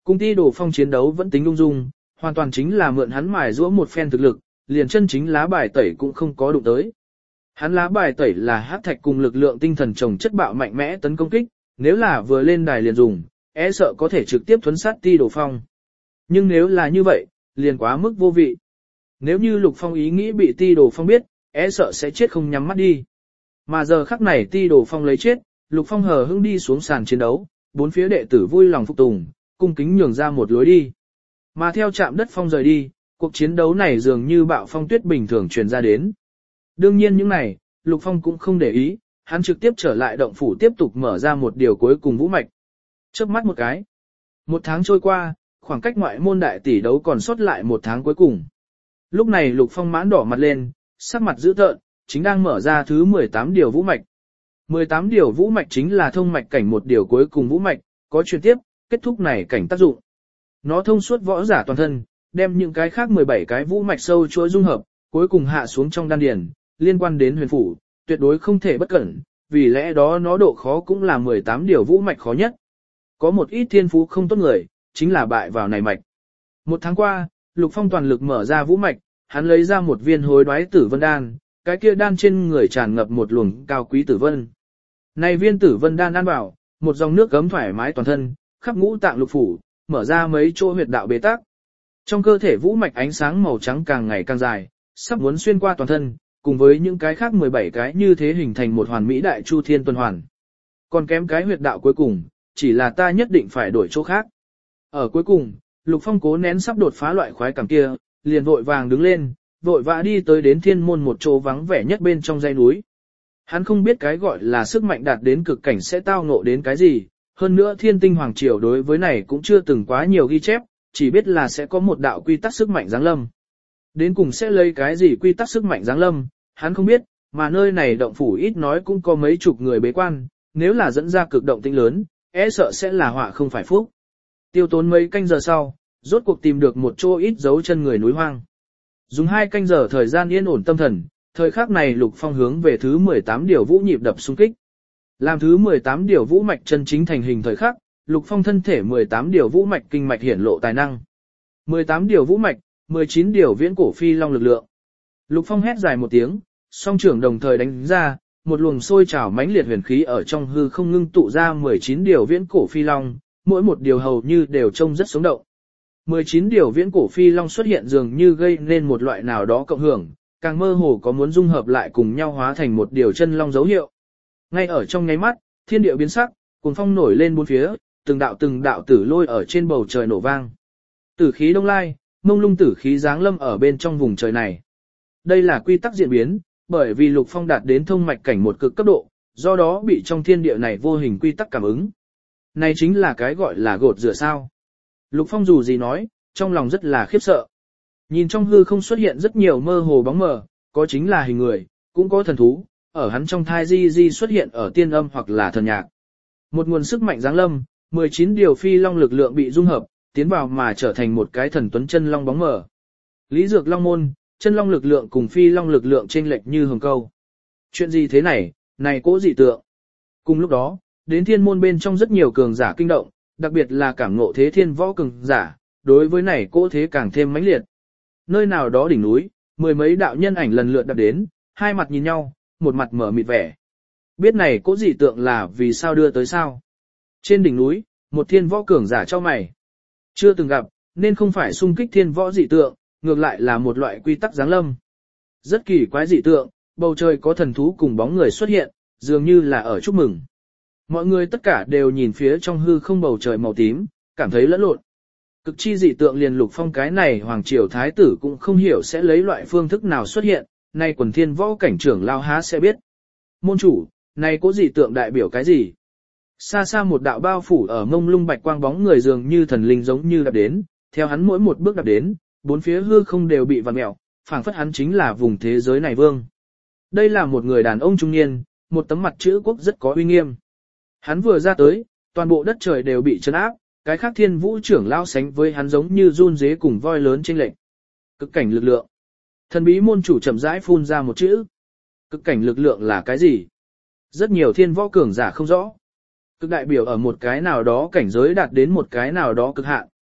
Cùng Ti Đồ Phong chiến đấu vẫn tính ung dung, hoàn toàn chính là mượn hắn mài giũa một phen thực lực, liền chân chính lá bài tẩy cũng không có đụng tới. Hắn lá bài tẩy là hắc thạch cùng lực lượng tinh thần chồng chất bạo mạnh mẽ tấn công kích, nếu là vừa lên đài liền dùng, e sợ có thể trực tiếp thuấn sát Ti Đồ Phong. Nhưng nếu là như vậy, liền quá mức vô vị. Nếu như Lục Phong ý nghĩ bị Ti Đồ Phong biết, e sợ sẽ chết không nhắm mắt đi. Mà giờ khắc này Ti Đồ Phong lấy chết, Lục Phong hờ hững đi xuống sàn chiến đấu, bốn phía đệ tử vui lòng phục tùng, cung kính nhường ra một lối đi. Mà theo Trạm Đất Phong rời đi, cuộc chiến đấu này dường như bạo phong tuyết bình thường truyền ra đến. Đương nhiên những này, Lục Phong cũng không để ý, hắn trực tiếp trở lại động phủ tiếp tục mở ra một điều cuối cùng vũ mạch. Chớp mắt một cái. Một tháng trôi qua, khoảng cách ngoại môn đại tỷ đấu còn sót lại một tháng cuối cùng. Lúc này Lục Phong mãn đỏ mặt lên, sắc mặt dữ tợn, chính đang mở ra thứ 18 điều vũ mạch. 18 điều vũ mạch chính là thông mạch cảnh một điều cuối cùng vũ mạch, có truyền tiếp, kết thúc này cảnh tác dụng. Nó thông suốt võ giả toàn thân, đem những cái khác 17 cái vũ mạch sâu chuỗi dung hợp, cuối cùng hạ xuống trong đan điền, liên quan đến huyền phủ, tuyệt đối không thể bất cẩn, vì lẽ đó nó độ khó cũng là 18 điều vũ mạch khó nhất. Có một ít thiên phú không tốt người, chính là bại vào này mạch. Một tháng qua, Lục Phong toàn lực mở ra vũ mạch, hắn lấy ra một viên hối đoái tử vân đan, cái kia đan trên người tràn ngập một luồng cao quý tử vân. Này viên tử vân đan ăn vào, một dòng nước gấm thoải mái toàn thân, khắp ngũ tạng lục phủ, mở ra mấy chỗ huyệt đạo bế tắc. Trong cơ thể vũ mạch ánh sáng màu trắng càng ngày càng dài, sắp muốn xuyên qua toàn thân, cùng với những cái khác 17 cái như thế hình thành một hoàn mỹ đại chu thiên tuần hoàn. Còn kém cái huyệt đạo cuối cùng, chỉ là ta nhất định phải đổi chỗ khác. Ở cuối cùng, Lục Phong cố nén sắp đột phá loại khoái cảm kia, liền vội vàng đứng lên, vội vã đi tới đến thiên môn một chỗ vắng vẻ nhất bên trong dãy núi. Hắn không biết cái gọi là sức mạnh đạt đến cực cảnh sẽ tao ngộ đến cái gì, hơn nữa Thiên Tinh Hoàng Triều đối với này cũng chưa từng quá nhiều ghi chép, chỉ biết là sẽ có một đạo quy tắc sức mạnh giáng lâm. Đến cùng sẽ lấy cái gì quy tắc sức mạnh giáng lâm, hắn không biết, mà nơi này động phủ ít nói cũng có mấy chục người bế quan, nếu là dẫn ra cực động tĩnh lớn, e sợ sẽ là họa không phải phúc. Tiêu tốn mấy canh giờ sau, rốt cuộc tìm được một chỗ ít dấu chân người núi hoang. Dùng 2 canh giờ thời gian yên ổn tâm thần, thời khắc này Lục Phong hướng về thứ 18 điều vũ nhịp đập xung kích. Làm thứ 18 điều vũ mạch chân chính thành hình thời khắc, Lục Phong thân thể 18 điều vũ mạch kinh mạch hiển lộ tài năng. 18 điều vũ mạch, 19 điều viễn cổ phi long lực lượng. Lục Phong hét dài một tiếng, song trưởng đồng thời đánh ra, một luồng sôi trào mãnh liệt huyền khí ở trong hư không ngưng tụ ra 19 điều viễn cổ phi long, mỗi một điều hầu như đều trông rất sống động. 19 điều viễn cổ phi long xuất hiện dường như gây nên một loại nào đó cộng hưởng, càng mơ hồ có muốn dung hợp lại cùng nhau hóa thành một điều chân long dấu hiệu. Ngay ở trong nháy mắt, thiên địa biến sắc, cuồng phong nổi lên bốn phía, từng đạo tử lôi ở trên bầu trời nổ vang. Tử khí đông lai, mông lung tử khí giáng lâm ở bên trong vùng trời này. Đây là quy tắc diễn biến, bởi vì Lục Phong đạt đến thông mạch cảnh một cực cấp độ, do đó bị trong thiên địa này vô hình quy tắc cảm ứng. Này chính là cái gọi là gột rửa sao. Lục Phong dù gì nói, trong lòng rất là khiếp sợ. Nhìn trong hư không xuất hiện rất nhiều mơ hồ bóng mờ, có chính là hình người, cũng có thần thú, ở hắn trong thai di xuất hiện ở tiên âm hoặc là thần nhạc. Một nguồn sức mạnh giáng lâm, 19 điều phi long lực lượng bị dung hợp, tiến vào mà trở thành một cái thần tuấn chân long bóng mờ. Lý Dược Long môn, chân long lực lượng cùng phi long lực lượng chênh lệch như hồng câu. Chuyện gì thế này, này cố dị tượng. Cùng lúc đó, đến thiên môn bên trong rất nhiều cường giả kinh động, đặc biệt là cảm ngộ thế thiên võ cường giả, đối với này cố thế càng thêm mãnh liệt. Nơi nào đó đỉnh núi, 10 mấy đạo nhân ảnh lần lượt đạp đến, hai mặt nhìn nhau, một mặt mở mịt vẻ. Biết này cố dị tượng là vì sao đưa tới sao. Trên đỉnh núi, một thiên võ cường giả cho mày. Chưa từng gặp, nên không phải xung kích thiên võ dị tượng, ngược lại là một loại quy tắc giáng lâm. Rất kỳ quái dị tượng, bầu trời có thần thú cùng bóng người xuất hiện, dường như là ở chúc mừng. Mọi người tất cả đều nhìn phía trong hư không bầu trời màu tím, cảm thấy lẫn lộn. Cực chi dị tượng liền Lục Phong cái này hoàng triều thái tử cũng không hiểu sẽ lấy loại phương thức nào xuất hiện, nay quần thiên võ cảnh trưởng lao há sẽ biết. Môn chủ, này có dị tượng đại biểu cái gì? Xa xa một đạo bao phủ ở mông lung bạch quang bóng người dường như thần linh giống như đạp đến, theo hắn mỗi một bước đạp đến, bốn phía hư không đều bị vặn mèo, phảng phất hắn chính là vùng thế giới này vương. Đây là một người đàn ông trung niên, một tấm mặt chữ quốc rất có uy nghiêm. Hắn vừa ra tới, toàn bộ đất trời đều bị chấn áp, cái khác thiên vũ trưởng lao sánh với hắn giống như run dế cùng voi lớn trên lệnh. Cực cảnh lực lượng. Thần bí môn chủ chậm rãi phun ra một chữ. Cực cảnh lực lượng là cái gì? Rất nhiều thiên võ cường giả không rõ. Cực đại biểu ở một cái nào đó cảnh giới đạt đến một cái nào đó cực hạn,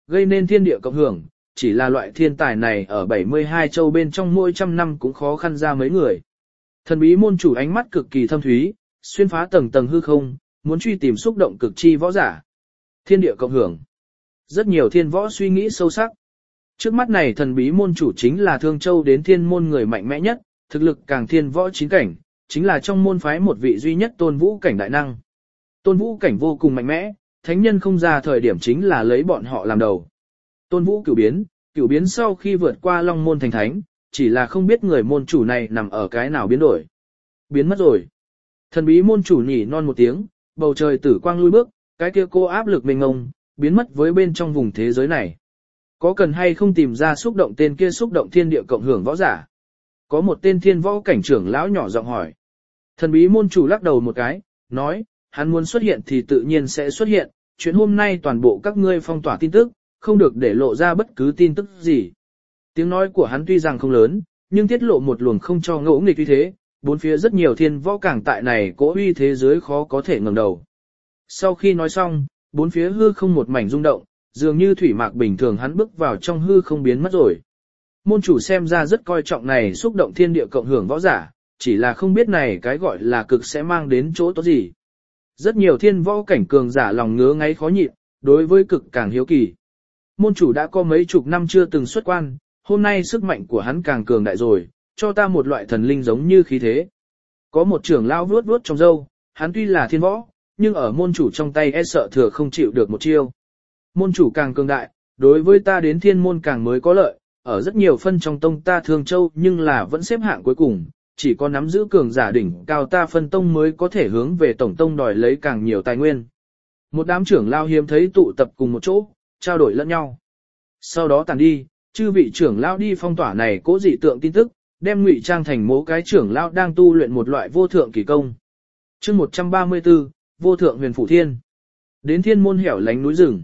gây nên thiên địa cộng hưởng, chỉ là loại thiên tài này ở 72 châu bên trong mỗi trăm năm cũng khó khăn ra mấy người. Thần bí môn chủ ánh mắt cực kỳ thâm thúy, xuyên phá tầng tầng hư không, muốn truy tìm xúc động cực chi võ giả. Thiên địa cộng hưởng. Rất nhiều thiên võ suy nghĩ sâu sắc. Trước mắt này thần bí môn chủ chính là Thương Châu đến thiên môn người mạnh mẽ nhất, thực lực càng thiên võ chín cảnh, chính là trong môn phái một vị duy nhất tôn vũ cảnh đại năng. Tôn vũ cảnh vô cùng mạnh mẽ, thánh nhân không ra thời điểm chính là lấy bọn họ làm đầu. Tôn vũ cửu biến sau khi vượt qua long môn thành thánh, chỉ là không biết người môn chủ này nằm ở cái nào biến đổi. Biến mất rồi. Thần bí môn chủ nhỉ non một tiếng, bầu trời tử quang lui bước, cái kia cô áp lực mênh ngông, biến mất với bên trong vùng thế giới này. Có cần hay không tìm ra xúc động tên kia xúc động thiên địa cộng hưởng võ giả? Có một tên thiên võ cảnh trưởng lão nhỏ giọng hỏi. Thần bí môn chủ lắc đầu một cái, nói, hắn muốn xuất hiện thì tự nhiên sẽ xuất hiện, chuyện hôm nay toàn bộ các ngươi phong tỏa tin tức, không được để lộ ra bất cứ tin tức gì. Tiếng nói của hắn tuy rằng không lớn, nhưng tiết lộ một luồng không cho ngỗ nghịch uy thế, bốn phía rất nhiều thiên võ cảng tại này cỗ uy thế giới khó có thể ngẩng đầu. Sau khi nói xong, bốn phía hư không một mảnh rung động, dường như thủy mạc bình thường hắn bước vào trong hư không biến mất rồi. Môn chủ xem ra rất coi trọng này xúc động thiên địa cộng hưởng võ giả, chỉ là không biết này cái gọi là cực sẽ mang đến chỗ tốt gì. Rất nhiều thiên võ cảnh cường giả lòng ngứa ngáy khó nhịn, đối với cực càng hiếu kỳ. Môn chủ đã có mấy chục năm chưa từng xuất quan, hôm nay sức mạnh của hắn càng cường đại rồi, cho ta một loại thần linh giống như khí thế. Có một trưởng lão vuốt vuốt trong râu, hắn tuy là thiên võ, nhưng ở môn chủ trong tay e sợ thừa không chịu được một chiêu. Môn chủ càng cường đại, đối với ta đến thiên môn càng mới có lợi, ở rất nhiều phân trong tông ta Thương Châu nhưng là vẫn xếp hạng cuối cùng, chỉ có nắm giữ cường giả đỉnh cao ta phân tông mới có thể hướng về tổng tông đòi lấy càng nhiều tài nguyên. Một đám trưởng lao hiếm thấy tụ tập cùng một chỗ, trao đổi lẫn nhau. Sau đó tàn đi, chư vị trưởng lao đi phong tỏa này cố dị tượng tin tức, đem ngụy trang thành mố cái trưởng lao đang tu luyện một loại vô thượng kỳ công. Chương 134, vô thượng huyền phủ thiên. Đến thiên môn hẻo lánh núi rừng.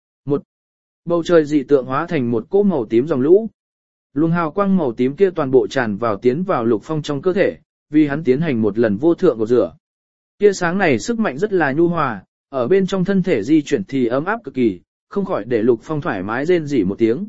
Bầu trời dị tượng hóa thành một cỗ màu tím dòng lũ. Luồng hào quang màu tím kia toàn bộ tràn vào tiến vào Lục Phong trong cơ thể, vì hắn tiến hành một lần vô thượng gột rửa. Tia sáng này sức mạnh rất là nhu hòa, ở bên trong thân thể di chuyển thì ấm áp cực kỳ, không khỏi để Lục Phong thoải mái rên rỉ một tiếng.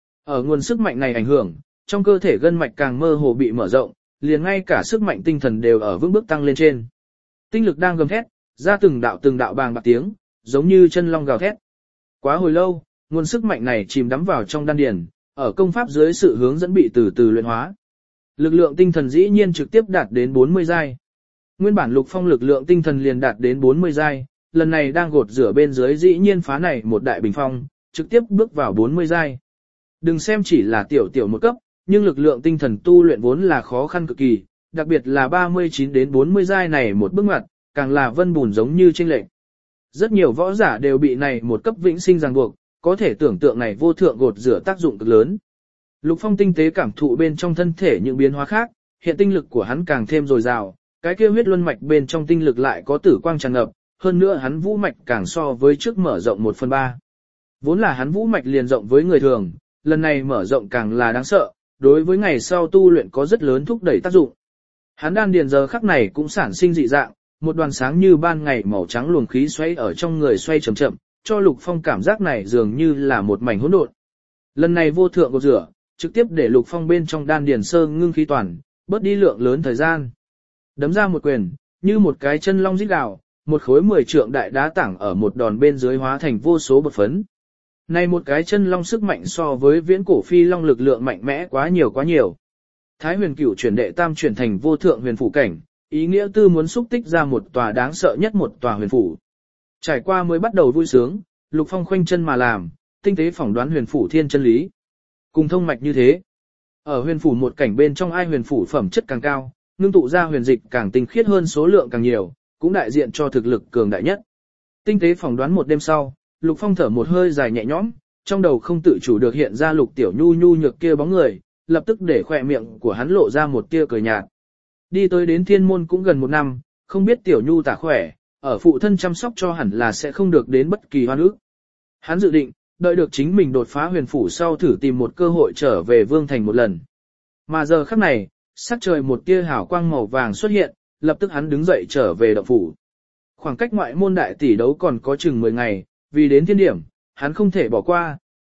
Ở nguồn sức mạnh này ảnh hưởng, trong cơ thể gân mạch càng mơ hồ bị mở rộng, liền ngay cả sức mạnh tinh thần đều ở vững bước tăng lên trên. Tinh lực đang gầm thét, ra từng đạo bàng bạc tiếng, giống như chân long gào thét. Quá hồi lâu, nguồn sức mạnh này chìm đắm vào trong đan điền, ở công pháp dưới sự hướng dẫn bị từ từ luyện hóa. Lực lượng tinh thần dĩ nhiên trực tiếp đạt đến 40 giai. Nguyên bản Lục Phong lực lượng tinh thần liền đạt đến 40 giai, lần này đang gột rửa bên dưới dĩ nhiên phá này một đại bình phong, trực tiếp bước vào 40 giai. Đừng xem chỉ là tiểu một cấp, nhưng lực lượng tinh thần tu luyện vốn là khó khăn cực kỳ, đặc biệt là 39 đến 40 giai này một bước ngoặt, càng là vân bùn giống như chênh lệch. Rất nhiều võ giả đều bị này một cấp vĩnh sinh ràng buộc, có thể tưởng tượng này vô thượng gột rửa tác dụng cực lớn. Lục Phong tinh tế cảm thụ bên trong thân thể những biến hóa khác, hiện tinh lực của hắn càng thêm dồi dào, cái kia huyết luân mạch bên trong tinh lực lại có tử quang tràn ngập, hơn nữa hắn vũ mạch càng so với trước mở rộng 1/3. Vốn là hắn vũ mạch liền rộng với người thường, lần này mở rộng càng là đáng sợ, đối với ngày sau tu luyện có rất lớn thúc đẩy tác dụng. Hắn đan điền giờ khắc này cũng sản sinh dị dạng, một đoàn sáng như ban ngày màu trắng luồng khí xoay ở trong người xoay chậm chậm, cho Lục Phong cảm giác này dường như là một mảnh hỗn độn. Lần này vô thượng gột rửa, trực tiếp để Lục Phong bên trong đan điền sơ ngưng khí toàn, bớt đi lượng lớn thời gian. Đấm ra một quyền, như một cái chân long rít gào, một khối 10 trượng đại đá tảng ở một đòn bên dưới hóa thành vô số bột phấn. Này một cái chân long sức mạnh so với viễn cổ phi long lực lượng mạnh mẽ quá nhiều. Thái Huyền Cửu chuyển đệ tam chuyển thành vô thượng huyền phủ cảnh, ý nghĩa tư muốn xúc tích ra một tòa đáng sợ nhất một tòa huyền phủ. Trải qua mới bắt đầu vui sướng, Lục Phong khoanh chân mà làm, tinh tế phỏng đoán huyền phủ thiên chân lý. Cùng thông mạch như thế. Ở huyền phủ một cảnh bên trong ai huyền phủ phẩm chất càng cao, ngưng tụ ra huyền dịch càng tinh khiết hơn số lượng càng nhiều, cũng đại diện cho thực lực cường đại nhất. Tinh tế phỏng đoán một đêm sau, Lục Phong thở một hơi dài nhẹ nhõm, trong đầu không tự chủ được hiện ra Lục Tiểu Nhu nhu nhược kia bóng người, lập tức để khỏe miệng của hắn lộ ra một tia cười nhạt. Đi tới đến thiên môn cũng gần 1 năm, không biết Tiểu Nhu tả khỏe, ở phụ thân chăm sóc cho hẳn là sẽ không được đến bất kỳ hoan ức. Hắn dự định, đợi được chính mình đột phá huyền phủ sau thử tìm một cơ hội trở về Vương Thành một lần. Mà giờ khắc này, sắc trời một tia hào quang màu vàng xuất hiện, lập tức hắn đứng dậy trở về động phủ. Khoảng cách ngoại môn đại tỷ đấu còn có chừng 10 ngày, vì đến thiên điểm, hắn không thể bỏ qua,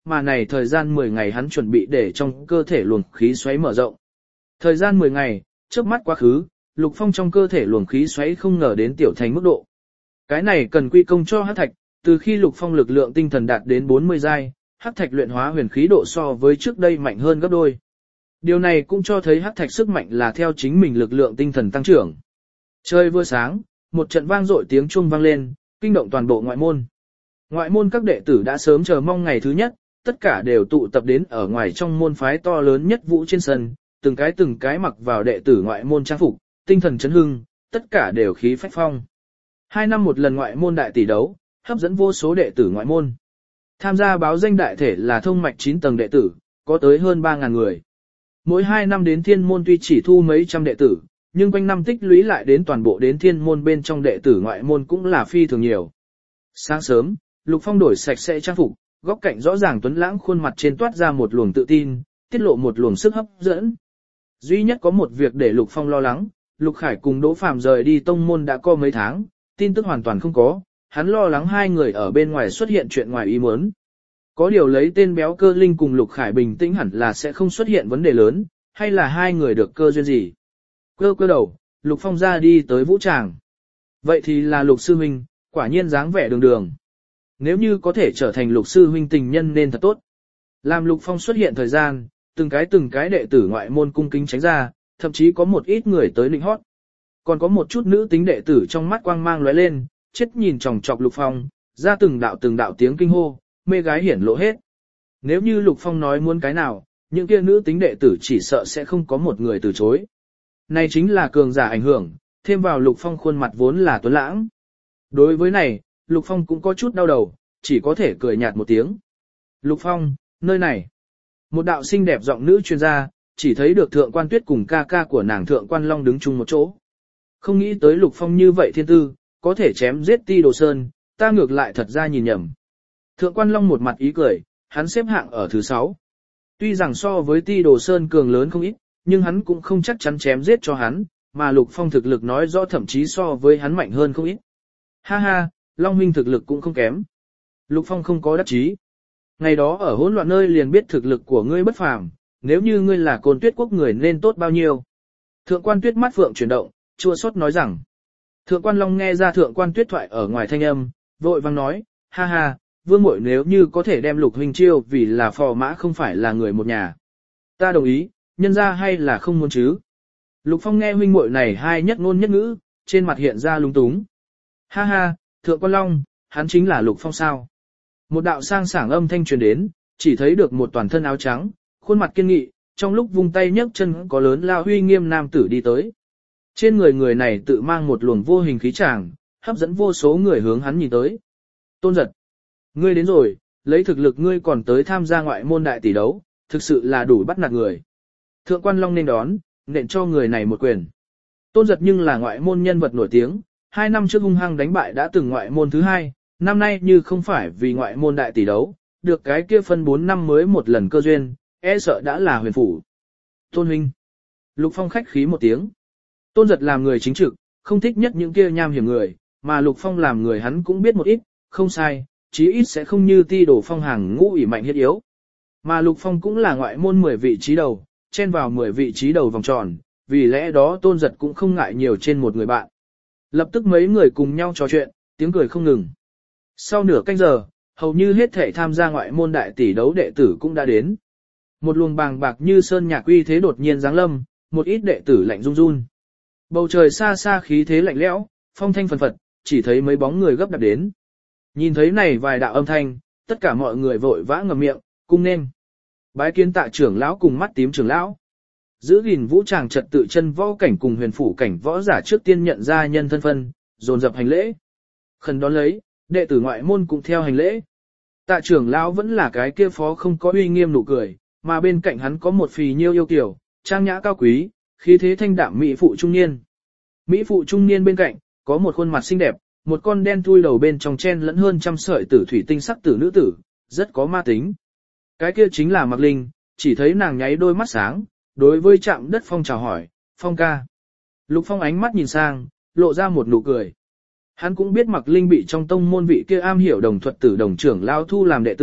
mà này thời gian 10 ngày hắn chuẩn bị để trong cơ thể luồng khí xoáy mở rộng. Thời gian 10 ngày, chớp mắt quá khứ, Lục Phong trong cơ thể luồng khí xoáy không ngờ đến tiểu thành mức độ. Cái này cần quy công cho hắc thạch, từ khi Lục Phong lực lượng tinh thần đạt đến 40 giai, hắc thạch luyện hóa huyền khí độ so với trước đây mạnh hơn gấp đôi. Điều này cũng cho thấy hắc thạch sức mạnh là theo chính mình lực lượng tinh thần tăng trưởng. Trời vừa sáng, một trận vang dội tiếng chuông vang lên, kinh động toàn bộ ngoại môn. Ngoại môn các đệ tử đã sớm chờ mong ngày thứ nhất, tất cả đều tụ tập đến ở ngoài trong môn phái to lớn nhất vũ trên sân, từng cái mặc vào đệ tử ngoại môn trang phục, tinh thần chấn hưng, tất cả đều khí phách phong. 2 năm một lần ngoại môn đại tỷ đấu, hấp dẫn vô số đệ tử ngoại môn. Tham gia báo danh đại thể là thông mạch 9 tầng đệ tử, có tới hơn 3.000 người. Mỗi 2 năm đến thiên môn tuy chỉ thu mấy trăm đệ tử, nhưng quanh năm tích lũy lại đến toàn bộ đến thiên môn bên trong đệ tử ngoại môn cũng là phi thường nhiều. Sáng sớm, Lục Phong đổi sạch sẽ trang phục, góc cạnh rõ ràng tuấn lãng khuôn mặt trên toát ra một luồng tự tin, tiết lộ một luồng sức hấp dẫn. Duy nhất có một việc để Lục Phong lo lắng, Lục Khải cùng Đỗ Phàm rời đi tông môn đã có mấy tháng, tin tức hoàn toàn không có, hắn lo lắng hai người ở bên ngoài xuất hiện chuyện ngoài ý muốn. Có điều lấy tên béo cơ linh cùng Lục Khải bình tĩnh hẳn là sẽ không xuất hiện vấn đề lớn, hay là hai người được cơ duyên gì. Cơ đầu, Lục Phong ra đi tới vũ tràng. Vậy thì là Lục sư huynh, quả nhiên dáng vẻ đường đường. Nếu như có thể trở thành Lục sư huynh tình nhân nên thật tốt. Làm Lục Phong xuất hiện thời gian, từng cái đệ tử ngoại môn cung kính tránh ra, thậm chí có một ít người tới nịnh hót. Còn có một chút nữ tính đệ tử trong mắt quang mang lóe lên, chết nhìn chòng chọc Lục Phong, ra từng đạo tiếng kinh hô, mê gái hiển lộ hết. Nếu như Lục Phong nói muốn cái nào, những kia nữ tính đệ tử chỉ sợ sẽ không có một người từ chối. Này chính là cường giả ảnh hưởng, thêm vào Lục Phong khuôn mặt vốn là tuấn lãng. Đối với này, Lục Phong cũng có chút đau đầu, chỉ có thể cười nhạt một tiếng. Lục Phong, nơi này. Một đạo xinh đẹp giọng nữ truyền ra, chỉ thấy được Thượng Quan Tuyết cùng ca ca của nàng Thượng Quan Long đứng chung một chỗ. Không nghĩ tới Lục Phong như vậy thiên tư, có thể chém giết Ti Đồ Sơn, ta ngược lại thật ra nhìn nhầm. Thượng Quan Long một mặt ý cười, hắn xếp hạng ở thứ 6. Tuy rằng so với Ti Đồ Sơn cường lớn không ít, nhưng hắn cũng không chắc chắn chém giết cho hắn, mà Lục Phong thực lực nói rõ thậm chí so với hắn mạnh hơn không ít. Ha ha, Long huynh thực lực cũng không kém. Lục Phong không có đắc chí. Ngày đó ở hỗn loạn nơi liền biết thực lực của ngươi bất phàm, nếu như ngươi là Côn Tuyết quốc người nên tốt bao nhiêu. Thượng Quan Tuyết mắt phượng chuyển động, chua xót nói rằng. Thượng Quan Long nghe ra Thượng Quan Tuyết thoại ở ngoài thanh âm, vội vang nói, ha ha, vương muội nếu như có thể đem Lục huynh chiêu vì là phò mã không phải là người một nhà. Ta đồng ý, nhân ra hay là không muốn chứ. Lục Phong nghe huynh muội này hai nhất ngôn nhất ngữ, trên mặt hiện ra lúng túng. Ha ha, Thượng Quan Long, hắn chính là Lục Phong sao. Một đạo sang sảng âm thanh truyền đến, chỉ thấy được một toàn thân áo trắng, khuôn mặt kiên nghị, trong lúc vung tay nhấc chân có lớn lao huy nghiêm nam tử đi tới. Trên người này tự mang một luồng vô hình khí tràng, hấp dẫn vô số người hướng hắn nhìn tới. Tôn Giật, ngươi đến rồi, lấy thực lực ngươi còn tới tham gia ngoại môn đại tỷ đấu, thực sự là đủ bắt nạt người. Thượng Quan Long nên đón, nện cho người này một quyền. Tôn Giật nhưng là ngoại môn nhân vật nổi tiếng, 2 năm trước hung hăng đánh bại đã từng ngoại môn thứ 2, năm nay như không phải vì ngoại môn đại tỷ đấu, được cái kia phân 4 năm mới một lần cơ duyên, e sợ đã là huyền phủ. Tôn huynh. Lục Phong khách khí một tiếng. Tôn Giật làm người chính trực, không thích nhất những kia nham hiểm người, mà Lục Phong làm người hắn cũng biết một ít, không sai, chí ít sẽ không như Ti Đổ Phong hàng ngũ ỷ mạnh hiết yếu. Mà Lục Phong cũng là ngoại môn 10 vị trí đầu, chen vào 10 vị trí đầu vòng tròn, vì lẽ đó Tôn Giật cũng không ngại nhiều trên một người bạn. Lập tức mấy người cùng nhau trò chuyện, tiếng cười không ngừng. Sau nửa canh giờ, hầu như hết thể tham gia ngoại môn đại tỷ đấu đệ tử cũng đã đến. Một luồng bàng bạc như sơn nhạc uy thế đột nhiên giáng lâm, một ít đệ tử lạnh run run. Bầu trời xa xa khí thế lạnh lẽo, phong thanh phần phật, chỉ thấy mấy bóng người gấp đạp đến. Nhìn thấy này vài đạo âm thanh, tất cả mọi người vội vã ngậm miệng, cung nên. Bái kiến Tạ trưởng lão cùng Mắt Tím trưởng lão. Giữ gìn vũ tràng trật tự chân võ cảnh cùng huyền phủ cảnh võ giả trước tiên nhận ra nhân thân phân, dồn dập hành lễ. Khẩn đón lấy, đệ tử ngoại môn cũng theo hành lễ. Tạ trưởng lão vẫn là cái kia phó không có uy nghiêm nụ cười, mà bên cạnh hắn có một phì nhiêu yêu kiều, trang nhã cao quý, khí thế thanh đạm mỹ phụ trung niên. Mỹ phụ trung niên bên cạnh, có một khuôn mặt xinh đẹp, một con đen thui đầu bên trong chen lẫn hơn trăm sợi tử thủy tinh sắc tử nữ tử, rất có ma tính. Cái kia chính là Mạc Linh, chỉ thấy nàng nháy đôi mắt sáng, đối với Trạm Đất Phong chào hỏi, Phong ca. Lục Phong ánh mắt nhìn sang, lộ ra một nụ cười. Hắn cũng biết Mạc Linh bị trong tông môn vị kia am hiểu đồng thuật tử đồng trưởng lao thu làm đệ tử,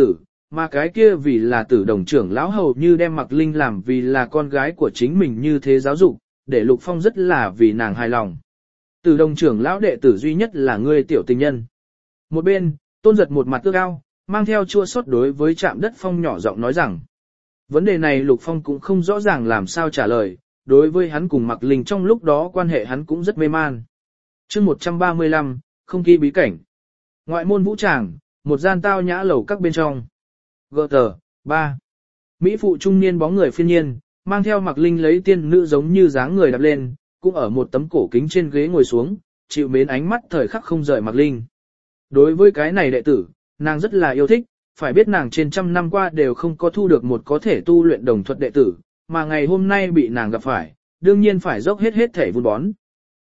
mà cái kia vì là tử đồng trưởng lão hầu như đem Mạc Linh làm vì là con gái của chính mình như thế giáo dục, để Lục Phong rất là vì nàng hài lòng. Tử đồng trưởng lão đệ tử duy nhất là ngươi tiểu tình nhân. Một bên, Tôn Giật một mặt ước ao, mang theo chua xót đối với Trạm Đất Phong nhỏ giọng nói rằng. Vấn đề này Lục Phong cũng không rõ ràng làm sao trả lời, đối với hắn cùng Mạc Linh trong lúc đó quan hệ hắn cũng rất mê man. Chương 135, không ghi bí cảnh. Ngoại môn vũ tràng, một gian tao nhã lầu các bên trong. Gờ tờ, 3. Mỹ phụ trung niên bóng người phiên nhiên, mang theo Mạc Linh lấy tiên nữ giống như dáng người đạp lên, cũng ở một tấm cổ kính trên ghế ngồi xuống, chịu mến ánh mắt thời khắc không rời Mạc Linh. Đối với cái này đệ tử, nàng rất là yêu thích, phải biết nàng trên trăm năm qua đều không có thu được một có thể tu luyện đồng thuật đệ tử, mà ngày hôm nay bị nàng gặp phải, đương nhiên phải dốc hết thể vun bón.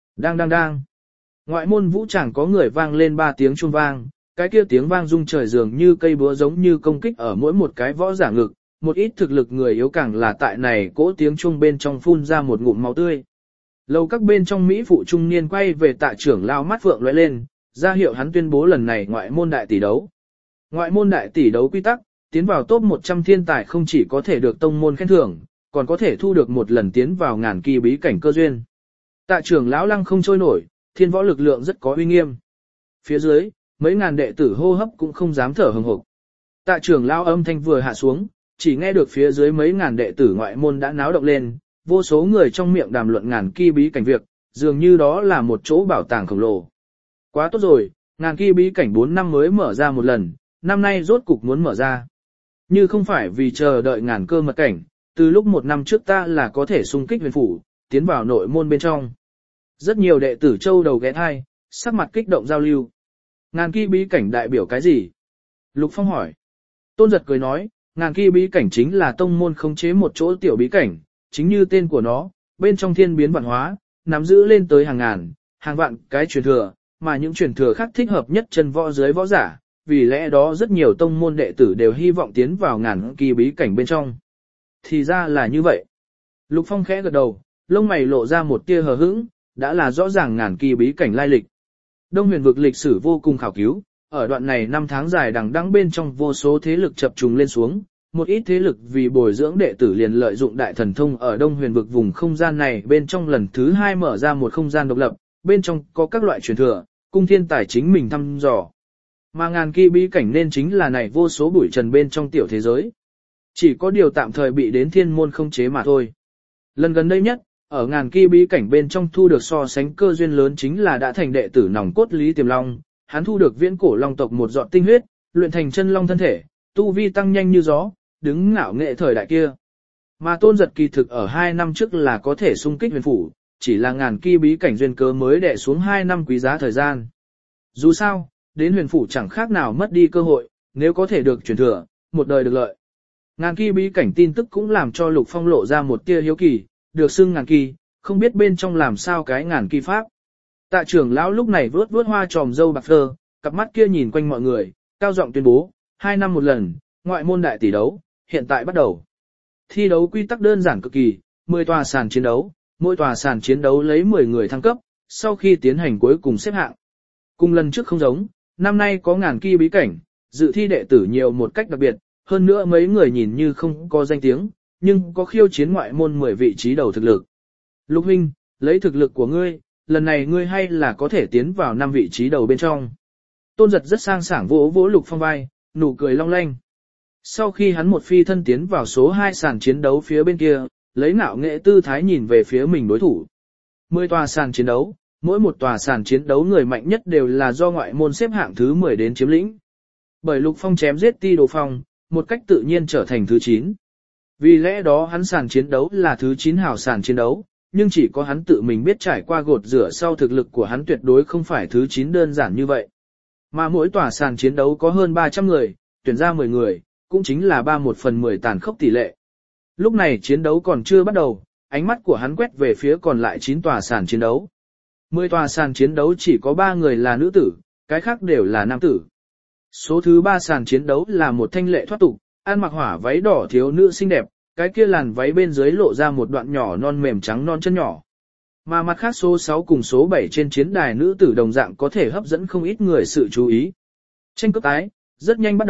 Đang. Ngoại môn vũ tràng có người vang lên 3 tiếng chuông vang, cái kia tiếng vang rung trời dường như cây búa giống như công kích ở mỗi một cái võ giả ngực, một ít thực lực người yếu càng là tại này cỗ tiếng chuông bên trong phun ra một ngụm máu tươi. Lầu các bên trong Mỹ phụ trung niên quay về Tạ trưởng lao mắt vượng lóe lên, ra hiệu hắn tuyên bố lần này ngoại môn đại tỷ đấu. Ngoại môn đại tỷ đấu quy tắc, tiến vào top 100 thiên tài không chỉ có thể được tông môn khen thưởng, còn có thể thu được một lần tiến vào ngàn kỳ bí cảnh cơ duyên. Tạ trưởng lão lăng không trôi nổi, thiên võ lực lượng rất có uy nghiêm. Phía dưới, mấy ngàn đệ tử hô hấp cũng không dám thở hừng hực. Tạ trưởng lão âm thanh vừa hạ xuống, chỉ nghe được phía dưới mấy ngàn đệ tử ngoại môn đã náo động lên, vô số người trong miệng đàm luận ngàn kỳ bí cảnh việc, dường như đó là một chỗ bảo tàng khổng lồ. Quá tốt rồi, ngàn kỳ bí cảnh 4 năm mới mở ra một lần, năm nay rốt cục muốn mở ra. Như không phải vì chờ đợi ngàn cơ mật cảnh, từ lúc 1 năm trước ta là có thể xung kích huyền phủ, tiến vào nội môn bên trong. Rất nhiều đệ tử châu đầu ghé thai, sắc mặt kích động giao lưu. Ngàn kỳ bí cảnh đại biểu cái gì? Lục Phong hỏi. Tôn Giật cười nói, ngàn kỳ bí cảnh chính là tông môn khống chế một chỗ tiểu bí cảnh, chính như tên của nó, bên trong thiên biến vạn hóa, nắm giữ lên tới hàng ngàn, hàng vạn cái truyền thừa, mà những truyền thừa khác thích hợp nhất chân võ dưới võ giả, vì lẽ đó rất nhiều tông môn đệ tử đều hy vọng tiến vào ngàn kỳ bí cảnh bên trong. Thì ra là như vậy. Lục Phong khẽ gật đầu, lông mày lộ ra một tia hờ hững, đã là rõ ràng ngàn kỳ bí cảnh lai lịch. Đông huyền vực lịch sử vô cùng khảo cứu, ở đoạn này 5 tháng dài đằng đẵng bên trong vô số thế lực chập trùng lên xuống, một ít thế lực vì bồi dưỡng đệ tử liền lợi dụng đại thần thông ở Đông huyền vực vùng không gian này bên trong lần thứ 2 mở ra một không gian độc lập, bên trong có các loại truyền thừa, cung thiên tài chính mình thăm dò. Mà ngàn kỳ bí cảnh nên chính là này vô số bụi trần bên trong tiểu thế giới. Chỉ có điều tạm thời bị đến thiên môn không chế mà thôi. Lần gần đây nhất, ở ngàn kỳ bí cảnh bên trong thu được so sánh cơ duyên lớn chính là đã thành đệ tử nòng cốt Lý Tiềm Long, hắn thu được viễn cổ long tộc một giọt tinh huyết, luyện thành chân long thân thể, tu vi tăng nhanh như gió, đứng ngạo nghệ thời đại kia. Mà Tôn Giật kỳ thực ở 2 năm trước là có thể xung kích huyền phủ, chỉ là ngàn kỳ bí cảnh duyên cớ mới đè xuống 2 năm quý giá thời gian. Dù sao, đến huyền phủ chẳng khác nào mất đi cơ hội, nếu có thể được truyền thừa, một đời được lợi. Ngàn kỳ bí cảnh tin tức cũng làm cho Lục Phong lộ ra một tia hiếu kỳ, được xưng ngàn kỳ, không biết bên trong làm sao cái ngàn kỳ pháp. Tạ trưởng lão lúc này vuốt vuốt hoa tròm râu bạc phơ, cặp mắt kia nhìn quanh mọi người, cao giọng tuyên bố, 2 năm một lần, ngoại môn đại tỷ đấu, hiện tại bắt đầu. Thi đấu quy tắc đơn giản cực kỳ, 10 tòa sàn chiến đấu, mỗi tòa sàn chiến đấu lấy 10 người thăng cấp, sau khi tiến hành cuối cùng xếp hạng. Cùng lần trước không giống, năm nay có ngàn kỳ bí cảnh, dự thi đệ tử nhiều một cách đặc biệt, hơn nữa mấy người nhìn như không có danh tiếng, nhưng có khiêu chiến ngoại môn 10 vị trí đầu thực lực. Lục huynh, lấy thực lực của ngươi, lần này ngươi hay là có thể tiến vào 5 vị trí đầu bên trong. Tôn Giật rất sang sảng vỗ vỗ Lục Phong vai, nụ cười long lanh. Sau khi hắn một phi thân tiến vào số 2 sàn chiến đấu phía bên kia, lấy ngạo nghệ tư thái nhìn về phía mình đối thủ. 10 tòa sàn chiến đấu, mỗi một tòa sàn chiến đấu người mạnh nhất đều là do ngoại môn xếp hạng thứ 10 đến chiếm lĩnh. Bởi Lục Phong chém giết Ti Đồ Phong, một cách tự nhiên trở thành thứ 9. Vì lẽ đó hắn sàn chiến đấu là thứ 9 hào sàn chiến đấu, nhưng chỉ có hắn tự mình biết trải qua gột rửa sau thực lực của hắn tuyệt đối không phải thứ 9 đơn giản như vậy. Mà mỗi tòa sàn chiến đấu có hơn 300 người, tuyển ra 10 người, cũng chính là 1/10 tàn khốc tỷ lệ. Lúc này chiến đấu còn chưa bắt đầu, ánh mắt của hắn quét về phía còn lại 9 tòa sàn chiến đấu. 10 tòa sàn chiến đấu chỉ có 3 người là nữ tử, cái khác đều là nam tử. Số thứ 3 sàn chiến đấu là một thanh lệ thoát tục, ăn mặc hỏa váy đỏ thiếu nữ xinh đẹp, cái kia làn váy bên dưới lộ ra một đoạn nhỏ non mềm trắng non chân nhỏ. Mà mặt khác số 6 cùng số 7 trên chiến đài nữ tử đồng dạng có thể hấp dẫn không ít người sự chú ý. Tranh cướp tái, rất nhanh bắt đầu,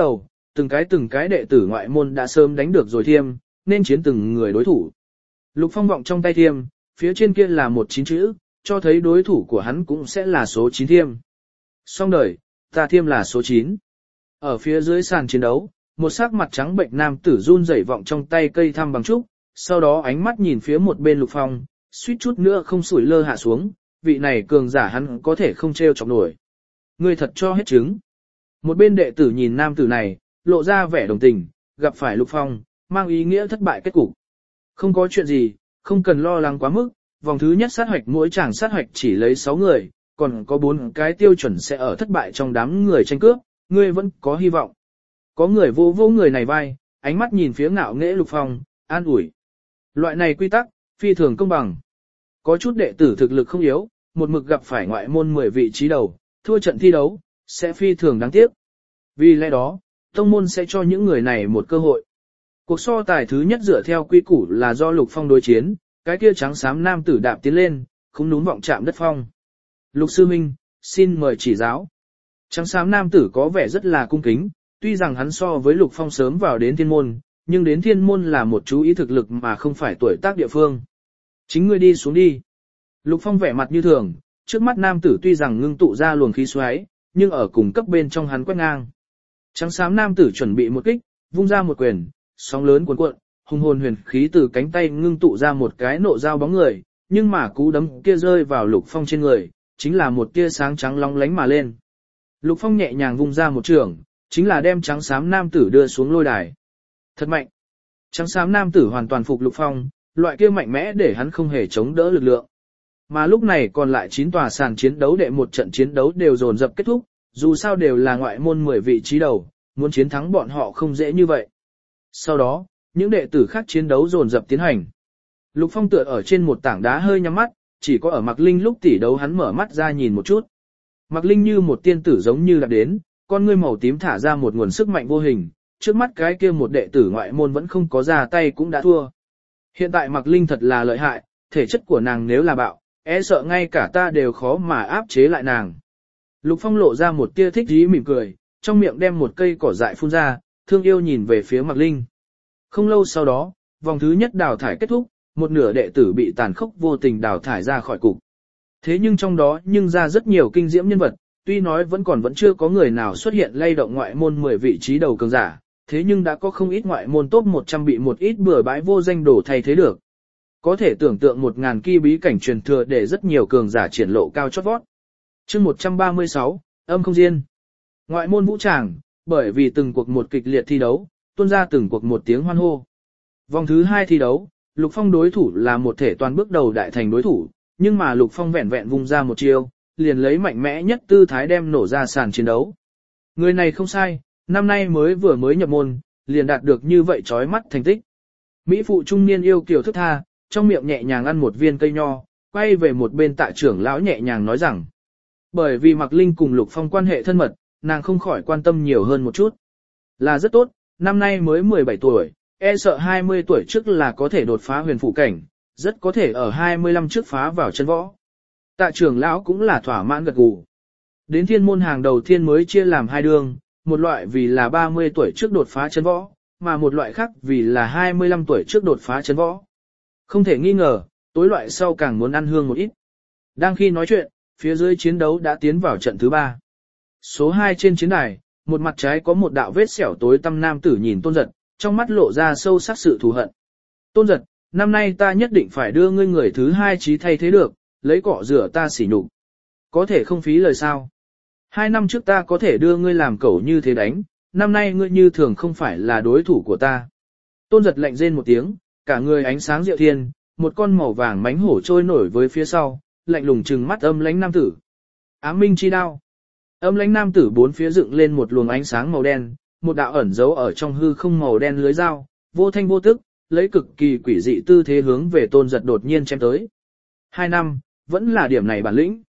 từng cái đệ tử ngoại môn đã sớm đánh được rồi thiêm, nên chiến từng người đối thủ. Lục Phong vọng trong tay thiêm, phía trên kia là một 9 chữ, cho thấy đối thủ của hắn cũng sẽ là số 9 thiêm. Xong đời, ta thiêm là số 9. Ở phía dưới sàn chiến đấu, một sắc mặt trắng bệnh nam tử run rẩy vọng trong tay cây thăm bằng trúc, sau đó ánh mắt nhìn phía một bên Lục Phong, suýt chút nữa không sủi lơ hạ xuống, vị này cường giả hắn có thể không treo chọc nổi. Ngươi thật cho hết trứng. Một bên đệ tử nhìn nam tử này, lộ ra vẻ đồng tình, gặp phải Lục Phong, mang ý nghĩa thất bại kết cục. Không có chuyện gì, không cần lo lắng quá mức, vòng thứ nhất sát hoạch mỗi chàng sát hoạch chỉ lấy 6 người, còn có 4 cái tiêu chuẩn sẽ ở thất bại trong đám người tranh cướp, ngươi vẫn có hy vọng. Có người vô vô người này vai, ánh mắt nhìn phía ngạo nghễ Lục Phong, an ủi. Loại này quy tắc, phi thường công bằng. Có chút đệ tử thực lực không yếu, một mực gặp phải ngoại môn 10 vị trí đầu, thua trận thi đấu, sẽ phi thường đáng tiếc. Vì lẽ đó, tông môn sẽ cho những người này một cơ hội. Cuộc so tài thứ nhất dựa theo quy củ là do Lục Phong đối chiến, cái kia trắng xám nam tử đạp tiến lên, không núm vọng chạm đất phong. Lục sư minh, xin mời chỉ giáo. Trắng xám nam tử có vẻ rất là cung kính, tuy rằng hắn so với Lục Phong sớm vào đến thiên môn, nhưng đến thiên môn là một chú ý thực lực mà không phải tuổi tác địa phương. Chính ngươi đi xuống đi. Lục Phong vẻ mặt như thường, trước mắt nam tử tuy rằng ngưng tụ ra luồng khí xoáy, nhưng ở cùng cấp bên trong hắn quét ngang. Trắng xám nam tử chuẩn bị một kích, vung ra một quyền, sóng lớn cuồn cuộn, hùng hồn huyền khí từ cánh tay ngưng tụ ra một cái nộ dao bóng người, nhưng mà cú đấm kia rơi vào Lục Phong trên người, chính là một tia sáng trắng long lánh mà lên. Lục Phong nhẹ nhàng vung ra một trường, chính là đem trắng xám nam tử đưa xuống lôi đài. Thật mạnh. Trắng xám nam tử hoàn toàn phục Lục Phong, loại kia mạnh mẽ để hắn không hề chống đỡ lực lượng. Mà lúc này còn lại 9 tòa sàn chiến đấu đệ một trận chiến đấu đều dồn dập kết thúc, dù sao đều là ngoại môn 10 vị trí đầu, muốn chiến thắng bọn họ không dễ như vậy. Sau đó, những đệ tử khác chiến đấu dồn dập tiến hành. Lục Phong tựa ở trên một tảng đá hơi nhắm mắt, chỉ có ở Mạc Linh lúc tỉ đấu hắn mở mắt ra nhìn một chút. Mạc Linh như một tiên tử giống như đạp đến, con ngươi màu tím thả ra một nguồn sức mạnh vô hình, trước mắt cái kia một đệ tử ngoại môn vẫn không có ra tay cũng đã thua. Hiện tại Mạc Linh thật là lợi hại, thể chất của nàng nếu là bạo, e sợ ngay cả ta đều khó mà áp chế lại nàng. Lục Phong lộ ra một tia thích ý mỉm cười, trong miệng đem một cây cỏ dại phun ra, thương yêu nhìn về phía Mạc Linh. Không lâu sau đó, vòng thứ nhất đào thải kết thúc, một nửa đệ tử bị tàn khốc vô tình đào thải ra khỏi cục. Thế nhưng trong đó ra rất nhiều kinh diễm nhân vật, tuy nói vẫn chưa có người nào xuất hiện lay động ngoại môn 10 vị trí đầu cường giả, thế nhưng đã có không ít ngoại môn top 100 bị một ít bừa bãi vô danh đổ thay thế được. Có thể tưởng tượng 1000 kỳ bí cảnh truyền thừa để rất nhiều cường giả triển lộ cao chót vót. Chương 136, âm không diên. Ngoại môn vũ tràng, bởi vì từng cuộc một kịch liệt thi đấu, tuôn ra từng cuộc một tiếng hoan hô. Vòng thứ 2 thi đấu, Lục Phong đối thủ là một thể toàn bước đầu đại thành đối thủ, nhưng mà Lục Phong vẹn vẹn vung ra một chiêu, liền lấy mạnh mẽ nhất tư thái đem nổ ra sàn chiến đấu. Người này không sai, năm nay vừa mới nhập môn, liền đạt được như vậy chói mắt thành tích. Mỹ phụ trung niên yêu kiều thức tha, trong miệng nhẹ nhàng ăn một viên cây nho, quay về một bên Tạ trưởng lão nhẹ nhàng nói rằng, bởi vì Mạc Linh cùng Lục Phong quan hệ thân mật, nàng không khỏi quan tâm nhiều hơn một chút. Là rất tốt, năm nay mới 17 tuổi, e sợ 20 tuổi trước là có thể đột phá huyền phủ cảnh, rất có thể ở 25 trước phá vào chân võ. Tạ trưởng lão cũng là thỏa mãn gật gù. Đến thiên môn hàng đầu thiên mới chia làm 2 đường, một loại vì là 30 tuổi trước đột phá chân võ, mà một loại khác vì là 25 tuổi trước đột phá chân võ. Không thể nghi ngờ, tối loại sau càng muốn ăn hương một ít. Đang khi nói chuyện, phía dưới chiến đấu đã tiến vào trận thứ 3. Số 2 trên chiến đài, một mặt trái có một đạo vết sẹo tối tăm nam tử nhìn Tôn Giật, trong mắt lộ ra sâu sắc sự thù hận. Tôn Giật, năm nay ta nhất định phải đưa ngươi người thứ 2 trí thay thế được, lấy cọ rửa ta sỉ nhục. Có thể không phí lời sao? 2 năm trước ta có thể đưa ngươi làm cẩu như thế đánh, năm nay ngươi như thường không phải là đối thủ của ta. Tôn Giật lạnh rên một tiếng, cả người ánh sáng diệu thiên, một con màu vàng mánh hổ trôi nổi với phía sau, lạnh lùng trừng mắt âm lãnh nam tử. Ám minh chi đao. Âm lãnh nam tử bốn phía dựng lên một luồng ánh sáng màu đen, một đạo ẩn giấu ở trong hư không màu đen lưới dao, vô thanh vô tức, lấy cực kỳ quỷ dị tư thế hướng về Tôn Giật đột nhiên chém tới. 2 năm, vẫn là điểm này bản lĩnh.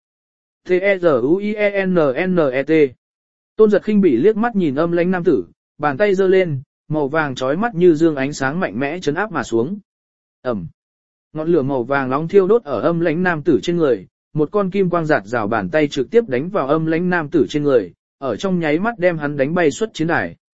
T-E-Z-U-I-E-N-N-E-T. Tôn Giật khinh bỉ liếc mắt nhìn âm lãnh nam tử, bàn tay giơ lên, màu vàng chói mắt như dương ánh sáng mạnh mẽ chấn áp mà xuống. Ẩm. Ngọn lửa màu vàng nóng thiêu đốt ở âm lãnh nam tử trên người, một con kim quang giạt rào bàn tay trực tiếp đánh vào âm lãnh nam tử trên người, ở trong nháy mắt đem hắn đánh bay xuất chiến đài.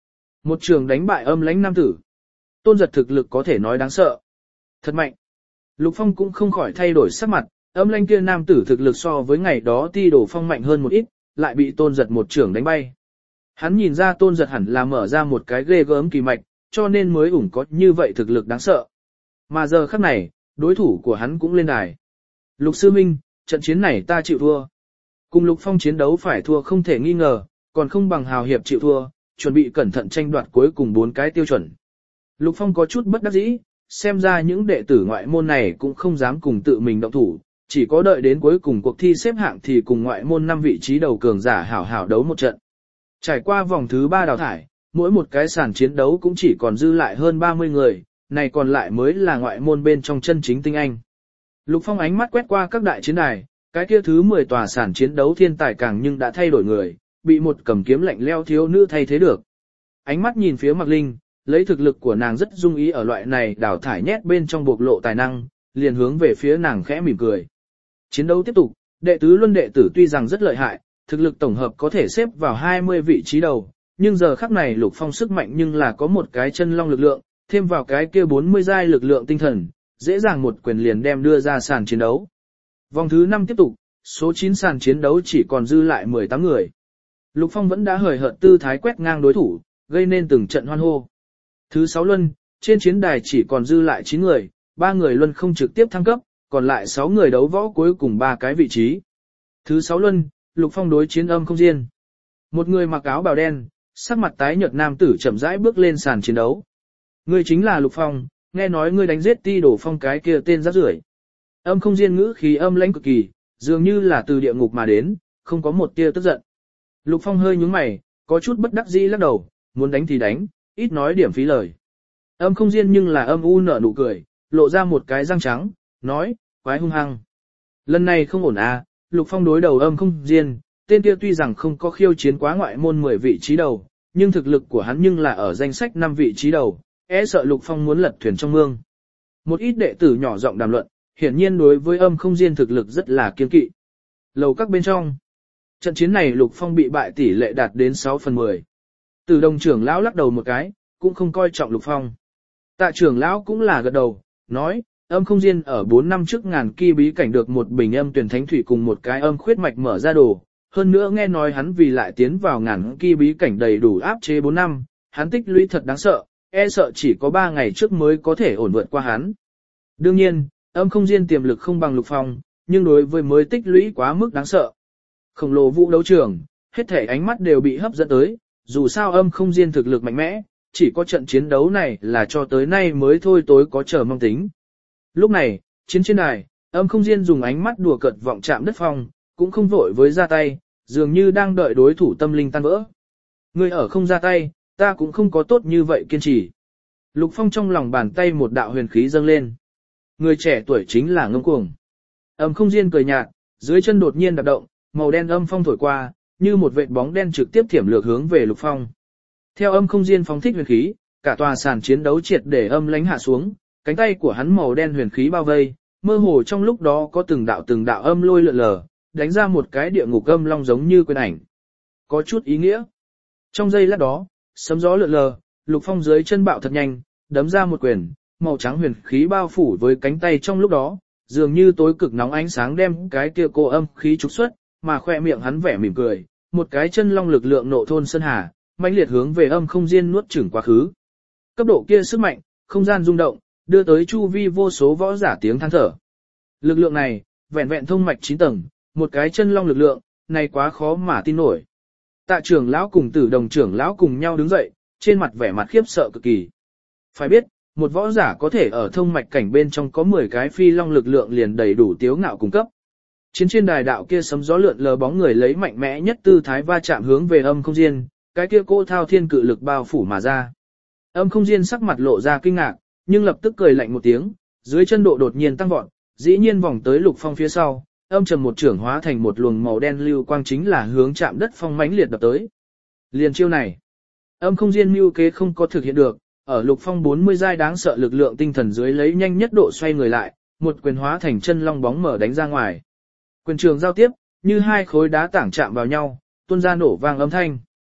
Một trường đánh bại âm lãnh nam tử. Tôn giật thực lực có thể nói đáng sợ. Thật mạnh. Lục Phong cũng không khỏi thay đổi sắc mặt, âm lãnh kia nam tử thực lực so với ngày đó Ti Đổ Phong mạnh hơn một ít, lại bị Tôn giật một trường đánh bay. Hắn nhìn ra Tôn giật hẳn là mở ra một cái ghê gớm kỳ mạch, cho nên mới ủng có như vậy thực lực đáng sợ. Mà giờ khắc này, đối thủ của hắn cũng lên đài. Lục sư minh, trận chiến này ta chịu thua. Cùng Lục Phong chiến đấu phải thua không thể nghi ngờ, còn không bằng hào hiệp chịu thua, chuẩn bị cẩn thận tranh đoạt cuối cùng 4 cái tiêu chuẩn. Lục Phong có chút bất đắc dĩ, xem ra những đệ tử ngoại môn này cũng không dám cùng tự mình động thủ, chỉ có đợi đến cuối cùng cuộc thi xếp hạng thì cùng ngoại môn 5 vị trí đầu cường giả hảo hảo đấu một trận. Trải qua vòng thứ 3 đào thải, mỗi một cái sàn chiến đấu cũng chỉ còn dư lại hơn 30 người, này còn lại mới là ngoại môn bên trong chân chính tinh anh. Lục Phong ánh mắt quét qua các đại chiến đài, cái kia thứ 10 tòa sàn chiến đấu thiên tài càng nhưng đã thay đổi người, bị một cầm kiếm lạnh leo thiếu nữ thay thế được. Ánh mắt nhìn phía Mạc Linh, lấy thực lực của nàng rất dung ý ở loại này đào thải nhét bên trong bộc lộ tài năng, liền hướng về phía nàng khẽ mỉm cười. Chiến đấu tiếp tục, đệ tứ luân đệ tử tuy rằng rất lợi hại, thực lực tổng hợp có thể xếp vào 20 vị trí đầu, nhưng giờ khắc này Lục Phong sức mạnh nhưng là có một cái chân long lực lượng, thêm vào cái kia 40 giai lực lượng tinh thần, dễ dàng một quyền liền đem đưa ra sàn chiến đấu. Vòng thứ 5 tiếp tục, số 9 sàn chiến đấu chỉ còn dư lại 18 người. Lục Phong vẫn đã hời hợt tư thái quét ngang đối thủ, gây nên từng trận hoan hô. Thứ 6 luân, trên chiến đài chỉ còn dư lại 9 người, 3 người luân không trực tiếp thăng cấp, còn lại 6 người đấu võ cuối cùng 3 cái vị trí. Thứ 6 luân, Lục Phong đối chiến Âm Không Diên. Một người mặc áo bào đen, sắc mặt tái nhợt nam tử chậm rãi bước lên sàn chiến đấu. Ngươi chính là Lục Phong, nghe nói ngươi đánh giết Ti Đổ Phong cái kia tên rác rưởi. Âm Không Diên ngữ khí âm lãnh cực kỳ, dường như là từ địa ngục mà đến, không có một tia tức giận. Lục Phong hơi nhướng mày, có chút bất đắc dĩ lắc đầu, muốn đánh thì đánh, ít nói điểm phí lời. Âm Không Diên nhưng là âm u nở nụ cười, lộ ra một cái răng trắng, nói, quái hung hăng. Lần này không ổn à, Lục Phong đối đầu Âm Không Diên, tên kia tuy rằng không có khiêu chiến quá ngoại môn 10 vị trí đầu, nhưng thực lực của hắn nhưng là ở danh sách 5 vị trí đầu, e sợ Lục Phong muốn lật thuyền trong mương. Một ít đệ tử nhỏ giọng đàm luận, hiển nhiên đối với Âm Không Diên thực lực rất là kiên kỵ. Lầu các bên trong, trận chiến này Lục Phong bị bại tỷ lệ đạt đến 6/10. Từ Đồng trưởng lão lắc đầu một cái, cũng không coi trọng Lục Phong. Tạ trưởng lão cũng là gật đầu, nói, Âm Không Diên ở 4 năm trước ngàn kỳ bí cảnh được một bình âm tuyển thánh thủy cùng một cái âm khuyết mạch mở ra đồ. Hơn nữa nghe nói hắn vì lại tiến vào ngàn kỳ bí cảnh đầy đủ áp chế 4 năm, hắn tích lũy thật đáng sợ, e sợ chỉ có 3 ngày trước mới có thể ổn vượt qua hắn. Đương nhiên, Âm Không Diên tiềm lực không bằng Lục Phong, nhưng đối với mới tích lũy quá mức đáng sợ. Khổng lồ vũ đấu trường, hết thể ánh mắt đều bị hấp dẫn tới, dù sao Âm Không Diên thực lực mạnh mẽ, chỉ có trận chiến đấu này là cho tới nay mới thôi tối có chờ mong tính. Lúc này, chiến trên đài, Âm Không Diên dùng ánh mắt đùa cợt vọng chạm đất phong, cũng không vội với ra tay, dường như đang đợi đối thủ tâm linh tan vỡ. Ngươi ở không ra tay, ta cũng không có tốt như vậy kiên trì. Lục Phong trong lòng bàn tay một đạo huyền khí dâng lên. Người trẻ tuổi chính là ngông cuồng. Âm Không Diên cười nhạt, dưới chân đột nhiên đạp động, màu đen âm phong thổi qua, như một vệt bóng đen trực tiếp thiểm lược hướng về Lục Phong. Theo Âm Không Diên phóng thích huyền khí, cả tòa sàn chiến đấu triệt để âm lãnh hạ xuống, cánh tay của hắn màu đen huyền khí bao vây, mơ hồ trong lúc đó có từng đạo âm lôi lượn lờ, đánh ra một cái địa ngục âm long giống như quyền ảnh. Có chút ý nghĩa. Trong giây lát đó, sấm gió lượn lờ, Lục Phong dưới chân bạo thật nhanh, đấm ra một quyền, màu trắng huyền khí bao phủ với cánh tay trong lúc đó, dường như tối cực nóng ánh sáng đem cái kia cô âm khí trục xuất, mà khoe miệng hắn vẻ mỉm cười, một cái chân long lực lượng nộ thôn sơn hà, mãnh liệt hướng về Âm Không Diên nuốt chửng quá khứ. Cấp độ kia sức mạnh, không gian rung động, đưa tới chu vi vô số võ giả tiếng than thở. Lực lượng này, vẹn vẹn thông mạch 9 tầng, một cái chân long lực lượng, này quá khó mà tin nổi. Tạ trưởng lão cùng Tử Đồng trưởng lão cùng nhau đứng dậy, trên mặt vẻ mặt khiếp sợ cực kỳ. Phải biết, một võ giả có thể ở thông mạch cảnh bên trong có 10 cái phi long lực lượng liền đầy đủ tiếu ngạo cung cấp. Chiến trên đài đạo kia sấm gió lượn lờ bóng người lấy mạnh mẽ nhất tư thái va chạm hướng về Âm Không Diên, cái kia cô thao thiên cự lực bao phủ mà ra. Âm Không Diên sắc mặt lộ ra kinh ngạc, nhưng lập tức cười lạnh một tiếng, dưới chân độ đột nhiên tăng vọt, dĩ nhiên vòng tới Lục Phong phía sau, âm trầm một trưởng hóa thành một luồng màu đen lưu quang chính là hướng chạm đất phong mãnh liệt đập tới. Liền chiêu này, Âm Không Diên mưu kế không có thực hiện được, ở Lục Phong 40 giai đáng sợ lực lượng tinh thần dưới lấy nhanh nhất độ xoay người lại, một quyền hóa thành chân long bóng mở đánh ra ngoài. Quyền trường giao tiếp, như hai khối đá tảng chạm vào nhau, tuôn ra nổ vang âm thanh.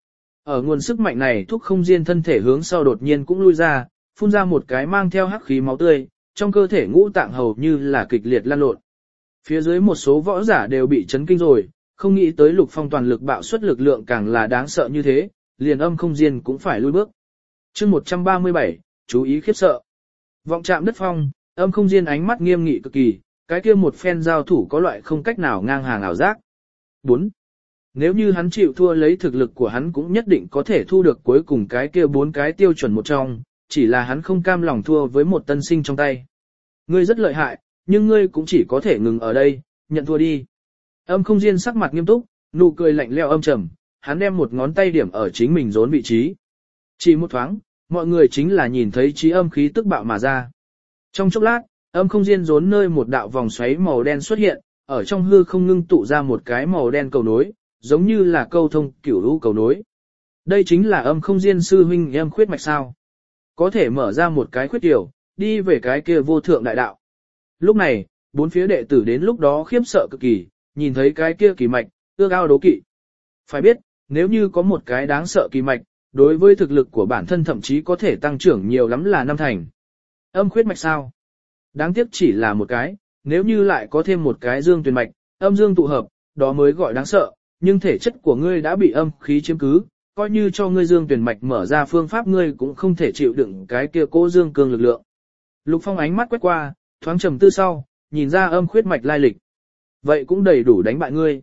Ở nguồn sức mạnh này Thúc Không Diên thân thể hướng sau đột nhiên cũng lui ra, phun ra một cái mang theo hắc khí máu tươi, trong cơ thể ngũ tạng hầu như là kịch liệt lan lộn. Phía dưới một số võ giả đều bị chấn kinh rồi, không nghĩ tới Lục Phong toàn lực bạo suất lực lượng càng là đáng sợ như thế, liền Âm Không Diên cũng phải lui bước. Chương 137, chú ý khiếp sợ. Vọng chạm đất phong, Âm Không Diên ánh mắt nghiêm nghị cực kỳ, cái kia một phen giao thủ có loại không cách nào ngang hàng ảo giác. 4. Nếu như hắn chịu thua lấy thực lực của hắn cũng nhất định có thể thu được cuối cùng cái kia 4 cái tiêu chuẩn một trong, chỉ là hắn không cam lòng thua với một tân sinh trong tay. Ngươi rất lợi hại, nhưng ngươi cũng chỉ có thể ngừng ở đây, nhận thua đi. Âm Không Diên sắc mặt nghiêm túc, nụ cười lạnh lẽo âm trầm, hắn đem một ngón tay điểm ở chính mình rốn vị trí. Chỉ một thoáng, mọi người chính là nhìn thấy trí âm khí tức bạo mà ra. Trong chốc lát, Âm Không Diên rốn nơi một đạo vòng xoáy màu đen xuất hiện, ở trong hư không ngưng tụ ra một cái màu đen cầu nối, giống như là câu thông cửu lũ cầu nối. Đây chính là Âm Không Diên sư huynh Âm Khuyết Mạch sao? Có thể mở ra một cái khuyết tiểu, đi về cái kia vô thượng đại đạo. Lúc này, bốn phía đệ tử đến lúc đó khiếp sợ cực kỳ, nhìn thấy cái kia kỳ mạch, ước ao đố kỵ. Phải biết, nếu như có một cái đáng sợ kỳ mạch, đối với thực lực của bản thân thậm chí có thể tăng trưởng nhiều lắm là 5 thành. Âm khuyết mạch sao? Đáng tiếc chỉ là một cái, nếu như lại có thêm một cái dương tuyền mạch, âm dương tụ hợp, đó mới gọi đáng sợ, nhưng thể chất của ngươi đã bị âm khí chiếm cứ, coi như cho ngươi dương tuyền mạch mở ra phương pháp ngươi cũng không thể chịu đựng cái kia cố dương cương lực lượng. Lục Phong ánh mắt quét qua, thoáng trầm tư sau, nhìn ra âm khuyết mạch lai lịch. Vậy cũng đầy đủ đánh bại ngươi.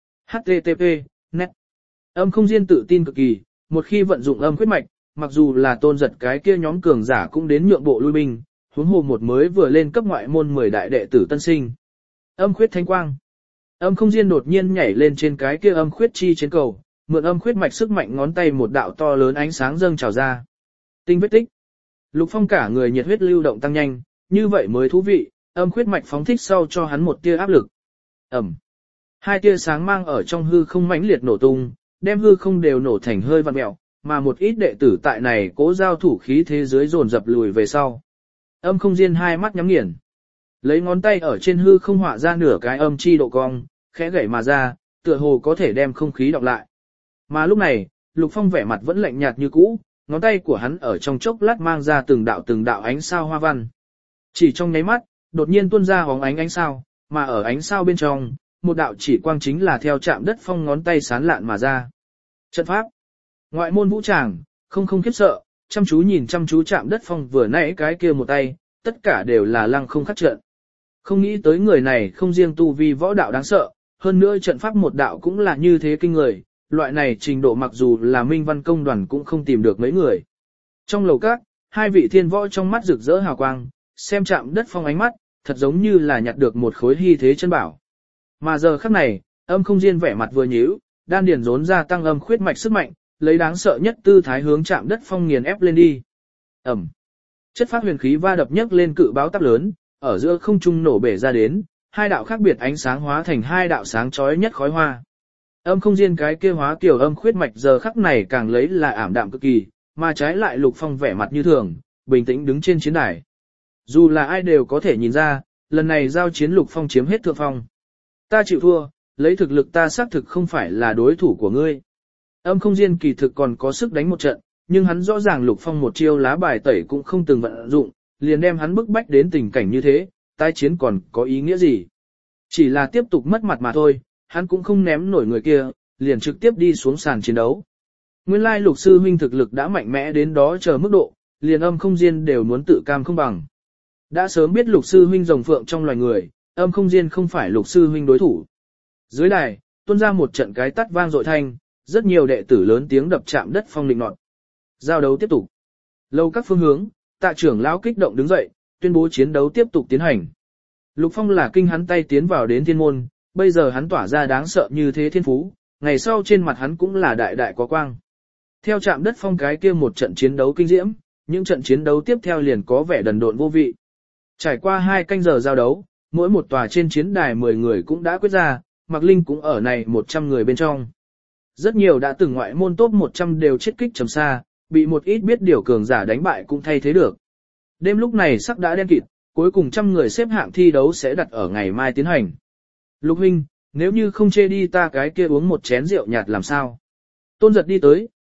HTTP, net. Âm Không Diên tự tin cực kỳ, một khi vận dụng âm khuyết mạch, mặc dù là Tôn Giật cái kia nhóm cường giả cũng đến nhượng bộ lui binh, huống hồ một mới vừa lên cấp ngoại môn 10 đại đệ tử tân sinh. Âm khuyết thanh quang. Âm Không Diên đột nhiên nhảy lên trên cái kia âm khuyết chi trên cầu, mượn âm khuyết mạch sức mạnh ngón tay một đạo to lớn ánh sáng dâng trào ra. Tinh vết tích. Lục Phong cả người nhiệt huyết lưu động tăng nhanh, như vậy mới thú vị, âm khuyết mạch phóng thích sau cho hắn một tia áp lực. Ẩm. Hai tia sáng mang ở trong hư không mãnh liệt nổ tung, đem hư không đều nổ thành hơi vặn mèo, mà một ít đệ tử tại này cố giao thủ khí thế dưới dồn dập lùi về sau. Âm Không Diên hai mắt nhắm nghiền, lấy ngón tay ở trên hư không họa ra nửa cái âm chi độ cong, khẽ gảy mà ra, tựa hồ có thể đem không khí đọc lại. Mà lúc này, Lục Phong vẻ mặt vẫn lạnh nhạt như cũ, ngón tay của hắn ở trong chốc lát mang ra từng đạo ánh sao hoa văn. Chỉ trong nháy mắt, đột nhiên tuôn ra hóng ánh sao, mà ở ánh sao bên trong, một đạo chỉ quang chính là theo chạm đất phong ngón tay sán lạn mà ra. Trận pháp. Ngoại môn vũ tràng, không khiếp sợ, chăm chú chạm đất phong vừa nãy cái kia một tay, tất cả đều là lăng không khắc trận. Không nghĩ tới người này không riêng tu vi võ đạo đáng sợ, hơn nữa trận pháp một đạo cũng là như thế kinh người, loại này trình độ mặc dù là Minh Văn công đoàn cũng không tìm được mấy người. Trong lầu các, hai vị thiên võ trong mắt rực rỡ hào quang, xem chạm đất phong ánh mắt, thật giống như là nhặt được một khối hy thế chân bảo. Mà giờ khắc này, Âm Không Diên vẻ mặt vừa nhíu, đan điền rốn ra tăng âm khuyết mạch sức mạnh, lấy đáng sợ nhất tư thái hướng chạm đất phong nghiền ép lên đi. Ẩm. Chất phát huyền khí va đập nhấc lên cự báo táp lớn, ở giữa không trung nổ bể ra đến, hai đạo khác biệt ánh sáng hóa thành hai đạo sáng chói nhất khói hoa. Âm Không Diên cái kia hóa kiểu âm khuyết mạch giờ khắc này càng lấy là ảm đạm cực kỳ, mà trái lại Lục Phong vẻ mặt như thường, bình tĩnh đứng trên chiến đài. Dù là ai đều có thể nhìn ra, lần này giao chiến Lục Phong chiếm hết thượng phong. Ta chịu thua, lấy thực lực ta xác thực không phải là đối thủ của ngươi. Âm Không Diên kỳ thực còn có sức đánh một trận, nhưng hắn rõ ràng Lục Phong một chiêu lá bài tẩy cũng không từng vận dụng, liền đem hắn bức bách đến tình cảnh như thế, tái chiến còn có ý nghĩa gì. Chỉ là tiếp tục mất mặt mà thôi, hắn cũng không ném nổi người kia, liền trực tiếp đi xuống sàn chiến đấu. Nguyên lai Lục sư huynh thực lực đã mạnh mẽ đến đó chờ mức độ, liền Âm Không Diên đều muốn tự cam không bằng. Đã sớm biết Lục sư huynh rồng phượng trong loài người, Âm Không Diên không phải Lục sư huynh đối thủ. Dưới đài, tuôn ra một trận cái tắt vang dội thanh, rất nhiều đệ tử lớn tiếng đập chạm đất phong định nọt. Giao đấu tiếp tục. Lâu các phương hướng, Tạ trưởng lão kích động đứng dậy, tuyên bố chiến đấu tiếp tục tiến hành. Lục Phong là kinh hắn tay tiến vào đến thiên môn, bây giờ hắn tỏa ra đáng sợ như thế thiên phú, ngày sau trên mặt hắn cũng là đại đại có quang. Theo chạm đất phong cái kia một trận chiến đấu kinh diễm, những trận chiến đấu tiếp theo liền có vẻ đần độn vô vị. Trải qua 2 canh giờ giao đấu, mỗi một tòa trên chiến đài 10 người cũng đã quyết ra, Mạc Linh cũng ở này 100 người bên trong. Rất nhiều đã từng ngoại môn top 100 đều chết kích trầm xa, bị một ít biết điều cường giả đánh bại cũng thay thế được. Đêm lúc này sắc đã đen kịt, cuối cùng 100 người xếp hạng thi đấu sẽ đặt ở ngày mai tiến hành. Lục huynh, nếu như không chê đi ta cái kia uống một chén rượu nhạt làm sao? Tôn Giật đi tới,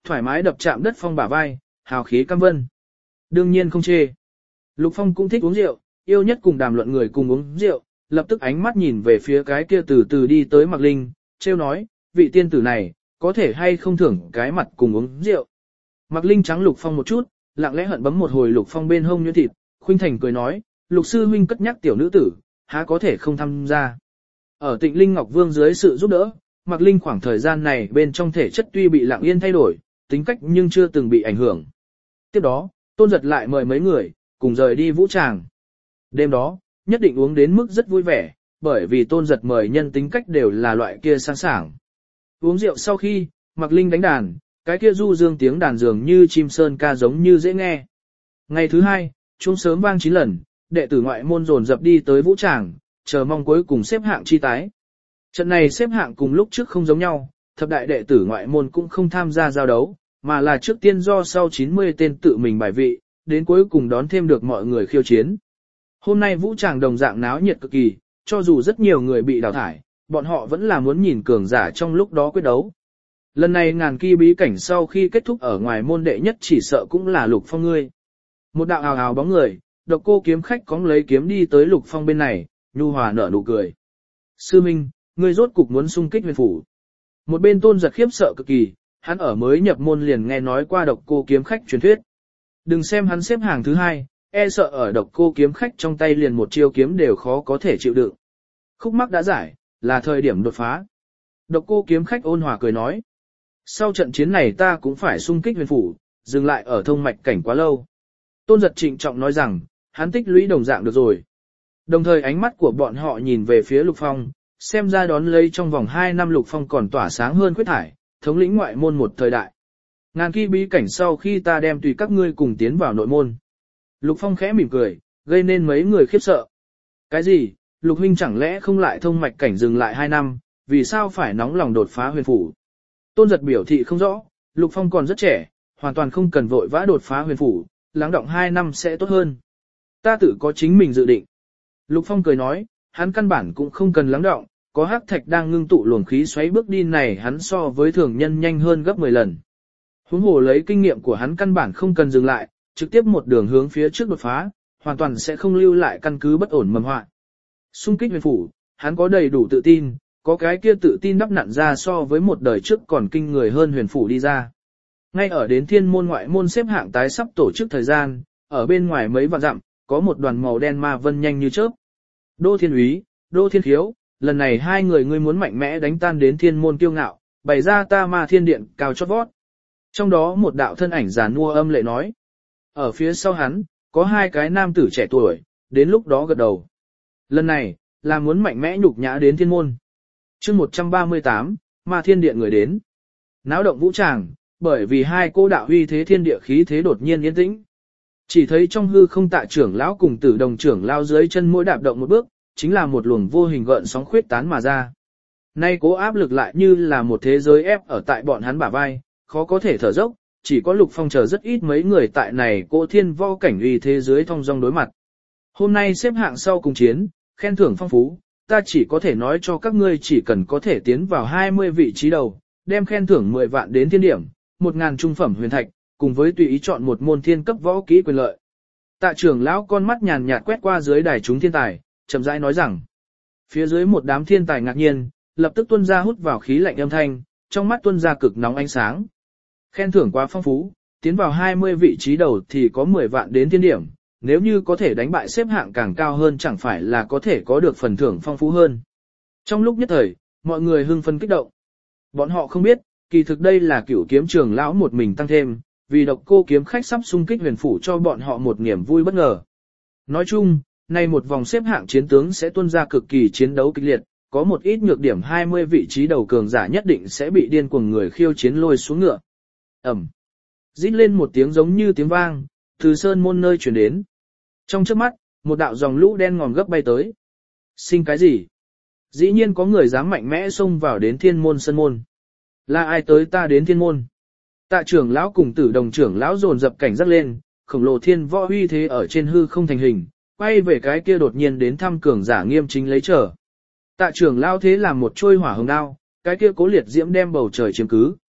thoải mái đập chạm đất phong bả vai, hào khí cam vân. Đương nhiên không chê. Lục Phong cũng thích uống rượu, yêu nhất cùng đàm luận người cùng uống rượu, lập tức ánh mắt nhìn về phía cái kia từ từ đi tới Mạc Linh, trêu nói, vị tiên tử này, có thể hay không thưởng cái mặt cùng uống rượu. Mạc Linh trắng Lục Phong một chút, lặng lẽ hận bấm một hồi Lục Phong bên hông nhuyễn thịt, khuynh thành cười nói, Lục sư huynh cất nhắc tiểu nữ tử, há có thể không tham gia. Ở Tịnh Linh Ngọc Vương dưới sự giúp đỡ, Mạc Linh khoảng thời gian này bên trong thể chất tuy bị lặng yên thay đổi, tính cách nhưng chưa từng bị ảnh hưởng. Tiếp đó, Tôn Giật lại mời mấy người, cùng rời đi vũ tràng. Đêm đó, nhất định uống đến mức rất vui vẻ, bởi vì Tôn Giật mời nhân tính cách đều là loại kia sáng sảng. Uống rượu sau khi, Mạc Linh đánh đàn, cái kia du dương tiếng đàn dường như chim sơn ca giống như dễ nghe. Ngày thứ hai, chuông sớm vang 9 lần, đệ tử ngoại môn dồn dập đi tới vũ tràng, chờ mong cuối cùng xếp hạng chi tái. Trận này xếp hạng cùng lúc trước không giống nhau, thập đại đệ tử ngoại môn cũng không tham gia giao đấu, mà là trước tiên do sau 90 tên tự mình bài vị, đến cuối cùng đón thêm được mọi người khiêu chiến. Hôm nay vũ tràng đồng dạng náo nhiệt cực kỳ, cho dù rất nhiều người bị đào thải, bọn họ vẫn là muốn nhìn cường giả trong lúc đó quyết đấu. Lần này ngàn kỳ bí cảnh sau khi kết thúc ở ngoài môn đệ nhất chỉ sợ cũng là Lục Phong ngươi. Một đạo ào ào bóng người, Độc Cô kiếm khách cóng lấy kiếm đi tới Lục Phong bên này, nhu hòa nở nụ cười. Sư Minh, ngươi rốt cục muốn xung kích huyền phủ. Một bên Tôn Giật khiếp sợ cực kỳ, hắn ở mới nhập môn liền nghe nói qua Độc Cô kiếm khách truyền thuyết. Đừng xem hắn xếp hàng thứ hai, e sợ ở Độc Cô kiếm khách trong tay liền một chiêu kiếm đều khó có thể chịu đựng. Khúc mắc đã giải, là thời điểm đột phá. Độc Cô kiếm khách ôn hòa cười nói. Sau trận chiến này ta cũng phải xung kích huyền phủ, dừng lại ở thông mạch cảnh quá lâu. Tôn Giật trịnh trọng nói rằng, hắn tích lũy đồng dạng được rồi. Đồng thời ánh mắt của bọn họ nhìn về phía Lục Phong, xem ra đón lấy trong vòng 2 năm Lục Phong còn tỏa sáng hơn khuyết thải, thống lĩnh ngoại môn một thời đại. Ngàn kỳ bí cảnh sau khi ta đem tùy các ngươi cùng tiến vào nội môn. Lục Phong khẽ mỉm cười, gây nên mấy người khiếp sợ. Cái gì, Lục huynh chẳng lẽ không lại thông mạch cảnh dừng lại 2 năm, vì sao phải nóng lòng đột phá huyền phủ? Tôn Giật biểu thị không rõ, Lục Phong còn rất trẻ, hoàn toàn không cần vội vã đột phá huyền phủ, lắng động 2 năm sẽ tốt hơn. Ta tự có chính mình dự định. Lục Phong cười nói, hắn căn bản cũng không cần lắng động, có hắc thạch đang ngưng tụ luồng khí xoáy bước đi này hắn so với thường nhân nhanh hơn gấp 10 lần. Huống hồ lấy kinh nghiệm của hắn căn bản không cần dừng lại, trực tiếp một đường hướng phía trước đột phá, hoàn toàn sẽ không lưu lại căn cứ bất ổn mầm họa. Xung kích huyền phủ, hắn có đầy đủ tự tin, có cái kia tự tin đắp nặn ra so với một đời trước còn kinh người hơn huyền phủ đi ra. Ngay ở đến thiên môn ngoại môn xếp hạng tái sắp tổ chức thời gian, ở bên ngoài mấy vạn dặm, có một đoàn màu đen ma vân nhanh như chớp. Đô Thiên Úy, Đô Thiên Khiếu, lần này hai người ngươi muốn mạnh mẽ đánh tan đến thiên môn kiêu ngạo, bày ra ta ma thiên điện cao chót vót. Trong đó một đạo thân ảnh già nua âm lệ nói. Ở phía sau hắn, có 2 cái nam tử trẻ tuổi, đến lúc đó gật đầu. Lần này, là muốn mạnh mẽ nhục nhã đến thiên môn. chương 138, ma thiên điện người đến. Náo động vũ tràng, bởi vì 2 cô đạo huy thế thiên địa khí thế đột nhiên yên tĩnh. Chỉ thấy trong hư không Tạ trưởng lão cùng Tử Đồng trưởng lão dưới chân mỗi đạp động một bước, chính là một luồng vô hình gợn sóng khuyết tán mà ra. Nay cố áp lực lại như là một thế giới ép ở tại bọn hắn bả vai, khó có thể thở dốc, chỉ có Lục Phong chờ rất ít mấy người tại này cố thiên vo cảnh uy thế dưới thong dong đối mặt. Hôm nay xếp hạng sau cùng chiến, khen thưởng phong phú, ta chỉ có thể nói cho các ngươi chỉ cần có thể tiến vào 20 vị trí đầu, đem khen thưởng 10 vạn đến thiên điểm, 1000 trung phẩm huyền thạch, cùng với tùy ý chọn một môn thiên cấp võ kỹ quyền lợi. Tạ trưởng lão con mắt nhàn nhạt quét qua dưới đài chúng thiên tài, chậm rãi nói rằng. Phía dưới một đám thiên tài ngạc nhiên, lập tức tuôn ra hút vào khí lạnh âm thanh, trong mắt tuôn ra cực nóng ánh sáng. Khen thưởng quá phong phú, tiến vào 20 vị trí đầu thì có 10 vạn đến thiên điểm, nếu như có thể đánh bại xếp hạng càng cao hơn chẳng phải là có thể có được phần thưởng phong phú hơn. Trong lúc nhất thời, mọi người hưng phấn kích động. Bọn họ không biết, kỳ thực đây là Cửu Kiếm trưởng lão một mình tăng thêm, vì Độc Cô kiếm khách sắp xung kích huyền phủ cho bọn họ một niềm vui bất ngờ. Nói chung, nay một vòng xếp hạng chiến tướng sẽ tuôn ra cực kỳ chiến đấu kịch liệt, có một ít nhược điểm 20 vị trí đầu cường giả nhất định sẽ bị điên cuồng người khiêu chiến lôi xuống ngựa. Ầm. Rít lên một tiếng giống như tiếng vang, từ sơn môn nơi truyền đến. Trong chớp mắt, một đạo dòng lũ đen ngòm gấp bay tới. Sinh cái gì? Dĩ nhiên có người dám mạnh mẽ xông vào đến thiên môn sân môn. Là ai tới ta đến thiên môn? Tạ trưởng lão cùng Tử Đồng trưởng lão dồn dập cảnh giác lên, khổng lồ thiên võ uy thế ở trên hư không thành hình, quay về cái kia đột nhiên đến thăm cường giả nghiêm chính lấy trở. Tạ trưởng lão thế làm một trôi hỏa hồng đao, cái kia cố liệt diễm đem bầu trời chiếm cứ.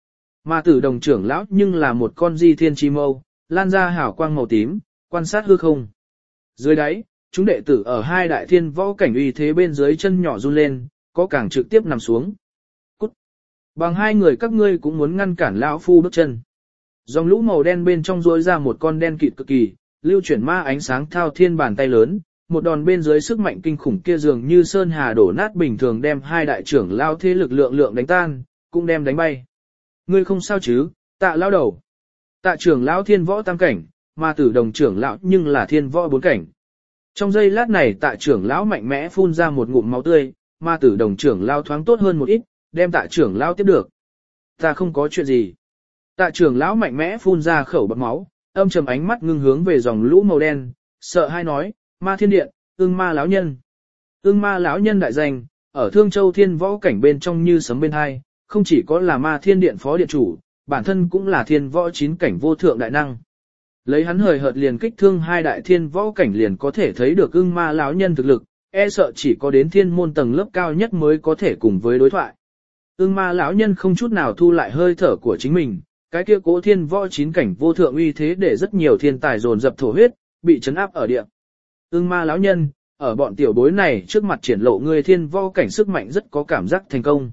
Mà Tử Đồng trưởng lão nhưng là một con di thiên chi mâu, lan ra hào quang màu tím, quan sát hư không. Dưới đáy, chúng đệ tử ở hai đại thiên võ cảnh uy thế bên dưới chân nhỏ run lên, có càng trực tiếp nằm xuống. Cút! Bằng hai người các ngươi cũng muốn ngăn cản lão phu bước chân. Dòng lũ màu đen bên trong rối ra một con đen kịt cực kỳ, lưu chuyển ma ánh sáng thao thiên bàn tay lớn, một đòn bên dưới sức mạnh kinh khủng kia dường như sơn hà đổ nát bình thường đem hai đại trưởng lao thế lực lượng đánh tan, cũng đem đánh bay. Ngươi không sao chứ, Tạ lão đầu. Tạ trưởng lão thiên võ tam cảnh, mà Tử Đồng trưởng lão nhưng là thiên võ bốn cảnh. Trong giây lát này Tạ trưởng lão mạnh mẽ phun ra một ngụm máu tươi, mà Tử Đồng trưởng lão thoáng tốt hơn một ít, đem Tạ trưởng lão tiếp được. Ta không có chuyện gì. Tạ trưởng lão mạnh mẽ phun ra khẩu bọt máu, âm trầm ánh mắt ngưng hướng về dòng lũ màu đen, sợ hai nói, Ma Thiên Điện, Ưng Ma lão nhân. Ưng Ma lão nhân đại danh, ở Thương Châu thiên võ cảnh bên trong như sấm bên hai, không chỉ có là Ma Thiên Điện phó điện chủ, bản thân cũng là thiên võ chín cảnh vô thượng đại năng. Lấy hắn hời hợt liền kích thương hai đại thiên võ cảnh liền có thể thấy được Ưng Ma lão nhân thực lực, e sợ chỉ có đến thiên môn tầng lớp cao nhất mới có thể cùng với đối thoại. Ưng Ma lão nhân không chút nào thu lại hơi thở của chính mình, cái kia cố thiên võ chín cảnh vô thượng uy thế để rất nhiều thiên tài dồn dập thổ huyết, bị chấn áp ở địa. Ưng Ma lão nhân, ở bọn tiểu bối này trước mặt triển lộ người thiên võ cảnh sức mạnh rất có cảm giác thành công.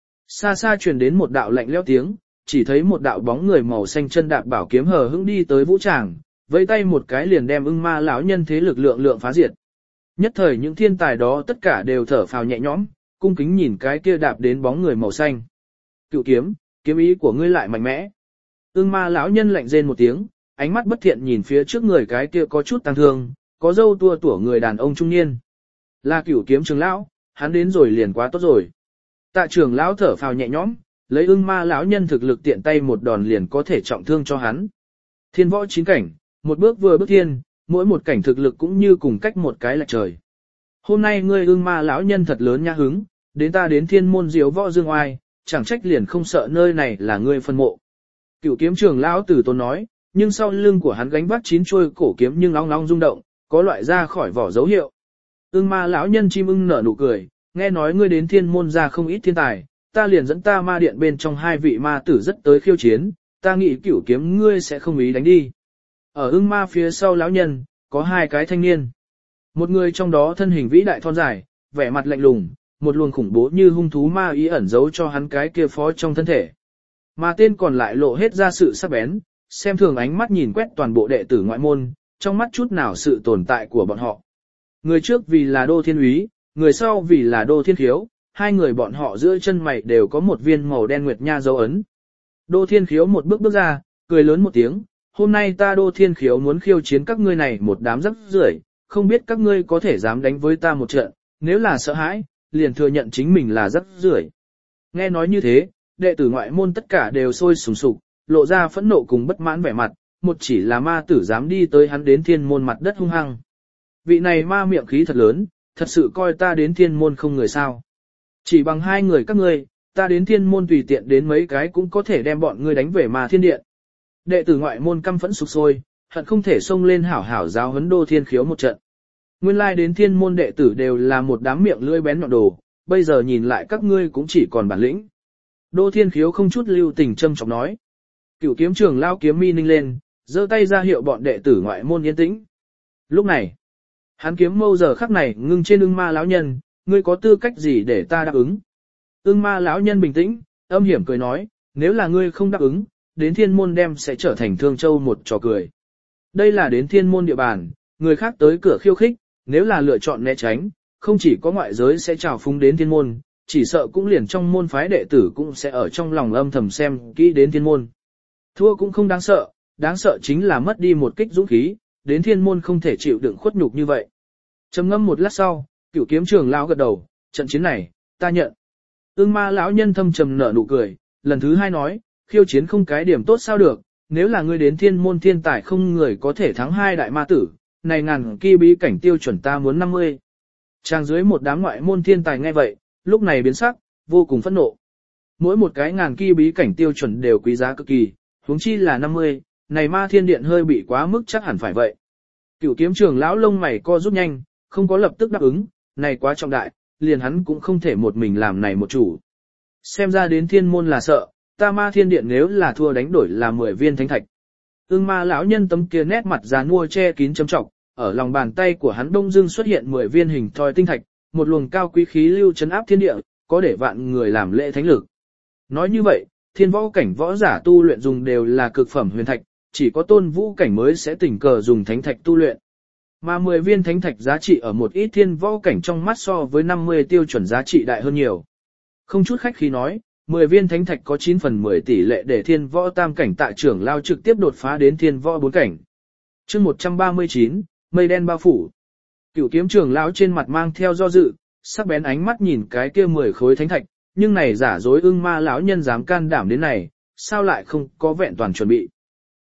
Xa xa truyền đến một đạo lạnh lẽo tiếng, chỉ thấy một đạo bóng người màu xanh chân đạp bảo kiếm hờ hững đi tới vũ tràng, vẫy tay một cái liền đem Ưng Ma lão nhân thế lực lượng phá diệt. Nhất thời những thiên tài đó tất cả đều thở phào nhẹ nhõm, cung kính nhìn cái kia đạp đến bóng người màu xanh. Cựu kiếm, kiếm ý của ngươi lại mạnh mẽ. Ưng Ma lão nhân lạnh rên một tiếng, ánh mắt bất thiện nhìn phía trước người cái kia có chút tăng thương, có râu tua tủa người đàn ông trung niên. Là Cửu kiếm trưởng lão, hắn đến rồi liền quá tốt rồi. Tạ trưởng lão thở phào nhẹ nhõm, lấy Ưng Ma lão nhân thực lực tiện tay một đòn liền có thể trọng thương cho hắn. Thiên võ chín cảnh, một bước vừa bước thiên, mỗi một cảnh thực lực cũng như cùng cách một cái lệch trời. Hôm nay ngươi Ưng Ma lão nhân thật lớn nha hứng, đến ta đến thiên môn diếu võ dương oai, chẳng trách liền không sợ nơi này là ngươi phân mộ. Cửu kiếm trưởng lão tử tốn nói, nhưng sau lưng của hắn gánh vác 9 chuôi cổ kiếm nhưng ong ong rung động, có loại ra khỏi vỏ dấu hiệu. Ưng Ma lão nhân chim ưng nở nụ cười, nghe nói ngươi đến thiên môn ra không ít thiên tài, ta liền dẫn ta ma điện bên trong hai vị ma tử rất tới khiêu chiến, ta nghĩ Cửu kiếm ngươi sẽ không ý đánh đi. Ở Ưng Ma phía sau lão nhân, có hai cái thanh niên. Một người trong đó thân hình vĩ đại thon dài, vẻ mặt lạnh lùng, một luồng khủng bố như hung thú ma ý ẩn giấu cho hắn cái kia phó trong thân thể. Mà tên còn lại lộ hết ra sự sắc bén, xem thường ánh mắt nhìn quét toàn bộ đệ tử ngoại môn, trong mắt chút nào sự tồn tại của bọn họ. Người trước vì là Đô Thiên Úy, người sau vì là Đô Thiên Khiếu, hai người bọn họ giữa chân mày đều có một viên màu đen nguyệt nha dấu ấn. Đô Thiên Khiếu một bước ra, cười lớn một tiếng, hôm nay ta Đô Thiên Khiếu muốn khiêu chiến các ngươi này một đám rắc rưởi, không biết các ngươi có thể dám đánh với ta một trận, nếu là sợ hãi, liền thừa nhận chính mình là rắc rưởi. Nghe nói như thế, đệ tử ngoại môn tất cả đều sôi sùng sục, lộ ra phẫn nộ cùng bất mãn vẻ mặt, một chỉ là ma tử dám đi tới hắn đến thiên môn mặt đất hung hăng. Vị này ma miệng khí thật lớn, thật sự coi ta đến thiên môn không người sao. Chỉ bằng hai người các ngươi, ta đến thiên môn tùy tiện đến mấy cái cũng có thể đem bọn ngươi đánh về Ma Thiên Điện. Đệ tử ngoại môn căm phẫn sục sôi, hận không thể xông lên hảo hảo giáo huấn Đô Thiên Khiếu một trận. Nguyên lai đến thiên môn đệ tử đều là một đám miệng lưỡi bén nhọn đồ, bây giờ nhìn lại các ngươi cũng chỉ còn bản lĩnh. Đô Thiên Khiếu không chút lưu tình châm chọc nói. Cửu kiếm trưởng lao kiếm mi ninh lên, giơ tay ra hiệu bọn đệ tử ngoại môn yên tĩnh. Lúc này, hắn kiếm mâu giờ khắc này ngưng trên Ưng Ma lão nhân, ngươi có tư cách gì để ta đáp ứng? Ưng Ma lão nhân bình tĩnh, âm hiểm cười nói, nếu là ngươi không đáp ứng, đến thiên môn đem sẽ trở thành Thương Châu một trò cười. Đây là đến thiên môn địa bàn, người khác tới cửa khiêu khích, nếu là lựa chọn né tránh, không chỉ có ngoại giới sẽ trào phúng đến thiên môn, chỉ sợ cũng liền trong môn phái đệ tử cũng sẽ ở trong lòng âm thầm xem kỹ đến thiên môn. Thua cũng không đáng sợ chính là mất đi một kích dũng khí, đến thiên môn không thể chịu đựng khuất nhục như vậy. Trầm ngâm một lát sau, Cửu kiếm trưởng lão gật đầu, trận chiến này, ta nhận. Ưng Ma lão nhân thâm trầm nở nụ cười, lần thứ hai nói, khiêu chiến không cái điểm tốt sao được, nếu là ngươi đến thiên môn thiên tài không người có thể thắng hai đại ma tử, này ngàn kỳ bí cảnh tiêu chuẩn ta muốn 50. Trang dưới một đám ngoại môn thiên tài nghe vậy, lúc này biến sắc, vô cùng phẫn nộ. Mỗi một cái ngàn kỳ bí cảnh tiêu chuẩn đều quý giá cực kỳ, huống chi là 50, này Ma Thiên Điện hơi bị quá mức chắc hẳn phải vậy. Cửu kiếm trưởng lão lông mày co rút nhanh, không có lập tức đáp ứng, này quá trọng đại, liền hắn cũng không thể một mình làm này một chủ. Xem ra đến thiên môn là sợ, ta ma thiên điện nếu là thua đánh đổi là 10 viên thánh thạch. Ưng ma lão nhân tấm kia nét mặt già nua che kín châm trọng, ở lòng bàn tay của hắn đông dưng xuất hiện 10 viên hình thoi tinh thạch, một luồng cao quý khí lưu chấn áp thiên địa, có để vạn người làm lễ thánh lực. Nói như vậy, thiên võ cảnh võ giả tu luyện dùng đều là cực phẩm huyền thạch, chỉ có tôn vũ cảnh mới sẽ tình cờ dùng thánh thạch tu luyện. Mà 10 viên thánh thạch giá trị ở một ít thiên võ cảnh trong mắt so với 50 tiêu chuẩn giá trị đại hơn nhiều. Không chút khách khí nói, 10 viên thánh thạch có 9 phần 10 tỷ lệ để thiên võ tam cảnh tại trưởng lao trực tiếp đột phá đến thiên võ 4 cảnh. Chương 139, mây đen bao phủ. Cửu kiếm trưởng lão trên mặt mang theo do dự, sắc bén ánh mắt nhìn cái kia 10 khối thánh thạch, nhưng này giả dối ưng ma lão nhân dám can đảm đến này, sao lại không có vẹn toàn chuẩn bị.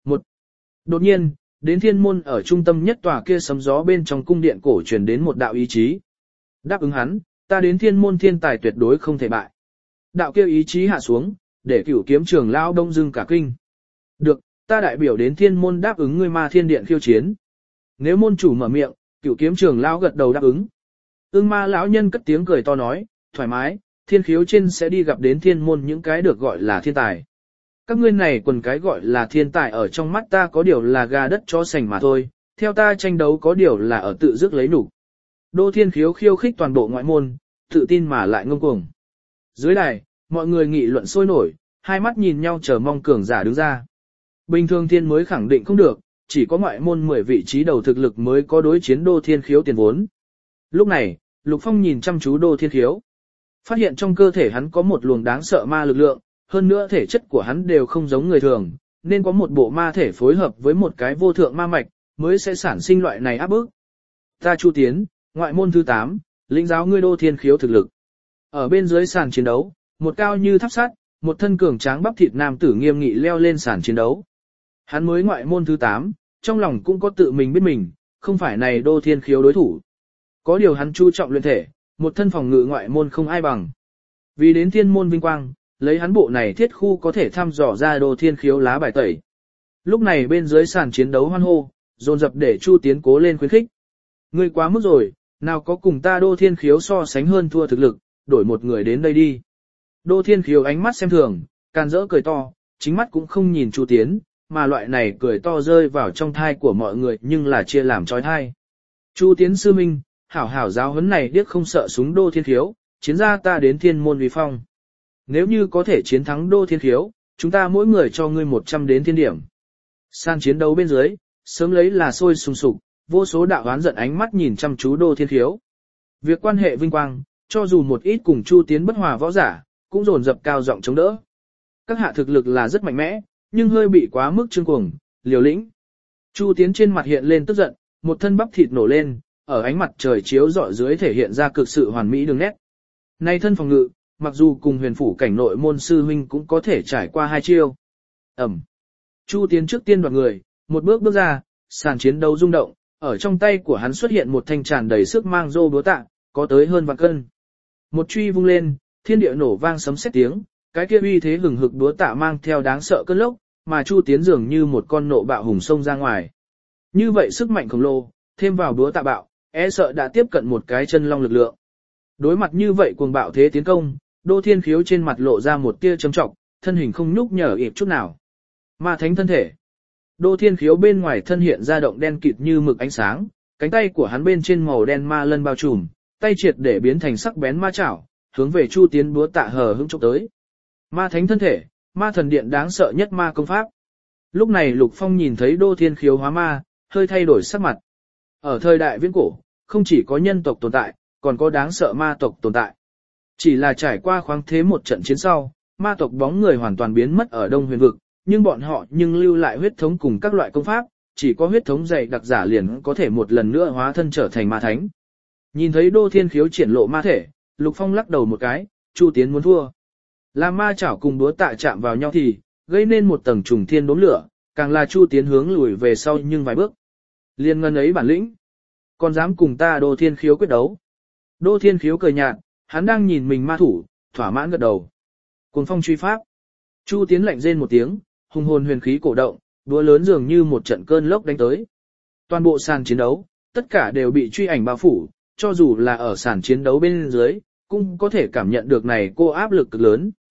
Đột nhiên, đến thiên môn ở trung tâm nhất tòa kia sấm gió bên trong cung điện cổ truyền đến một đạo ý chí. Đáp ứng hắn, ta đến thiên môn thiên tài tuyệt đối không thể bại. Đạo kia ý chí hạ xuống, để cửu kiếm trưởng lão đông dưng cả kinh. Được, ta đại biểu đến thiên môn đáp ứng ngươi ma thiên điện khiêu chiến. Nếu môn chủ mở miệng, cửu kiếm trưởng lão gật đầu đáp ứng. Ưng ma lão nhân cất tiếng cười to nói, thoải mái, thiên khiếu trên sẽ đi gặp đến thiên môn những cái được gọi là thiên tài. Các ngươi này quần cái gọi là thiên tài ở trong mắt ta có điều là gà đất chó sành mà thôi, theo ta tranh đấu có điều là ở tự dứt lấy nhục. Đô Thiên Khiếu khiêu khích toàn bộ ngoại môn, tự tin mà lại ngông cuồng. Dưới đài, mọi người nghị luận sôi nổi, hai mắt nhìn nhau chờ mong cường giả đứng ra. Bình thường thiên mới khẳng định không được, chỉ có ngoại môn 10 vị trí đầu thực lực mới có đối chiến Đô Thiên Khiếu tiền vốn. Lúc này, Lục Phong nhìn chăm chú Đô Thiên Khiếu. Phát hiện trong cơ thể hắn có một luồng đáng sợ ma lực lượng, hơn nữa thể chất của hắn đều không giống người thường, nên có một bộ ma thể phối hợp với một cái vô thượng ma mạch, mới sẽ sản sinh loại này áp bức. Ta Chu Tiến, ngoại môn thứ 8, lĩnh giáo ngươi Đô Thiên Khiếu thực lực. Ở bên dưới sàn chiến đấu, một cao như tháp sắt, một thân cường tráng bắp thịt nam tử nghiêm nghị leo lên sàn chiến đấu. Hắn mới ngoại môn thứ 8, trong lòng cũng có tự mình biết mình, không phải này Đô Thiên Khiếu đối thủ. Có điều hắn chú trọng luyện thể, một thân phòng ngự ngoại môn không ai bằng. Vì đến thiên môn vinh quang, lấy hắn bộ này thiết khu có thể thăm dò ra Đô Thiên Khiếu lá bài tẩy. Lúc này bên dưới sàn chiến đấu hoan hô, dồn dập để Chu Tiến cố lên khuyến khích. Ngươi quá mức rồi, nào có cùng ta Đô Thiên Khiếu so sánh hơn thua thực lực, đổi một người đến đây đi. Đô Thiên Khiếu ánh mắt xem thường, can dỡ cười to, chính mắt cũng không nhìn Chu Tiến, mà loại này cười to rơi vào trong thai của mọi người nhưng là chia làm trói thai. Chu Tiến sư minh, hảo hảo giáo huấn này điếc không sợ súng Đô Thiên Khiếu, chiến ra ta đến thiên môn uy phong. Nếu như có thể chiến thắng Đô Thiên Khiếu, chúng ta mỗi người cho ngươi 100 đến thiên điểm. San chiến đấu bên dưới, sớm lấy là sôi sùng sục, vô số đạo oán giận ánh mắt nhìn chăm chú Đô Thiên Khiếu. Việc quan hệ vinh quang, cho dù một ít cùng Chu Tiến bất hòa võ giả, cũng dồn dập cao giọng chống đỡ. Các hạ thực lực là rất mạnh mẽ, nhưng hơi bị quá mức trương cuồng, liều lĩnh. Chu Tiến trên mặt hiện lên tức giận, một thân bắp thịt nổ lên, ở ánh mặt trời chiếu rọi dưới thể hiện ra cực sự hoàn mỹ đường nét. Nay thân phòng ngự, mặc dù cùng huyền phủ cảnh nội môn sư huynh cũng có thể trải qua 2 chiêu. Ẩm. Chu Tiến trước tiên đoạt người, một bước bước ra, sàn chiến đấu rung động, ở trong tay của hắn xuất hiện một thanh tràn đầy sức mang rô búa tạ, có tới hơn vạn cân. Một truy vung lên, thiên địa nổ vang sấm sét tiếng, cái kia uy thế hừng hực búa tạ mang theo đáng sợ cơn lốc, mà Chu Tiến dường như một con nộ bạo hùng sông ra ngoài. Như vậy sức mạnh khổng lồ, thêm vào búa tạ bạo, e sợ đã tiếp cận một cái chân long lực lượng. Đối mặt như vậy cuồng bạo thế tiến công, Đô Thiên Khiếu trên mặt lộ ra một tia châm trọng, thân hình không nhúc nhở ịp chút nào. Ma thánh thân thể. Đô Thiên Khiếu bên ngoài thân hiện ra động đen kịt như mực ánh sáng, cánh tay của hắn bên trên màu đen ma lân bao trùm, tay triệt để biến thành sắc bén ma chảo, hướng về Chu Tiến búa tạ hờ hững chụp tới. Ma thánh thân thể, ma thần điện đáng sợ nhất ma công pháp. Lúc này Lục Phong nhìn thấy Đô Thiên Khiếu hóa ma, hơi thay đổi sắc mặt. Ở thời đại viễn cổ, không chỉ có nhân tộc tồn tại, còn có đáng sợ ma tộc tồn tại. Chỉ là trải qua khoáng thế một trận chiến sau, ma tộc bóng người hoàn toàn biến mất ở Đông Huyền vực, nhưng bọn họ lưu lại huyết thống cùng các loại công pháp, chỉ có huyết thống dày đặc giả liền có thể một lần nữa hóa thân trở thành ma thánh. Nhìn thấy Đô Thiên Khiếu triển lộ ma thể, Lục Phong lắc đầu một cái, Chu Tiến muốn thua. Làm ma chảo cùng búa tạ chạm vào nhau thì, gây nên một tầng trùng thiên đốm lửa, càng là Chu Tiến hướng lùi về sau nhưng vài bước. Liên ngân ấy bản lĩnh, còn dám cùng ta Đô Thiên Khiếu quyết đấu. Đô Thiên Khiếu cười nhạt, hắn đang nhìn mình ma thủ, thỏa mãn gật đầu. Cuồng phong truy pháp. Chu Tiến lạnh rên một tiếng, hùng hồn huyền khí cổ động, đũa lớn dường như một trận cơn lốc đánh tới. Toàn bộ sàn chiến đấu, tất cả đều bị truy ảnh bao phủ, cho dù là ở sàn chiến đấu bên dưới, cũng có thể cảm nhận được này cô áp lực cực lớn.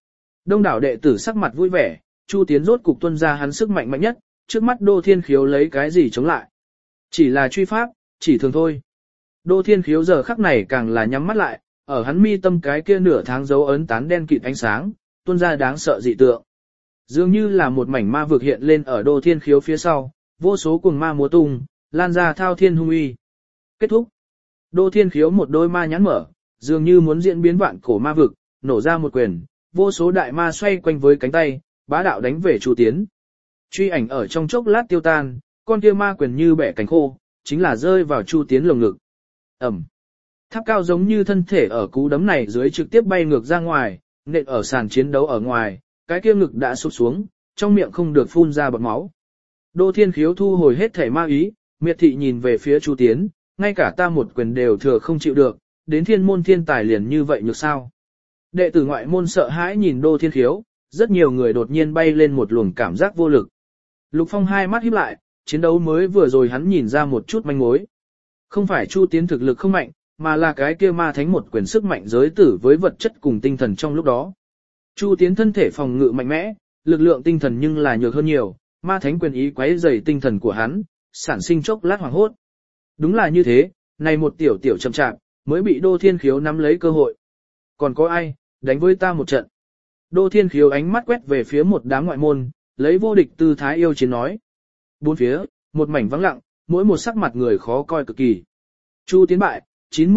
Đông đảo đệ tử sắc mặt vui vẻ, Chu Tiến rốt cục tuân ra hắn sức mạnh mạnh nhất, trước mắt Đô Thiên Khiếu lấy cái gì chống lại. Chỉ là truy pháp, chỉ thường thôi. Đô Thiên Khiếu giờ khắc này càng là nhắm mắt lại, ở hắn mi tâm cái kia nửa tháng dấu ấn tán đen kịt ánh sáng, tuôn ra đáng sợ dị tượng. Dường như là một mảnh ma vực hiện lên ở Đô Thiên Khiếu phía sau, vô số cuồng ma múa tung, lan ra thao thiên hung uy. Kết thúc. Đô Thiên Khiếu một đôi ma nhãn mở, dường như muốn diễn biến vạn cổ ma vực, nổ ra một quyền, vô số đại ma xoay quanh với cánh tay, bá đạo đánh về Chu Tiến. Truy ảnh ở trong chốc lát tiêu tan, con kia ma quyền như bẻ cánh khô, chính là rơi vào Chu Tiến lồng ngực. Ẩm. Tháp cao giống như thân thể ở cú đấm này dưới trực tiếp bay ngược ra ngoài, nện ở sàn chiến đấu ở ngoài, cái kia ngực đã sụp xuống, trong miệng không được phun ra bọt máu. Đô Thiên Khiếu thu hồi hết thể ma ý, miệt thị nhìn về phía Chu Tiến, ngay cả ta một quyền đều thừa không chịu được, đến thiên môn thiên tài liền như vậy nhược sao. Đệ tử ngoại môn sợ hãi nhìn Đô Thiên Khiếu, rất nhiều người đột nhiên bay lên một luồng cảm giác vô lực. Lục Phong hai mắt híp lại, chiến đấu mới vừa rồi hắn nhìn ra một chút manh mối. Không phải Chu Tiến thực lực không mạnh, mà là cái kia ma thánh một quyền sức mạnh giới tử với vật chất cùng tinh thần trong lúc đó. Chu Tiến thân thể phòng ngự mạnh mẽ, lực lượng tinh thần nhưng là nhược hơn nhiều, ma thánh quyền ý quấy rầy tinh thần của hắn, sản sinh chốc lát hoảng hốt. Đúng là như thế, này một tiểu tiểu chậm chạp, mới bị Đô Thiên Khiếu nắm lấy cơ hội. Còn có ai, đánh với ta một trận. Đô Thiên Khiếu ánh mắt quét về phía một đám ngoại môn, lấy vô địch tư thái yêu chiến nói. Bốn phía, một mảnh vắng lặng, mỗi một sắc mặt người khó coi cực kỳ. Chu Tiến bại,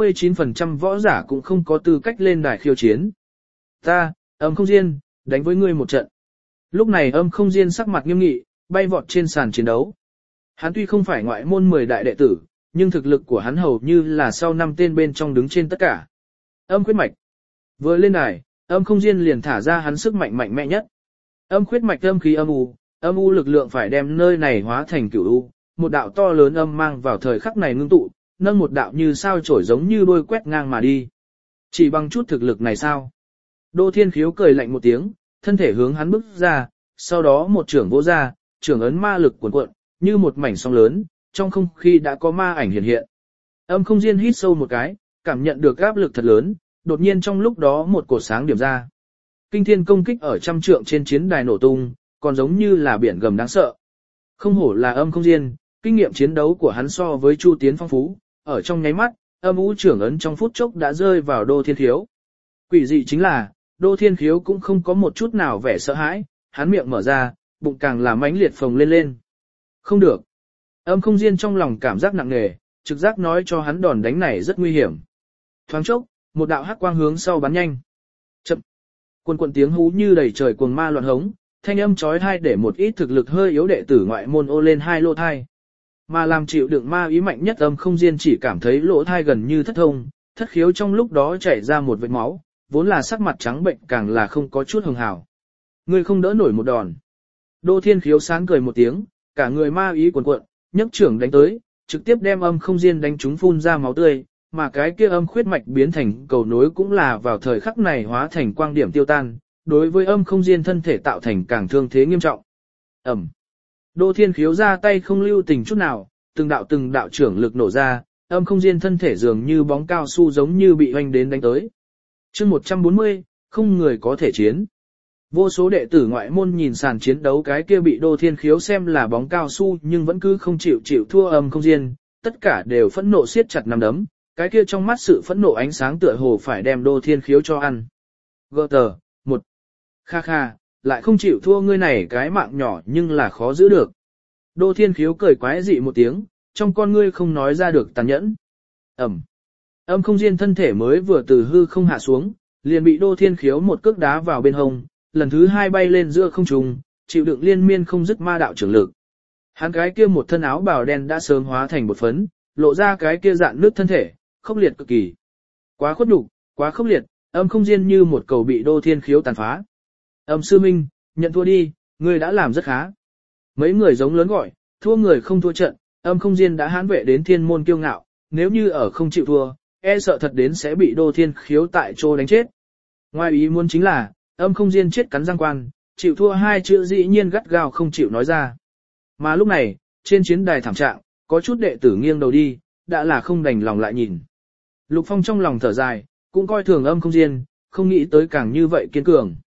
99% võ giả cũng không có tư cách lên đài khiêu chiến. Ta, Âm Không Diên, đánh với ngươi một trận. Lúc này Âm Không Diên sắc mặt nghiêm nghị, bay vọt trên sàn chiến đấu. Hắn tuy không phải ngoại môn 10 đại đệ tử, nhưng thực lực của hắn hầu như là sau 5 tên bên trong đứng trên tất cả. Âm Khuyết Mạch. Vừa lên đài, Âm Không Diên liền thả ra hắn sức mạnh mạnh mẽ nhất. Âm Khuyết Mạch âm khí âm u lực lượng phải đem nơi này hóa thành cửu u, một đạo to lớn âm mang vào thời khắc này ngưng tụ, nâng một đạo như sao chổi giống như đôi quét ngang mà đi. Chỉ bằng chút thực lực này sao? Đô Thiên Khiếu cười lạnh một tiếng, thân thể hướng hắn bước ra, sau đó một trưởng vỗ ra, trưởng ấn ma lực cuồn cuộn, như một mảnh sóng lớn, trong không khí đã có ma ảnh hiện hiện. Âm Không Diên hít sâu một cái, cảm nhận được áp lực thật lớn, đột nhiên trong lúc đó một cột sáng điểm ra. Kinh thiên công kích ở trăm trượng trên chiến đài nổ tung, còn giống như là biển gầm đáng sợ. Không hổ là Âm Không Diên, kinh nghiệm chiến đấu của hắn so với Chu Tiến phong phú, ở trong nháy mắt, âm u trưởng ấn trong phút chốc đã rơi vào Đô Thiên Khiếu. Quỷ dị chính là, Đô Thiên Khiếu cũng không có một chút nào vẻ sợ hãi, hắn miệng mở ra, bụng càng là mãnh liệt phồng lên lên. Không được. Âm Không Diên trong lòng cảm giác nặng nề, trực giác nói cho hắn đòn đánh này rất nguy hiểm. Thoáng chốc, một đạo hắc quang hướng sau bắn nhanh. Chậm. Quần tiếng hú như đầy trời cuồng ma loạn hống, thanh âm chói tai để một ít thực lực hơi yếu đệ tử ngoại môn ô lên hai lỗ thai. Mà làm chịu đựng ma ý mạnh nhất Âm Không Diên chỉ cảm thấy lỗ thai gần như thất thông, thất khiếu trong lúc đó chảy ra một vệt máu, vốn là sắc mặt trắng bệnh càng là không có chút hường hào. Ngươi không đỡ nổi một đòn. Đô Thiên Khiếu sáng cười một tiếng, cả người ma ý cuồn cuộn, nhấc trưởng đánh tới, trực tiếp đem Âm Không Diên đánh trúng phun ra máu tươi, mà cái kia âm khuyết mạch biến thành cầu nối cũng là vào thời khắc này hóa thành quang điểm tiêu tan, đối với Âm Không Diên thân thể tạo thành càng thương thế nghiêm trọng. Ẩm. Đô Thiên Khiếu ra tay không lưu tình chút nào, từng đạo trưởng lực nổ ra, Âm Không Diên thân thể dường như bóng cao su giống như bị hoành đến đánh tới. Chương 140, không người có thể chiến. Vô số đệ tử ngoại môn nhìn sàn chiến đấu cái kia bị Đô Thiên Khiếu xem là bóng cao su nhưng vẫn cứ không chịu thua Âm Không Diên, tất cả đều phẫn nộ siết chặt nắm đấm, cái kia trong mắt sự phẫn nộ ánh sáng tựa hồ phải đem Đô Thiên Khiếu cho ăn. Gơ tờ, một. Kha kha, lại không chịu thua ngươi này cái mạng nhỏ nhưng là khó giữ được. Đô Thiên Khiếu cười quái dị một tiếng, trong con ngươi không nói ra được tàn nhẫn. Ẩm. Âm Không Diên thân thể mới vừa từ hư không hạ xuống, liền bị Đô Thiên Khiếu một cước đá vào bên hông, lần thứ hai bay lên giữa không trung, chịu đựng liên miên không dứt ma đạo trưởng lực. Hắn cái kia một thân áo bào đen đã sớm hóa thành bột phấn, lộ ra cái kia dạn nước thân thể, khốc liệt cực kỳ. Quá khuất nhục, quá khốc liệt, Âm Không Diên như một cầu bị Đô Thiên Khiếu tàn phá. Âm sư minh, nhận thua đi, ngươi đã làm rất khá. Mấy người giống lớn gọi, thua người không thua trận, Âm Không Diên đã hãn vệ đến thiên môn kiêu ngạo, nếu như ở không chịu thua, e sợ thật đến sẽ bị Đô Thiên Khiếu tại chỗ đánh chết. Ngoài ý muốn chính là, Âm Không Diên chết cắn răng quan, chịu thua hai chữ dĩ nhiên gắt gao không chịu nói ra. Mà lúc này, trên chiến đài thảm trạng, có chút đệ tử nghiêng đầu đi, đã là không đành lòng lại nhìn. Lục Phong trong lòng thở dài, cũng coi thường Âm Không Diên, không nghĩ tới càng như vậy kiên cường.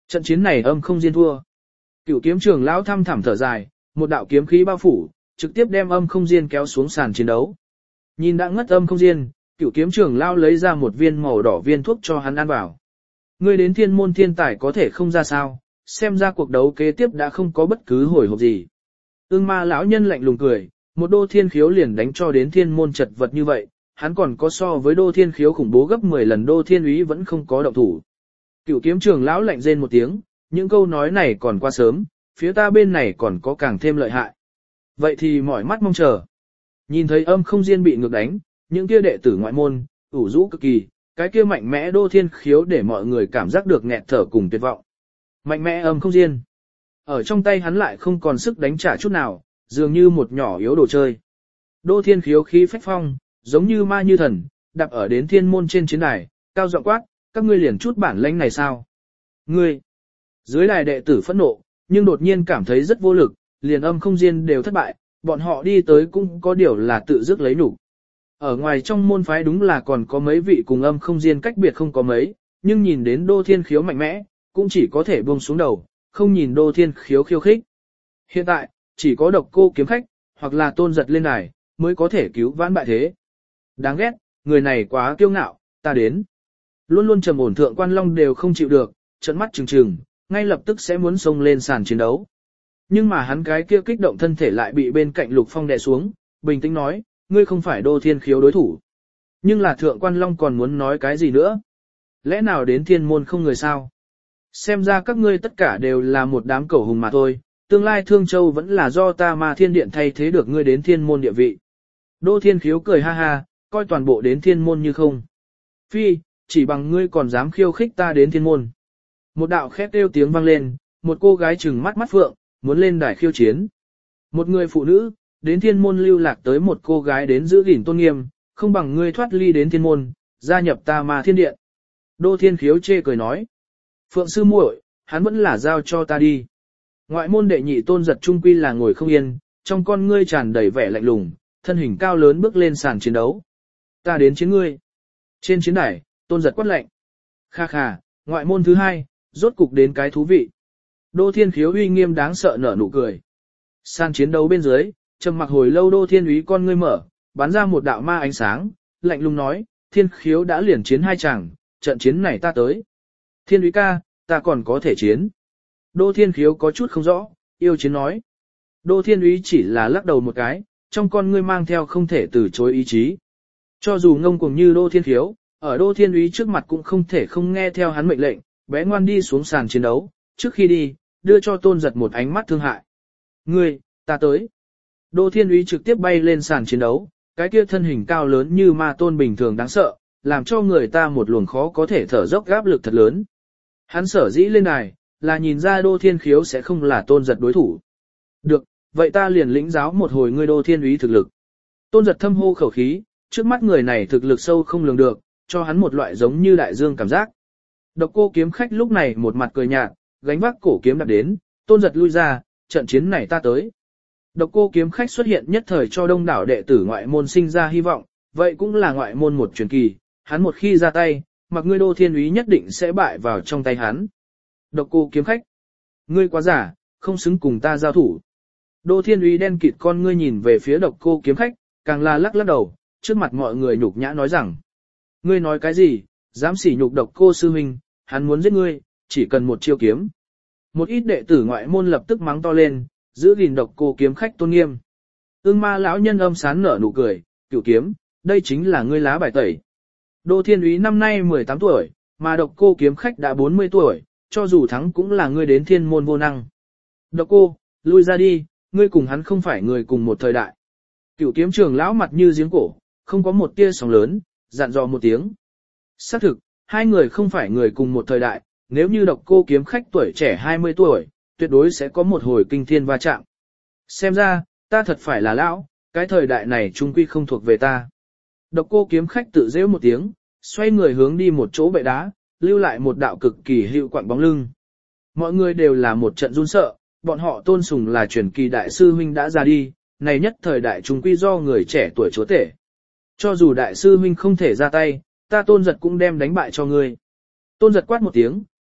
Trận chiến này Âm Không Diên thua. Cửu kiếm trưởng lão thăm thẳm thở dài, một đạo kiếm khí bao phủ, trực tiếp đem Âm Không Diên kéo xuống sàn chiến đấu. Nhìn đã ngất Âm Không Diên, Cửu kiếm trưởng lão lấy ra một viên màu đỏ viên thuốc cho hắn ăn vào. Ngươi đến thiên môn thiên tài có thể không ra sao, xem ra cuộc đấu kế tiếp đã không có bất cứ hồi hộp gì. Ưng ma lão nhân lạnh lùng cười, một đô thiên khiếu liền đánh cho đến thiên môn chật vật như vậy, hắn còn có so với đô thiên khiếu khủng bố gấp 10 lần đô thiên úy vẫn không có động thủ. Cửu kiếm trưởng lão lạnh rên một tiếng, những câu nói này còn quá sớm, phía ta bên này còn có càng thêm lợi hại. Vậy thì mỏi mắt mong chờ. Nhìn thấy Âm Không Diên bị ngược đánh, những kia đệ tử ngoại môn, ủ rũ cực kỳ, cái kia mạnh mẽ đô thiên khiếu để mọi người cảm giác được nghẹt thở cùng tuyệt vọng. Mạnh mẽ Âm Không Diên. Ở trong tay hắn lại không còn sức đánh trả chút nào, dường như một nhỏ yếu đồ chơi. Đô thiên khiếu khí phách phong, giống như ma như thần, đạp ở đến thiên môn trên chiến đài, cao giọng quát, các ngươi liền chút bản lãnh này sao? Ngươi! Dưới đài đệ tử phẫn nộ, nhưng đột nhiên cảm thấy rất vô lực, liền Âm Không Diên đều thất bại, bọn họ đi tới cũng có điều là tự dứt lấy nhục. Ở ngoài trong môn phái đúng là còn có mấy vị cùng Âm Không Diên cách biệt không có mấy, nhưng nhìn đến đô thiên khiếu mạnh mẽ, cũng chỉ có thể buông xuống đầu, không nhìn đô thiên khiếu khiêu khích. Hiện tại, chỉ có Độc Cô kiếm khách, hoặc là Tôn Giật lên đài, mới có thể cứu vãn bại thế. Đáng ghét, người này quá kiêu ngạo, ta đến. Luôn luôn trầm ổn Thượng Quan Long đều không chịu được, trợn mắt trừng trừng, ngay lập tức sẽ muốn xông lên sàn chiến đấu. Nhưng mà hắn cái kia kích động thân thể lại bị bên cạnh Lục Phong đè xuống, bình tĩnh nói, ngươi không phải đô thiên khiếu đối thủ. Nhưng là Thượng Quan Long còn muốn nói cái gì nữa? Lẽ nào đến thiên môn không người sao? Xem ra các ngươi tất cả đều là một đám cẩu hùng mà thôi, tương lai Thương Châu vẫn là do ta Ma Thiên Điện thay thế được ngươi đến thiên môn địa vị. Đô thiên khiếu cười ha ha, coi toàn bộ đến thiên môn như không. Phi, chỉ bằng ngươi còn dám khiêu khích ta đến thiên môn. Một đạo khét kêu tiếng vang lên, một cô gái trừng mắt mắt phượng, muốn lên đài khiêu chiến. Một người phụ nữ, đến thiên môn lưu lạc tới một cô gái đến giữ gìn tôn nghiêm, không bằng ngươi thoát ly đến thiên môn, gia nhập ta Ma Thiên Điện. Đô thiên khiếu chê cười nói. Phượng sư muội, hắn vẫn là giao cho ta đi. Ngoại môn đệ nhị Tôn Giật trung quy là ngồi không yên, trong con ngươi tràn đầy vẻ lạnh lùng, thân hình cao lớn bước lên sàn chiến đấu. Ta đến chiến ngươi. Trên chiến đài, Tôn Giật quát lạnh. Kha kha, ngoại môn thứ hai, rốt cục đến cái thú vị. Đô thiên khiếu uy nghiêm đáng sợ nở nụ cười. Sàn chiến đấu bên dưới, trầm mặc hồi lâu đô thiên úy con ngươi mở, bắn ra một đạo ma ánh sáng, lạnh lùng nói, thiên khiếu đã liền chiến hai chàng, trận chiến này ta tới. Thiên úy ca, ta còn có thể chiến. Đô thiên khiếu có chút không rõ, yêu chiến nói. Đô thiên úy chỉ là lắc đầu một cái, trong con ngươi mang theo không thể từ chối ý chí. Cho dù ngông cuồng như đô thiên khiếu, ở đô thiên úy trước mặt cũng không thể không nghe theo hắn mệnh lệnh, bé ngoan đi xuống sàn chiến đấu, trước khi đi, đưa cho Tôn Giật một ánh mắt thương hại. Ngươi, ta tới. Đô thiên úy trực tiếp bay lên sàn chiến đấu, cái kia thân hình cao lớn như ma tôn bình thường đáng sợ, làm cho người ta một luồng khó có thể thở dốc áp lực thật lớn. Hắn sở dĩ lên đài, là nhìn ra đô thiên khiếu sẽ không là Tôn Giật đối thủ. Được, vậy ta liền lĩnh giáo một hồi ngươi đô thiên úy thực lực. Tôn Giật thâm hô khẩu khí, trước mắt người này thực lực sâu không lường được, cho hắn một loại giống như đại dương cảm giác. Độc Cô kiếm khách lúc này một mặt cười nhạt, gánh vác cổ kiếm đạp đến, Tôn Giật lui ra, trận chiến này ta tới. Độc Cô kiếm khách xuất hiện nhất thời cho đông đảo đệ tử ngoại môn sinh ra hy vọng, vậy cũng là ngoại môn một truyền kỳ, hắn một khi ra tay, mặc ngươi đô thiên úy nhất định sẽ bại vào trong tay hắn. Độc Cô kiếm khách, ngươi quá giả, không xứng cùng ta giao thủ. Đô thiên úy đen kịt con ngươi nhìn về phía Độc Cô kiếm khách, càng là lắc lắc đầu, trước mặt mọi người nhục nhã nói rằng, ngươi nói cái gì, dám sỉ nhục Độc Cô sư huynh, hắn muốn giết ngươi, chỉ cần một chiêu kiếm. Một ít đệ tử ngoại môn lập tức mắng to lên, giữ gìn Độc Cô kiếm khách tôn nghiêm. Ưng ma lão nhân âm sán nở nụ cười, Cửu kiếm, đây chính là ngươi lá bài tẩy. Đô thiên úy năm nay 18 tuổi, mà Độc Cô kiếm khách đã 40 tuổi, cho dù thắng cũng là ngươi đến thiên môn vô năng. Độc Cô, lui ra đi, ngươi cùng hắn không phải người cùng một thời đại. Cửu kiếm trường lão mặt như giếng cổ, không có một tia sóng lớn, dặn dò một tiếng. Xác thực, hai người không phải người cùng một thời đại, nếu như Độc Cô kiếm khách tuổi trẻ 20 tuổi, tuyệt đối sẽ có một hồi kinh thiên va chạm. Xem ra, ta thật phải là lão, cái thời đại này chung quy không thuộc về ta. Độc Cô kiếm khách tự giễu một tiếng, xoay người hướng đi một chỗ bệ đá, lưu lại một đạo cực kỳ hữu quạng bóng lưng. Mọi người đều là một trận run sợ, bọn họ tôn sùng là truyền kỳ đại sư huynh đã ra đi, này nhất thời đại chung quy do người trẻ tuổi chúa tể. Cho dù đại sư huynh không thể ra tay, ta Tôn Giật cũng đem đánh bại cho ngươi. Tôn Giật quát một tiếng,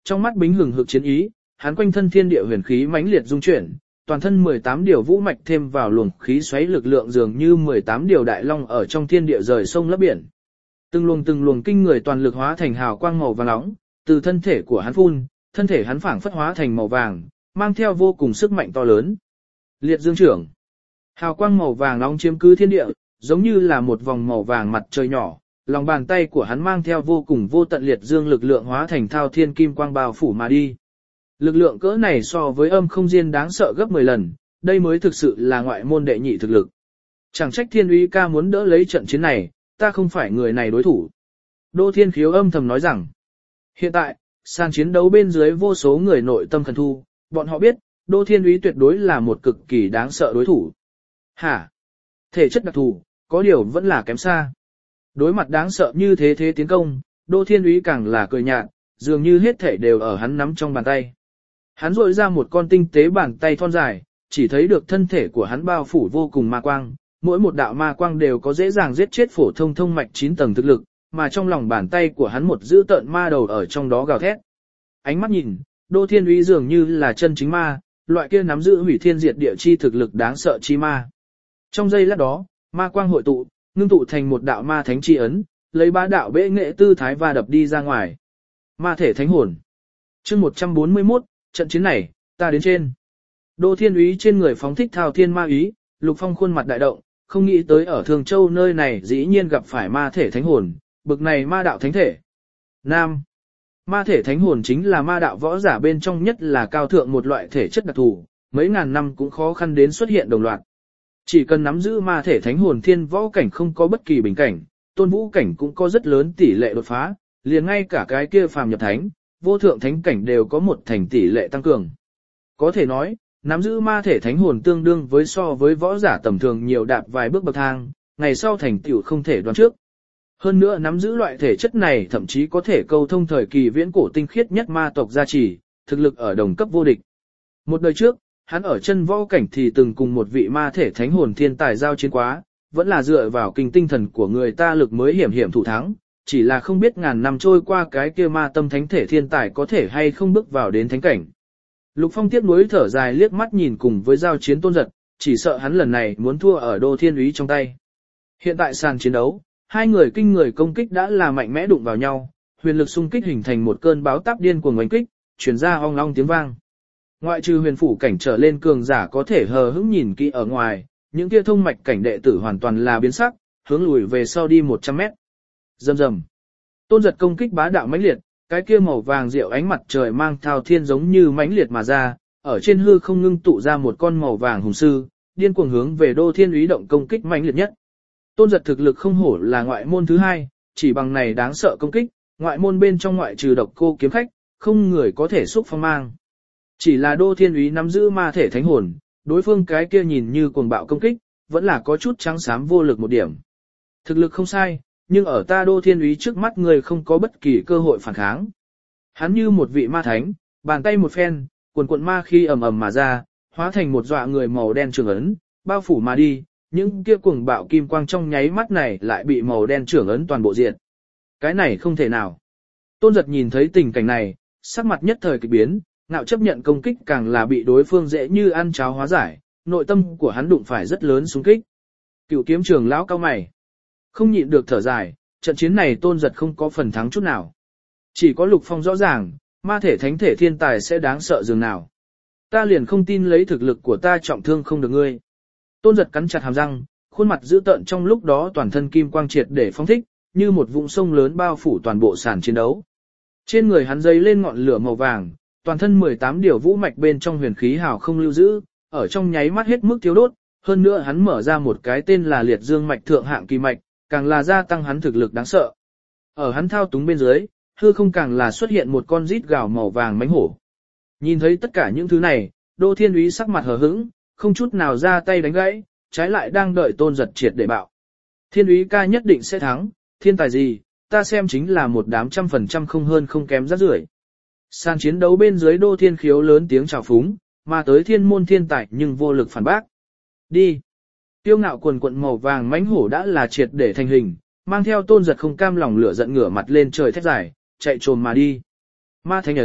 trong mắt bính hừng hực chiến ý, hắn quanh thân thiên địa huyền khí mãnh liệt dung chuyển, toàn thân 18 điều vũ mạch thêm vào luồng khí xoáy lực lượng dường như 18 điều đại long ở trong thiên địa rời sông lấp biển. Từng luồng kinh người toàn lực hóa thành hào quang màu vàng nóng, từ thân thể của hắn phun, thân thể hắn phảng phất hóa thành màu vàng, mang theo vô cùng sức mạnh to lớn. Liệt dương trưởng. Hào quang màu vàng nóng chiếm cứ thiên địa, giống như là một vòng màu vàng mặt trời nhỏ, lòng bàn tay của hắn mang theo vô cùng vô tận liệt dương lực lượng hóa thành thao thiên kim quang bao phủ mà đi. Lực lượng cỡ này so với âm không diên đáng sợ gấp 10 lần, đây mới thực sự là ngoại môn đệ nhị thực lực. Chẳng trách Thiên Úy ca muốn đỡ lấy trận chiến này, ta không phải người này đối thủ. Đỗ Thiên Khiếu âm thầm nói rằng, hiện tại, sàn chiến đấu bên dưới vô số người nội tâm khẩn thu, bọn họ biết, Đỗ Thiên Úy tuyệt đối là một cực kỳ đáng sợ đối thủ. Hả? Thể chất đặc thù, có điều vẫn là kém xa. Đối mặt đáng sợ như thế tiến công, Đỗ Thiên Úy càng là cười nhạt, dường như hết thể đều ở hắn nắm trong bàn tay. Hắn rội ra một con tinh tế bàn tay thon dài, chỉ thấy được thân thể của hắn bao phủ vô cùng ma quang, mỗi một đạo ma quang đều có dễ dàng giết chết phổ thông thông mạch 9 tầng thực lực, mà trong lòng bàn tay của hắn một dữ tợn ma đầu ở trong đó gào thét. Ánh mắt nhìn, Đỗ Thiên Úy dường như là chân chính ma, loại kia nắm giữ hủy thiên diệt địa chi thực lực đáng sợ chi ma. Trong giây lát đó, ma quang hội tụ, ngưng tụ thành một đạo ma thánh chi ấn, lấy bá đạo bệ nghệ tư thái và đập đi ra ngoài. Ma thể thánh hồn. Chương 141, trận chiến này, ta đến trên. Đỗ Thiên Úy trên người phóng thích thao thiên ma ý, Lục Phong khuôn mặt đại động, không nghĩ tới ở Thường Châu nơi này dĩ nhiên gặp phải ma thể thánh hồn, bực này ma đạo thánh thể. Nam. Ma thể thánh hồn chính là ma đạo võ giả bên trong nhất là cao thượng một loại thể chất đặc thù, mấy ngàn năm cũng khó khăn đến xuất hiện đồng loạt. Chỉ cần nắm giữ ma thể thánh hồn thiên võ cảnh không có bất kỳ bình cảnh, tôn vũ cảnh cũng có rất lớn tỷ lệ đột phá, liền ngay cả cái kia phàm nhập thánh, vô thượng thánh cảnh đều có một thành tỷ lệ tăng cường. Có thể nói, nắm giữ ma thể thánh hồn tương đương với so với võ giả tầm thường nhiều đạp vài bước bậc thang, ngày sau thành tựu không thể đoán trước. Hơn nữa nắm giữ loại thể chất này thậm chí có thể câu thông thời kỳ viễn cổ tinh khiết nhất ma tộc gia trì, thực lực ở đồng cấp vô địch. Một đời trước, hắn ở chân võ cảnh thì từng cùng một vị ma thể thánh hồn thiên tài giao chiến quá, vẫn là dựa vào kinh tinh thần của người ta lực mới hiểm thủ thắng, chỉ là không biết ngàn năm trôi qua cái kia ma tâm thánh thể thiên tài có thể hay không bước vào đến thánh cảnh. Lục Phong tiếc nuối thở dài liếc mắt nhìn cùng với giao chiến Tôn Giật, chỉ sợ hắn lần này muốn thua ở Đỗ Thiên Úy trong tay. Hiện tại sàn chiến đấu, hai người kinh người công kích đã là mạnh mẽ đụng vào nhau, huyền lực xung kích hình thành một cơn báo táp điên cuồng oanh kích, truyền ra ong ong tiếng vang. Ngoại trừ huyền phủ cảnh trở lên cường giả có thể hờ hững nhìn kỹ ở ngoài, những kia thông mạch cảnh đệ tử hoàn toàn là biến sắc, hướng lùi về sau đi 100 mét. Rầm rầm. Tôn Giật công kích bá đạo mãnh liệt, cái kia màu vàng rượu ánh mặt trời mang thao thiên giống như mãnh liệt mà ra, ở trên hư không ngưng tụ ra một con màu vàng hùng sư, điên cuồng hướng về Đỗ Thiên Úy động công kích mãnh liệt nhất. Tôn Giật thực lực không hổ là ngoại môn thứ hai, chỉ bằng này đáng sợ công kích, ngoại môn bên trong ngoại trừ Độc Cô kiếm khách, không người có thể xúc phong mang. Chỉ là Đỗ Thiên Úy nắm giữ ma thể thánh hồn, đối phương cái kia nhìn như cuồng bạo công kích, vẫn là có chút trắng xám vô lực một điểm. Thực lực không sai, nhưng ở ta Đỗ Thiên Úy trước mắt người không có bất kỳ cơ hội phản kháng. Hắn như một vị ma thánh, bàn tay một phen, cuồn cuộn ma khí ầm ầm mà ra, hóa thành một dọa người màu đen trường ấn, bao phủ mà đi, những kia cuồng bạo kim quang trong nháy mắt này lại bị màu đen trưởng ấn toàn bộ diện. Cái này không thể nào. Tôn Giật nhìn thấy tình cảnh này, sắc mặt nhất thời kỳ biến, ngạo chấp nhận công kích càng là bị đối phương dễ như ăn cháo hóa giải, nội tâm của hắn đụng phải rất lớn xung kích. Cựu kiếm trường lão cao mày, không nhịn được thở dài, trận chiến này Tôn Giật không có phần thắng chút nào. Chỉ có Lục Phong rõ ràng, ma thể thánh thể thiên tài sẽ đáng sợ dường nào. Ta liền không tin lấy thực lực của ta trọng thương không được ngươi. Tôn Giật cắn chặt hàm răng, khuôn mặt dữ tợn trong lúc đó toàn thân kim quang triệt để phóng thích, như một vũng sông lớn bao phủ toàn bộ sàn chiến đấu. Trên người hắn dấy lên ngọn lửa màu vàng, toàn thân 18 điều vũ mạch bên trong huyền khí hào không lưu giữ, ở trong nháy mắt hết mức thiếu đốt, hơn nữa hắn mở ra một cái tên là liệt dương mạch thượng hạng kỳ mạch, càng là gia tăng hắn thực lực đáng sợ. Ở hắn thao túng bên dưới, hư không càng là xuất hiện một con rít gào màu vàng mãnh hổ. Nhìn thấy tất cả những thứ này, Đỗ Thiên Úy sắc mặt hờ hững, không chút nào ra tay đánh gãy, trái lại đang đợi Tôn Giật triệt để bạo. Thiên Úy ca nhất định sẽ thắng, thiên tài gì, ta xem chính là một đám 100% không hơn không kém rác rưởi. Sàn chiến đấu bên dưới Đỗ Thiên Khiếu lớn tiếng chào phúng, mà tới thiên môn thiên tài nhưng vô lực phản bác. Đi. Tiêu ngạo quần quận màu vàng mãnh hổ đã là triệt để thành hình, mang theo Tôn Giật không cam lòng lửa giận ngửa mặt lên trời thét dài, chạy trồm mà đi. Ma thánh ấn,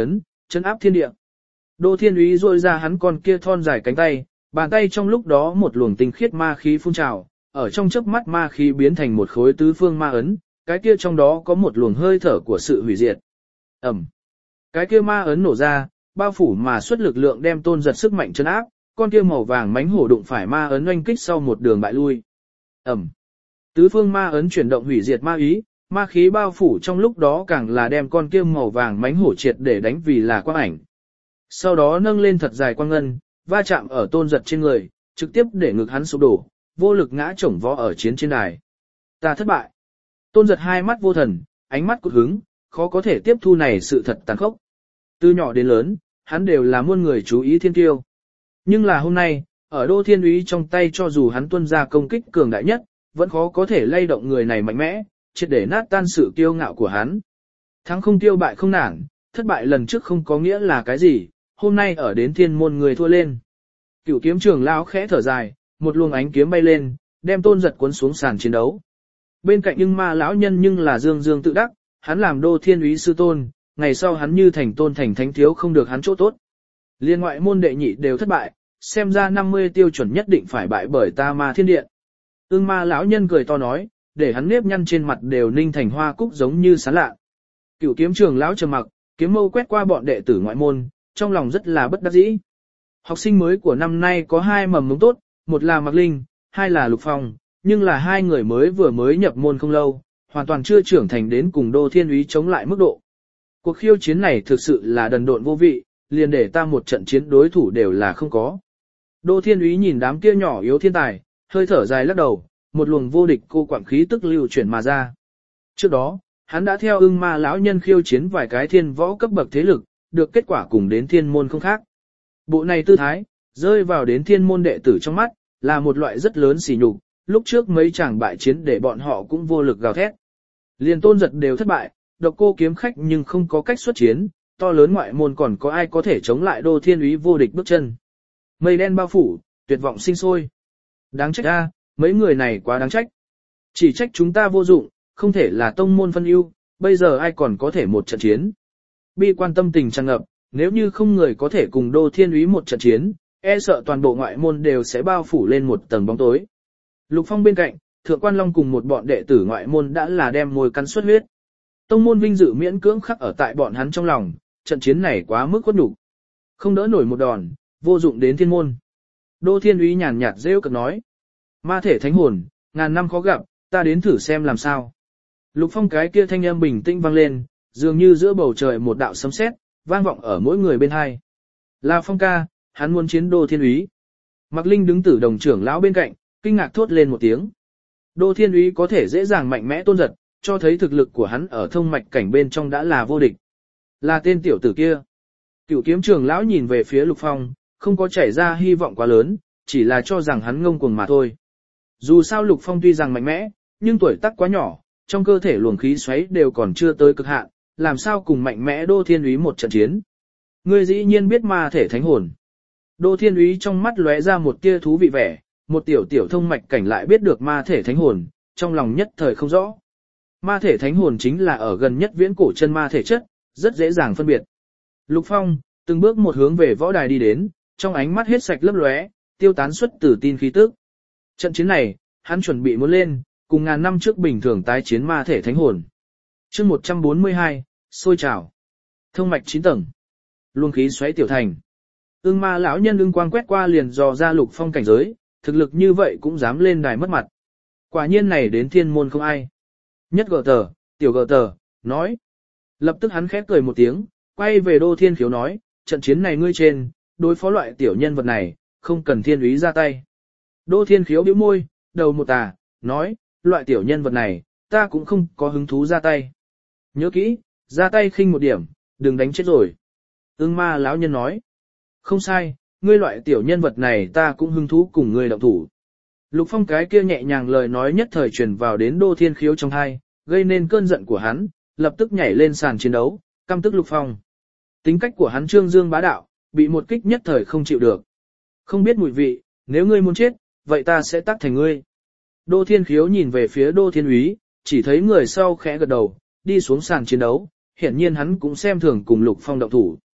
trấn áp thiên địa. Đô Thiên Úy rôi ra hắn con kia thon dài cánh tay, bàn tay trong lúc đó một luồng tinh khiết ma khí phun trào, ở trong chớp mắt ma khí biến thành một khối tứ phương ma ấn, cái kia trong đó có một luồng hơi thở của sự hủy diệt. Ẩm. Cái kia ma ấn nổ ra, bao phủ mà xuất lực lượng đem Tôn Giật sức mạnh trấn áp, con kia màu vàng mánh hổ đụng phải ma ấn oanh kích sau một đường bại lui. Ẩm. Tứ phương ma ấn chuyển động hủy diệt ma ý, ma khí bao phủ trong lúc đó càng là đem con kia màu vàng mánh hổ triệt để đánh vì là quang ảnh. Sau đó nâng lên thật dài quang ngân, va chạm ở Tôn Giật trên người, trực tiếp để ngực hắn sụp đổ, vô lực ngã chổng vó ở chiến trên đài. Ta thất bại. Tôn Giật hai mắt vô thần, ánh mắt cụt hứng, khó có thể tiếp thu này sự thật tàn khốc. Từ nhỏ đến lớn, hắn đều là muôn người chú ý thiên tiêu. Nhưng là hôm nay, ở Đô Thiên Úy trong tay cho dù hắn tuân ra công kích cường đại nhất, vẫn khó có thể lay động người này mạnh mẽ, triệt để nát tan sự kiêu ngạo của hắn. Thắng không tiêu bại không nản, thất bại lần trước không có nghĩa là cái gì, hôm nay ở đến thiên môn người thua lên. Cửu kiếm trường lão khẽ thở dài, một luồng ánh kiếm bay lên, đem Tôn Giật cuốn xuống sàn chiến đấu. Bên cạnh nhưng ma lão nhân nhưng là dương dương tự đắc, hắn làm Đô Thiên Úy sư tôn, ngày sau hắn như thành tôn thành thánh thiếu không được hắn chỗ tốt. Liên ngoại môn đệ nhị đều thất bại, xem ra 50 tiêu chuẩn nhất định phải bại bởi ta ma thiên điện. Ưng ma lão nhân cười to nói, để hắn nếp nhăn trên mặt đều ninh thành hoa cúc giống như sán lạ. Cửu kiếm trường lão trầm mặc, kiếm mâu quét qua bọn đệ tử ngoại môn, trong lòng rất là bất đắc dĩ. Học sinh mới của năm nay có hai mầm mống tốt, một là Mạc Linh, hai là Lục Phong, nhưng là hai người vừa mới nhập môn không lâu, hoàn toàn chưa trưởng thành đến cùng Đô Thiên Úy chống lại mức độ. Cuộc khiêu chiến này thực sự là đần độn vô vị, liền để ta một trận chiến đối thủ đều là không có. Đô Thiên Úy nhìn đám kia nhỏ yếu thiên tài, hơi thở dài lắc đầu, một luồng vô địch cô quảng khí tức lưu chuyển mà ra. Trước đó, hắn đã theo ưng ma lão nhân khiêu chiến vài cái thiên võ cấp bậc thế lực, được kết quả cùng đến thiên môn không khác. Bộ này tư thái, rơi vào đến thiên môn đệ tử trong mắt, là một loại rất lớn sỉ nhục, lúc trước mấy chàng bại chiến để bọn họ cũng vô lực gào thét. Liền Tôn Giật đều thất bại, Độc Cô kiếm khách nhưng không có cách xuất chiến, to lớn ngoại môn còn có ai có thể chống lại Đô Thiên Úy vô địch bước chân. Mây đen bao phủ, tuyệt vọng sinh sôi. Đáng trách a, mấy người này quá đáng trách. Chỉ trách chúng ta vô dụng, không thể là tông môn phân ưu, bây giờ ai còn có thể một trận chiến. Bi quan tâm tình tràn ngập, nếu như không người có thể cùng Đô Thiên Úy một trận chiến, e sợ toàn bộ ngoại môn đều sẽ bao phủ lên một tầng bóng tối. Lục Phong bên cạnh, Thượng Quan Long cùng một bọn đệ tử ngoại môn đã là đem môi cắn xuất huyết. Tông môn vinh dự miễn cưỡng khắc ở tại bọn hắn trong lòng, trận chiến này quá mức khuất nhục, không đỡ nổi một đòn, vô dụng đến thiên môn. Đô Thiên Úy nhàn nhạt rêu cực nói, ma thể thánh hồn, ngàn năm khó gặp, ta đến thử xem làm sao. Lục Phong cái kia thanh âm bình tĩnh vang lên, dường như giữa bầu trời một đạo sấm sét vang vọng ở mỗi người bên hai. Là Phong ca, hắn muốn chiến Đô Thiên Úy. Mạc Linh đứng tử đồng trưởng lão bên cạnh, kinh ngạc thốt lên một tiếng. Đô Thiên Úy có thể dễ dàng mạnh mẽ Tôn Giật, cho thấy thực lực của hắn ở thông mạch cảnh bên trong đã là vô địch. Là tên tiểu tử kia. Cửu kiếm trưởng lão nhìn về phía Lục Phong, không có chảy ra hy vọng quá lớn, chỉ là cho rằng hắn ngông cuồng mà thôi. Dù sao Lục Phong tuy rằng mạnh mẽ, nhưng tuổi tác quá nhỏ, trong cơ thể luồng khí xoáy đều còn chưa tới cực hạn, làm sao cùng mạnh mẽ Đô Thiên Úy một trận chiến. Ngươi dĩ nhiên biết ma thể thánh hồn. Đô Thiên Úy trong mắt lóe ra một tia thú vị vẻ, một tiểu thông mạch cảnh lại biết được ma thể thánh hồn, trong lòng nhất thời không rõ. Ma thể thánh hồn chính là ở gần nhất viễn cổ chân ma thể chất, rất dễ dàng phân biệt. Lục Phong, từng bước một hướng về võ đài đi đến, trong ánh mắt hết sạch lấp lóe, tiêu tán xuất từ tin khí tức. Trận chiến này, hắn chuẩn bị muốn lên, cùng ngàn năm trước bình thường tái chiến ma thể thánh hồn. Chương 142, sôi trào. Thông mạch 9 tầng. Luồng khí xoáy tiểu thành. Ưng ma lão nhân ưng quang quét qua liền dò ra Lục Phong cảnh giới, thực lực như vậy cũng dám lên đài mất mặt. Quả nhiên này đến thiên môn không ai. Nhất gờ tờ, tiểu gờ tờ, nói. Lập tức hắn khép cười một tiếng, quay về Đô Thiên Khiếu nói, trận chiến này ngươi trên, đối phó loại tiểu nhân vật này, không cần Thiên Úy ra tay. Đô Thiên Khiếu bĩu môi, đầu một tà, nói, loại tiểu nhân vật này, ta cũng không có hứng thú ra tay. Nhớ kỹ, ra tay khinh một điểm, đừng đánh chết rồi. Ưng ma lão nhân nói, không sai, ngươi loại tiểu nhân vật này ta cũng hứng thú cùng ngươi động thủ. Lục Phong cái kia nhẹ nhàng lời nói nhất thời truyền vào đến Đô Thiên Khiếu trong tai, gây nên cơn giận của hắn, lập tức nhảy lên sàn chiến đấu, căm tức Lục Phong. Tính cách của hắn trương dương bá đạo, bị một kích nhất thời không chịu được. Không biết mùi vị, nếu ngươi muốn chết, vậy ta sẽ tắt thành ngươi. Đô Thiên Khiếu nhìn về phía Đô Thiên Úy, chỉ thấy người sau khẽ gật đầu, đi xuống sàn chiến đấu, hiển nhiên hắn cũng xem thường cùng Lục Phong động thủ.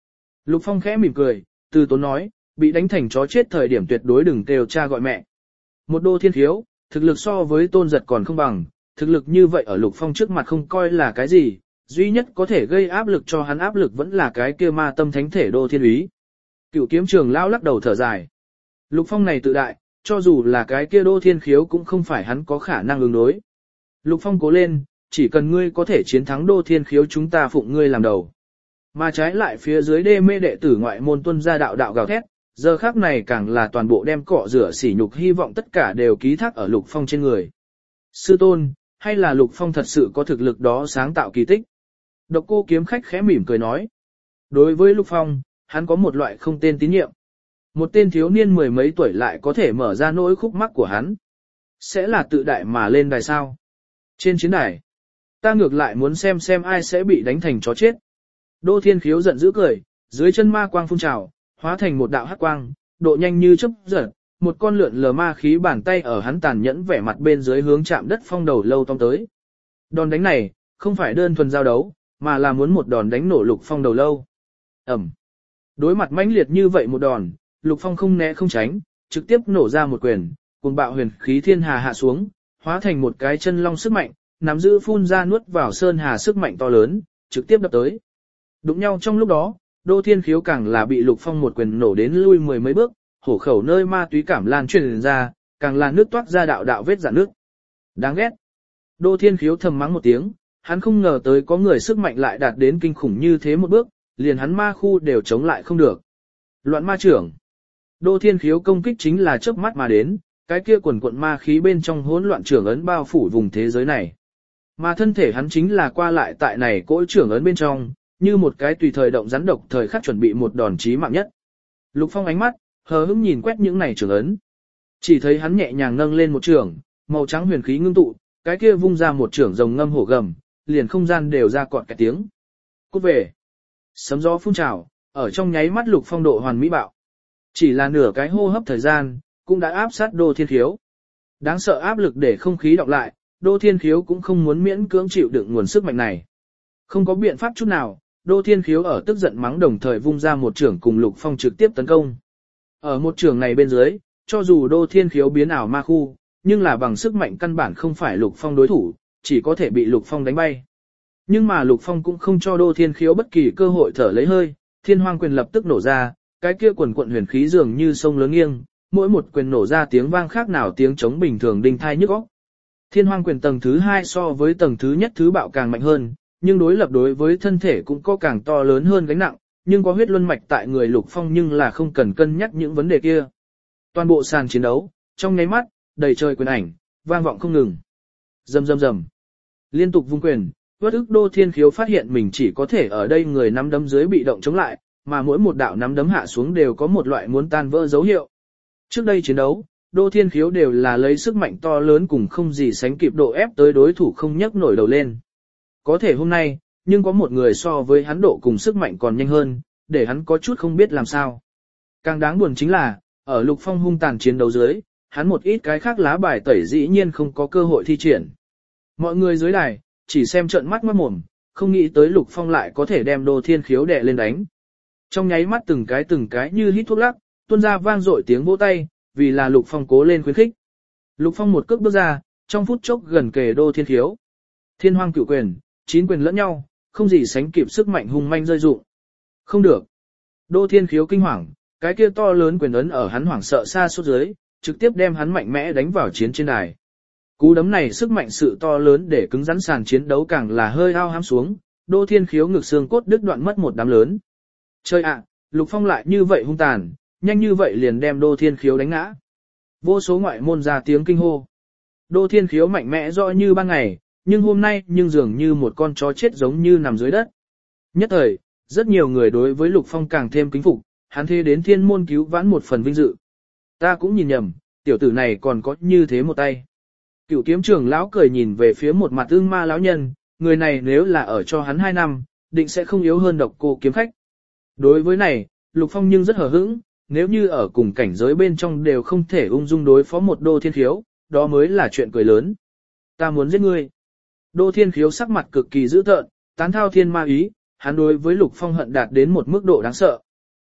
Lục Phong khẽ mỉm cười, từ tốn nói, bị đánh thành chó chết thời điểm tuyệt đối đừng kêu cha gọi mẹ. Một Đô Thiên Khiếu, thực lực so với Tôn Giật còn không bằng, thực lực như vậy ở Lục Phong trước mặt không coi là cái gì, duy nhất có thể gây áp lực cho hắn áp lực vẫn là cái kia ma tâm thánh thể Đô Thiên Úy. Cửu kiếm trường lão lắc đầu thở dài. Lục Phong này tự đại, cho dù là cái kia Đô Thiên Khiếu cũng không phải hắn có khả năng ứng đối. Lục Phong cố lên, chỉ cần ngươi có thể chiến thắng Đô Thiên Khiếu chúng ta phụng ngươi làm đầu. Mà trái lại phía dưới đê mê đệ tử ngoại môn tuân ra đạo đạo gào thét, giờ khắc này càng là toàn bộ đem cọ rửa sỉ nhục hy vọng tất cả đều ký thác ở Lục Phong trên người. Sư tôn, hay là Lục Phong thật sự có thực lực đó sáng tạo kỳ tích? Độc Cô Kiếm Khách khẽ mỉm cười nói. Đối với Lục Phong, hắn có một loại không tên tín nhiệm. Một tên thiếu niên mười mấy tuổi lại có thể mở ra nỗi khúc mắc của hắn. Sẽ là tự đại mà lên đài sao? Trên chiến đài, ta ngược lại muốn xem ai sẽ bị đánh thành chó chết. Đô Thiên Khiếu giận dữ cười, dưới chân ma quang phun trào, hóa thành một đạo hắc quang, độ nhanh như chớp giật, một con lượn lờ ma khí bàn tay ở hắn tàn nhẫn vẻ mặt bên dưới hướng chạm đất phong đầu lâu tông tới. Đòn đánh này, không phải đơn thuần giao đấu, mà là muốn một đòn đánh nổ Lục Phong đầu lâu. Ẩm. Đối mặt mãnh liệt như vậy một đòn, Lục Phong không né không tránh, trực tiếp nổ ra một quyền, cuồng bạo huyền khí thiên hà hạ xuống, hóa thành một cái chân long sức mạnh, nắm giữ phun ra nuốt vào sơn hà sức mạnh to lớn, trực tiếp đập tới. Đụng nhau trong lúc đó, Đô Thiên Khiếu càng là bị Lục Phong một quyền nổ đến lui mười mấy bước, hổ khẩu nơi ma túy cảm lan truyền ra, càng là nước toát ra đạo đạo vết rạn nước. Đáng ghét. Đô Thiên Khiếu thầm mắng một tiếng, hắn không ngờ tới có người sức mạnh lại đạt đến kinh khủng như thế một bước, liền hắn ma khu đều chống lại không được. Loạn ma trưởng. Đô Thiên Khiếu công kích chính là chớp mắt mà đến, cái kia quần quận ma khí bên trong hỗn loạn trưởng ấn bao phủ vùng thế giới này. Mà thân thể hắn chính là qua lại tại này cỗ trưởng ấn bên trong, như một cái tùy thời động rắn độc thời khắc chuẩn bị một đòn chí mạng nhất. Lục Phong ánh mắt, hờ hững nhìn quét những này trưởng ấn. Chỉ thấy hắn nhẹ nhàng nâng lên một trưởng, màu trắng huyền khí ngưng tụ, cái kia vung ra một trưởng rồng ngâm hổ gầm, liền không gian đều ra cọt cái tiếng. Cút về. Sấm gió phun trào, ở trong nháy mắt Lục Phong độ hoàn mỹ bạo. Chỉ là nửa cái hô hấp thời gian, cũng đã áp sát Đô Thiên Khiếu. Đáng sợ áp lực để không khí đọng lại, Đô Thiên Khiếu cũng không muốn miễn cưỡng chịu đựng nguồn sức mạnh này. Không có biện pháp chút nào, Đô Thiên Khiếu ở tức giận mắng đồng thời vung ra một trưởng cùng Lục Phong trực tiếp tấn công. Ở một trưởng này bên dưới, cho dù Đô Thiên Khiếu biến ảo ma khu, nhưng là bằng sức mạnh căn bản không phải Lục Phong đối thủ, chỉ có thể bị Lục Phong đánh bay. Nhưng mà Lục Phong cũng không cho Đô Thiên Khiếu bất kỳ cơ hội thở lấy hơi, Thiên Hoang quyền lập tức nổ ra, cái kia quần quận huyền khí dường như sông lớn nghiêng, mỗi một quyền nổ ra tiếng vang khác nào tiếng trống bình thường đinh thai nhức óc. Thiên Hoang quyền tầng thứ 2 so với tầng thứ nhất thứ bạo càng mạnh hơn, nhưng đối lập đối với thân thể cũng có càng to lớn hơn gánh nặng, nhưng có huyết luân mạch tại người Lục Phong nhưng là không cần cân nhắc những vấn đề kia. Toàn bộ sàn chiến đấu, trong nháy mắt, đầy trời quyền ảnh, vang vọng không ngừng. Rầm rầm rầm. Liên tục vung quyền, uất ức Đô Thiên Khiếu phát hiện mình chỉ có thể ở đây người nắm đấm dưới bị động chống lại, mà mỗi một đạo nắm đấm hạ xuống đều có một loại muốn tan vỡ dấu hiệu. Trước đây chiến đấu, Đô Thiên Khiếu đều là lấy sức mạnh to lớn cùng không gì sánh kịp độ ép tới đối thủ không nhấc nổi đầu lên. Có thể hôm nay, nhưng có một người so với hắn độ cùng sức mạnh còn nhanh hơn, để hắn có chút không biết làm sao. Càng đáng buồn chính là, ở Lục Phong hung tàn chiến đấu dưới, hắn một ít cái khác lá bài tẩy dĩ nhiên không có cơ hội thi triển. Mọi người dưới đài, chỉ xem trợn mắt ngoát mồm, không nghĩ tới Lục Phong lại có thể đem Đô Thiên Khiếu đè lên đánh. Trong nháy mắt từng cái như hít thuốc lắc, tuôn ra vang dội tiếng vỗ tay, vì là Lục Phong cố lên khuyến khích. Lục Phong một cước bước ra, trong phút chốc gần kề Đô Thiên Khiếu. Thiên Hoang cửu quyền, 9 quyền lẫn nhau, không gì sánh kịp sức mạnh hung manh rơi rụng. Không được. Đô Thiên Khiếu kinh hoàng, cái kia to lớn quyền ấn ở hắn hoảng sợ xa suốt dưới, trực tiếp đem hắn mạnh mẽ đánh vào chiến trên đài. Cú đấm này sức mạnh sự to lớn để cứng rắn sàn chiến đấu càng là hơi ao hám xuống, Đô Thiên Khiếu ngực xương cốt đứt đoạn mất một đám lớn. Chơi ạ, Lục Phong lại như vậy hung tàn, nhanh như vậy liền đem Đô Thiên Khiếu đánh ngã. Vô số ngoại môn ra tiếng kinh hô. Đô Thiên Khiếu mạnh mẽ rõ như ban ngày, nhưng hôm nay nhưng dường như một con chó chết giống như nằm dưới đất. Nhất thời, rất nhiều người đối với Lục Phong càng thêm kính phục, hắn thế đến thiên môn cứu vãn một phần vinh dự. Ta cũng nhìn nhầm, tiểu tử này còn có như thế một tay. Cửu kiếm trưởng lão cười nhìn về phía một mặt ương ma lão nhân, người này nếu là ở cho hắn 2 năm, định sẽ không yếu hơn Độc Cô kiếm khách. Đối với này, Lục Phong nhưng rất hờ hững, nếu như ở cùng cảnh giới bên trong đều không thể ung dung đối phó một Đô Thiên Khiếu, đó mới là chuyện cười lớn. Ta muốn giết ngươi. Đô Thiên Khiếu sắc mặt cực kỳ dữ tợn, tán thao thiên ma ý, hắn đối với Lục Phong hận đạt đến một mức độ đáng sợ.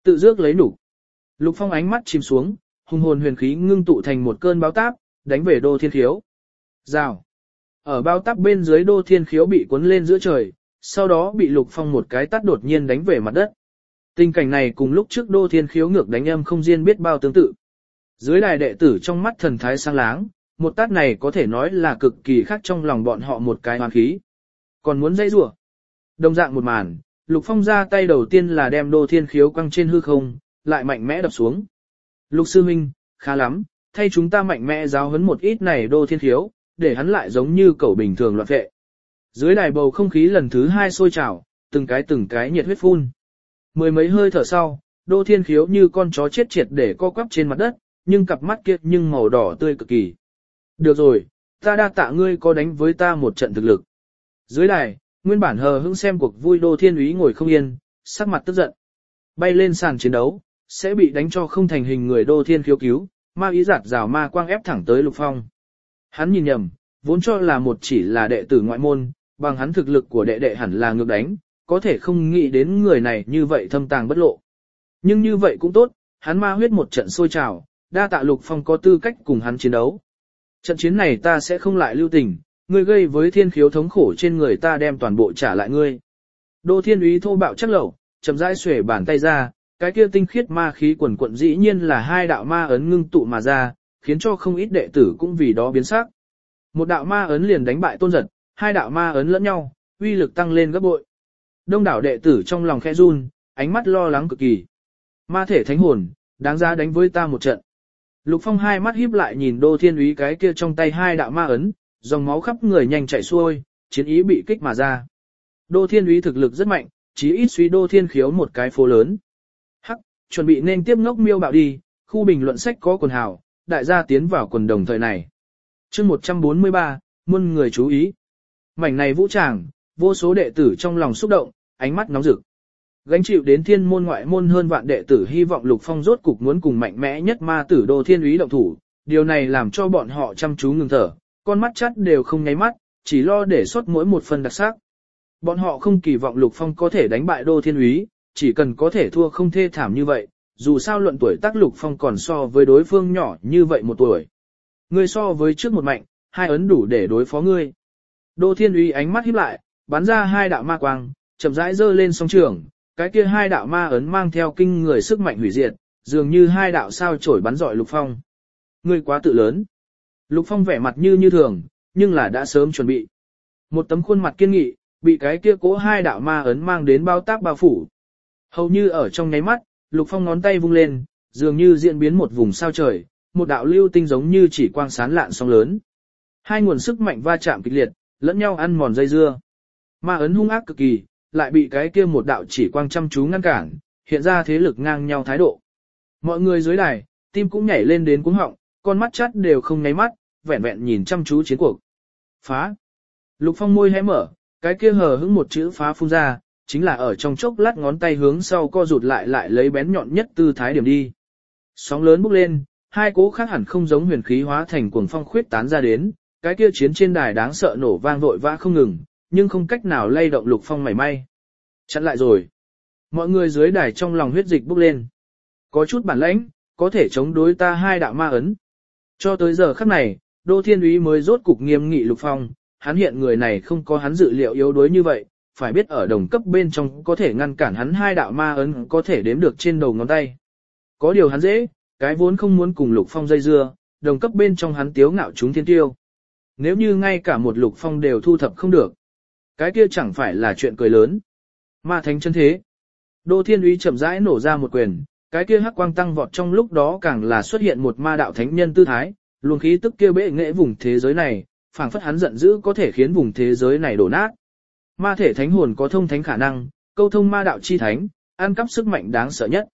Tự dước lấy nục. Lục Phong ánh mắt chìm xuống, hùng hồn huyền khí ngưng tụ thành một cơn báo táp, đánh về Đô Thiên Khiếu. Rào. Ở báo táp bên dưới Đô Thiên Khiếu bị cuốn lên giữa trời, sau đó bị Lục Phong một cái tát đột nhiên đánh về mặt đất. Tình cảnh này cùng lúc trước Đô Thiên Khiếu ngược đánh âm không diên biết bao tương tự. Dưới đài đệ tử trong mắt thần thái sáng láng, một tát này có thể nói là cực kỳ khác trong lòng bọn họ một cái hoàn khí. Còn muốn dây rủa. Đồng dạng một màn, Lục Phong ra tay đầu tiên là đem Đô Thiên Khiếu quăng trên hư không, lại mạnh mẽ đập xuống. Lục sư huynh, khá lắm, thay chúng ta mạnh mẽ giáo huấn một ít này Đô Thiên Khiếu, để hắn lại giống như cẩu bình thường loạn vệ. Dưới đài bầu không khí lần thứ 2 sôi trào, từng cái nhiệt huyết phun. Mười mấy hơi thở sau, Đô Thiên Khiếu như con chó chết triệt để co quắp trên mặt đất, nhưng cặp mắt kia nhưng màu đỏ tươi cực kỳ. Được rồi, ta đa tạ ngươi có đánh với ta một trận thực lực. Dưới đài, nguyên bản hờ hững xem cuộc vui Đô Thiên Úy ngồi không yên, sắc mặt tức giận. Bay lên sàn chiến đấu, sẽ bị đánh cho không thành hình người Đô Thiên Khiếu cứu, ma ý giạt rào ma quang ép thẳng tới Lục Phong. Hắn nhìn nhầm, vốn cho là một chỉ là đệ tử ngoại môn, bằng hắn thực lực của đệ đệ hẳn là ngược đánh, có thể không nghĩ đến người này như vậy thâm tàng bất lộ. Nhưng như vậy cũng tốt, hắn ma huyết một trận sôi trào, đa tạ Lục Phong có tư cách cùng hắn chiến đấu. Trận chiến này ta sẽ không lại lưu tình, ngươi gây với Thiên Khiếu thống khổ trên người ta đem toàn bộ trả lại ngươi. Đô Thiên Úy thô bạo chắc lẩu, chậm rãi xuể bàn tay ra, cái kia tinh khiết ma khí quần quận dĩ nhiên là 2 đạo ma ấn ngưng tụ mà ra, khiến cho không ít đệ tử cũng vì đó biến sắc. Một đạo ma ấn liền đánh bại Tôn Giật, 2 đạo ma ấn lẫn nhau, uy lực tăng lên gấp bội. Đông đảo đệ tử trong lòng khẽ run, ánh mắt lo lắng cực kỳ. Ma thể thánh hồn, đáng giá đánh với ta một trận. Lục Phong hai mắt híp lại nhìn Đô Thiên Úy cái kia trong tay 2 đạo ma ấn, dòng máu khắp người nhanh chảy xuôi, chiến ý bị kích mà ra. Đô Thiên Úy thực lực rất mạnh, chí ít suy Đô Thiên Khiếu một cái phố lớn. Hắc, chuẩn bị nên tiếp ngốc miêu bạo đi, khu bình luận sách có quần hào, đại gia tiến vào quần đồng thời này. Chương 143, muôn người chú ý. Mảnh này vũ tràng, vô số đệ tử trong lòng xúc động, ánh mắt nóng rực. Gánh chịu đến thiên môn ngoại môn hơn vạn đệ tử hy vọng Lục Phong rốt cục muốn cùng mạnh mẽ nhất ma tử Đô Thiên Úy động thủ, điều này làm cho bọn họ chăm chú ngừng thở, con mắt chắt đều không nháy mắt, chỉ lo để xuất mỗi một phần đặc sắc. Bọn họ không kỳ vọng Lục Phong có thể đánh bại Đô Thiên Úy, chỉ cần có thể thua không thê thảm như vậy, dù sao luận tuổi tác Lục Phong còn so với đối phương nhỏ như vậy 1 tuổi. Ngươi so với trước một mạnh, 2 ấn đủ để đối phó ngươi. Đô Thiên Úy ánh mắt híp lại, bắn ra 2 đạo ma quang, chậm rãi giơ lên song trường, cái kia 2 đạo ma ấn mang theo kinh người sức mạnh hủy diệt, dường như 2 đạo sao chổi bắn rọi Lục Phong. Ngươi quá tự lớn. Lục Phong vẻ mặt như thường, nhưng là đã sớm chuẩn bị. Một tấm khuôn mặt kiên nghị, bị cái kia cố 2 đạo ma ấn mang đến bao táp bao phủ. Hầu như ở trong nháy mắt, Lục Phong ngón tay vung lên, dường như diễn biến một vùng sao trời, một đạo lưu tinh giống như chỉ quang sáng lạn sóng lớn. 2 nguồn sức mạnh va chạm kịch liệt, lẫn nhau ăn mòn dây dưa. Ma ấn hung ác cực kỳ, lại bị cái kia một đạo chỉ quang chăm chú ngăn cản, hiện ra thế lực ngang nhau thái độ. Mọi người dưới đài, tim cũng nhảy lên đến cuống họng, con mắt chắt đều không nháy mắt, vẹn vẹn nhìn chăm chú chiến cuộc. Phá! Lục Phong môi hé mở, cái kia hờ hững một chữ phá phun ra, chính là ở trong chốc lát ngón tay hướng sau co rụt lại lấy bén nhọn nhất tư thái điểm đi. Sóng lớn bốc lên, 2 cỗ khác hẳn không giống huyền khí hóa thành cuồng phong khuyết tán ra đến, cái kia chiến trên đài đáng sợ nổ vang vội vã không ngừng, nhưng không cách nào lay động Lục Phong mảy may. Chặn lại rồi. Mọi người dưới đài trong lòng huyết dịch bốc lên. Có chút bản lãnh, có thể chống đối ta 2 đạo ma ấn. Cho tới giờ khắc này, Đô Thiên Úy mới rốt cục nghiêm nghị Lục Phong, hắn hiện người này không có hắn dự liệu yếu đuối như vậy, phải biết ở đồng cấp bên trong có thể ngăn cản hắn 2 đạo ma ấn có thể đếm được trên đầu ngón tay. Có điều hắn dễ, cái vốn không muốn cùng Lục Phong dây dưa, đồng cấp bên trong hắn tiếu ngạo chúng thiên tiêu. Nếu như ngay cả một Lục Phong đều thu thập không được, cái kia chẳng phải là chuyện cười lớn. Ma thánh chân thế. Đô Thiên Úy chậm rãi nổ ra một quyền, cái kia hắc quang tăng vọt trong lúc đó càng là xuất hiện một ma đạo thánh nhân tư thái, luồng khí tức kia bệ nghệ vùng thế giới này, phảng phất hắn giận dữ có thể khiến vùng thế giới này đổ nát. Ma thể thánh hồn có thông thánh khả năng, câu thông ma đạo chi thánh, ăn cắp sức mạnh đáng sợ nhất.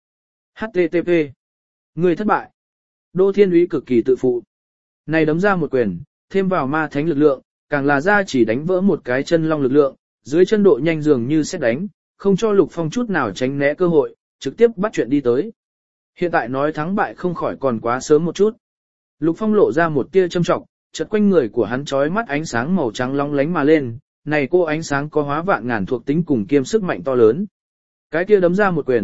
HTTP. Người thất bại. Đô Thiên Úy cực kỳ tự phụ. Này đấm ra một quyền, thêm vào ma thánh lực lượng, càng là ra chỉ đánh vỡ một cái chân long lực lượng, dưới chân độ nhanh dường như xét đánh, không cho Lục Phong chút nào tránh né cơ hội, trực tiếp bắt chuyện đi tới. Hiện tại nói thắng bại không khỏi còn quá sớm một chút. Lục Phong lộ ra một tia châm trọng, chợt quanh người của hắn chói mắt ánh sáng màu trắng long lánh mà lên, này cô ánh sáng có hóa vạn ngàn thuộc tính cùng kiêm sức mạnh to lớn. Cái kia đấm ra một quyền,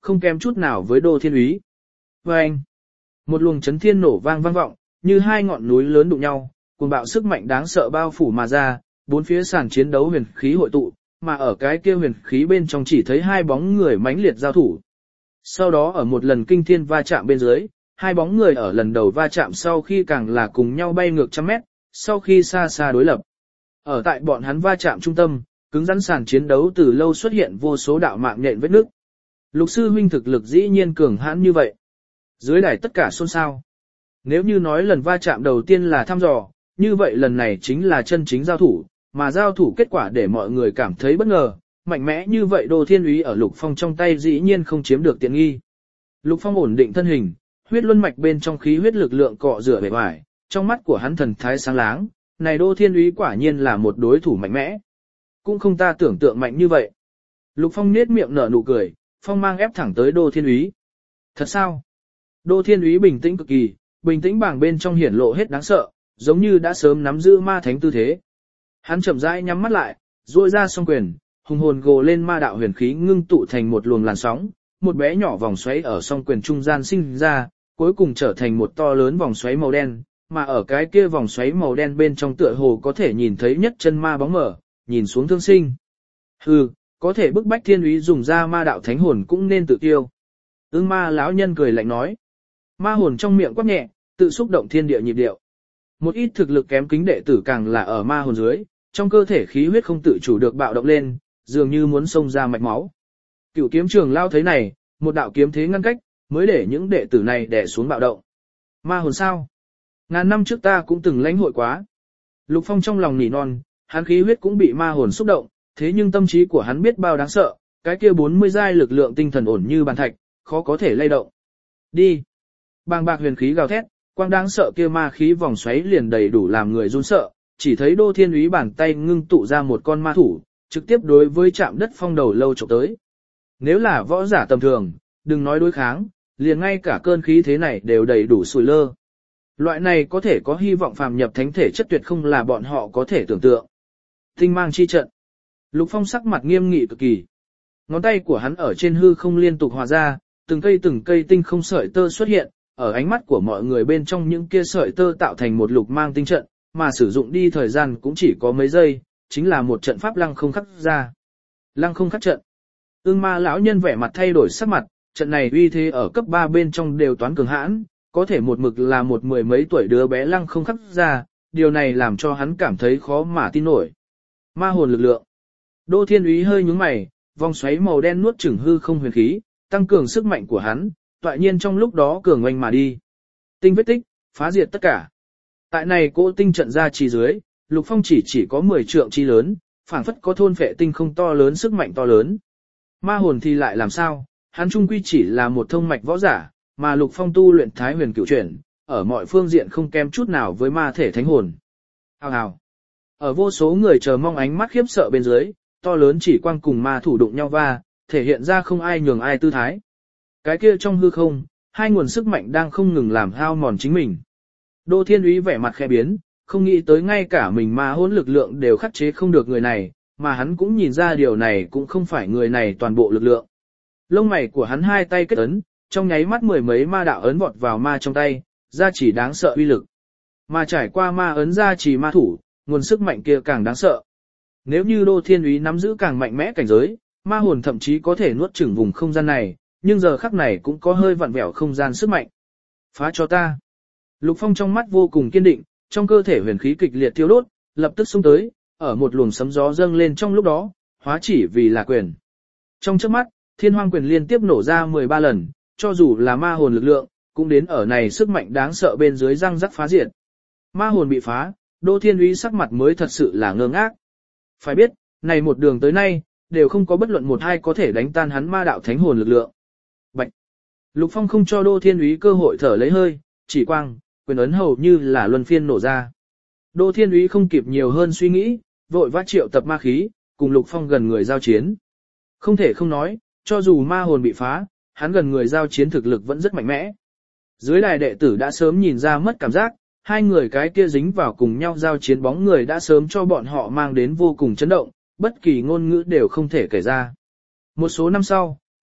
không kém chút nào với Đô Thiên Úy. Và anh, một luồng chấn thiên nổ vang vang vọng, như hai ngọn núi lớn đụng nhau, cuồng bạo sức mạnh đáng sợ bao phủ mà ra, bốn phía sàn chiến đấu huyền khí hội tụ, mà ở cái kia huyền khí bên trong chỉ thấy hai bóng người mãnh liệt giao thủ. Sau đó ở một lần kinh thiên va chạm bên dưới, hai bóng người ở lần đầu va chạm sau khi càng là cùng nhau bay ngược trăm mét, sau khi xa xa đối lập. Ở tại bọn hắn va chạm trung tâm, cứng rắn sàn chiến đấu từ lâu xuất hiện vô số đạo mạng nhện vết nước. Lục sư huynh thực lực dĩ nhiên cường hãn như vậy. Dưới đài tất cả xôn xao. Nếu như nói lần va chạm đầu tiên là thăm dò, như vậy lần này chính là chân chính giao thủ, mà giao thủ kết quả để mọi người cảm thấy bất ngờ, mạnh mẽ như vậy Đô Thiên Úy ở Lục Phong trong tay dĩ nhiên không chiếm được tiện nghi. Lục Phong ổn định thân hình, huyết luân mạch bên trong khí huyết lực lượng cọ rửa bề ngoài, trong mắt của hắn thần thái sáng láng, này Đô Thiên Úy quả nhiên là một đối thủ mạnh mẽ. Cũng không ta tưởng tượng mạnh như vậy. Lục Phong nhếch miệng nở nụ cười, phong mang ép thẳng tới Đô Thiên Úy. Thật sao? Đô Thiên Úy bình tĩnh cực kỳ, bình tĩnh bảng bên trong hiển lộ hết đáng sợ, giống như đã sớm nắm giữ ma thánh tư thế. Hắn chậm rãi nhắm mắt lại, duỗi ra song quyền, hùng hồn gồ lên ma đạo huyền khí ngưng tụ thành một luồng làn sóng, một bé nhỏ vòng xoáy ở song quyền trung gian sinh ra, cuối cùng trở thành một to lớn vòng xoáy màu đen, mà ở cái kia vòng xoáy màu đen bên trong tựa hồ có thể nhìn thấy nhất chân ma bóng mở, nhìn xuống thương sinh. Hừ, có thể bức bách Thiên Úy dùng ra ma đạo thánh hồn cũng nên tự tiêu. Ưng ma lão nhân cười lạnh nói. Ma hồn trong miệng quát nhẹ, tự xúc động thiên địa nhịp điệu. Một ít thực lực kém kính đệ tử càng là ở ma hồn dưới, trong cơ thể khí huyết không tự chủ được bạo động lên, dường như muốn xông ra mạch máu. Cửu kiếm trường lao thấy này, một đạo kiếm thế ngăn cách, mới để những đệ tử này đè xuống bạo động. Ma hồn sao? Ngàn năm trước ta cũng từng lãnh hội quá. Lục Phong trong lòng nỉ non, hắn khí huyết cũng bị ma hồn xúc động, thế nhưng tâm trí của hắn biết bao đáng sợ, cái kia 40 giai lực lượng tinh thần ổn như bàn thạch, khó có thể lay động. Đi! Bàng bạc huyền khí gào thét, quang đáng sợ kia ma khí vòng xoáy liền đầy đủ làm người run sợ, chỉ thấy Đô Thiên Úy bàn tay ngưng tụ ra một con ma thủ, trực tiếp đối với chạm đất phong đầu lâu chụp tới. Nếu là võ giả tầm thường, đừng nói đối kháng, liền ngay cả cơn khí thế này đều đầy đủ sùi lơ. Loại này có thể có hy vọng phàm nhập thánh thể chất tuyệt không là bọn họ có thể tưởng tượng. Tinh mang chi trận. Lục Phong sắc mặt nghiêm nghị cực kỳ. Ngón tay của hắn ở trên hư không liên tục hòa ra, từng cây tinh không sợi tơ xuất hiện, ở ánh mắt của mọi người bên trong những kia sợi tơ tạo thành một lục mang tinh trận, mà sử dụng đi thời gian cũng chỉ có mấy giây, chính là một trận pháp lăng không khắc ra. Lăng không khắc trận. Ưng ma lão nhân vẻ mặt thay đổi sắc mặt, trận này uy thế ở cấp 3 bên trong đều toán cường hãn, có thể một mực là một mười mấy tuổi đứa bé lăng không khắc ra, điều này làm cho hắn cảm thấy khó mà tin nổi. Ma hồn lực lượng. Đô Thiên Úy hơi nhướng mày, vòng xoáy màu đen nuốt chửng hư không huyền khí, tăng cường sức mạnh của hắn, toại nhiên trong lúc đó cường oanh mà đi. Tinh vết tích, phá diệt tất cả. Tại này cỗ tinh trận ra chỉ dưới, Lục Phong chỉ có 10 trượng chi lớn, phảng phất có thôn phệ tinh không to lớn sức mạnh to lớn. Ma hồn thì lại làm sao, hắn trung quy chỉ là một thông mạch võ giả, mà Lục Phong tu luyện Thái Huyền Cửu Chuyển, ở mọi phương diện không kém chút nào với ma thể thánh hồn. Hào hào. Ở vô số người chờ mong ánh mắt khiếp sợ bên dưới, to lớn chỉ quang cùng ma thủ đụng nhau va, thể hiện ra không ai nhường ai tư thái. Cái kia trong hư không, hai nguồn sức mạnh đang không ngừng làm hao mòn chính mình. Đô Thiên Úy vẻ mặt khẽ biến, không nghĩ tới ngay cả mình ma hỗn lực lượng đều khắc chế không được người này, mà hắn cũng nhìn ra điều này cũng không phải người này toàn bộ lực lượng. Lông mày của hắn hai tay kết ấn, trong nháy mắt mười mấy ma đạo ấn vọt vào ma trong tay, ra chỉ đáng sợ uy lực. Mà trải qua ma ấn ra chỉ ma thủ, nguồn sức mạnh kia càng đáng sợ. Nếu như Đô Thiên Úy nắm giữ càng mạnh mẽ cảnh giới, ma hồn thậm chí có thể nuốt chửng vùng không gian này, nhưng giờ khắc này cũng có hơi vặn vẹo không gian sức mạnh. Phá cho ta. Lục Phong trong mắt vô cùng kiên định, trong cơ thể huyền khí kịch liệt thiêu đốt, lập tức xông tới, ở một luồng sấm gió dâng lên trong lúc đó, hóa chỉ vì là quyền. Trong chớp mắt, Thiên Hoang quyền liên tiếp nổ ra 13 lần, cho dù là ma hồn lực lượng, cũng đến ở này sức mạnh đáng sợ bên dưới răng rắc phá diệt. Ma hồn bị phá, Đô Thiên Úy sắc mặt mới thật sự là ngơ ngác. Phải biết, này một đường tới nay, đều không có bất luận một hai có thể đánh tan hắn ma đạo thánh hồn lực lượng. Bạch. Lục Phong không cho Đô Thiên Úy cơ hội thở lấy hơi, chỉ quang, quyền ấn hầu như là luân phiên nổ ra. Đô Thiên Úy không kịp nhiều hơn suy nghĩ, vội vã triệu tập ma khí, cùng Lục Phong gần người giao chiến. Không thể không nói, cho dù ma hồn bị phá, hắn gần người giao chiến thực lực vẫn rất mạnh mẽ. Dưới đài đệ tử đã sớm nhìn ra mất cảm giác, hai người cái kia dính vào cùng nhau giao chiến bóng người đã sớm cho bọn họ mang đến vô cùng chấn động, bất kỳ ngôn ngữ đều không thể kể ra. Một số năm sau,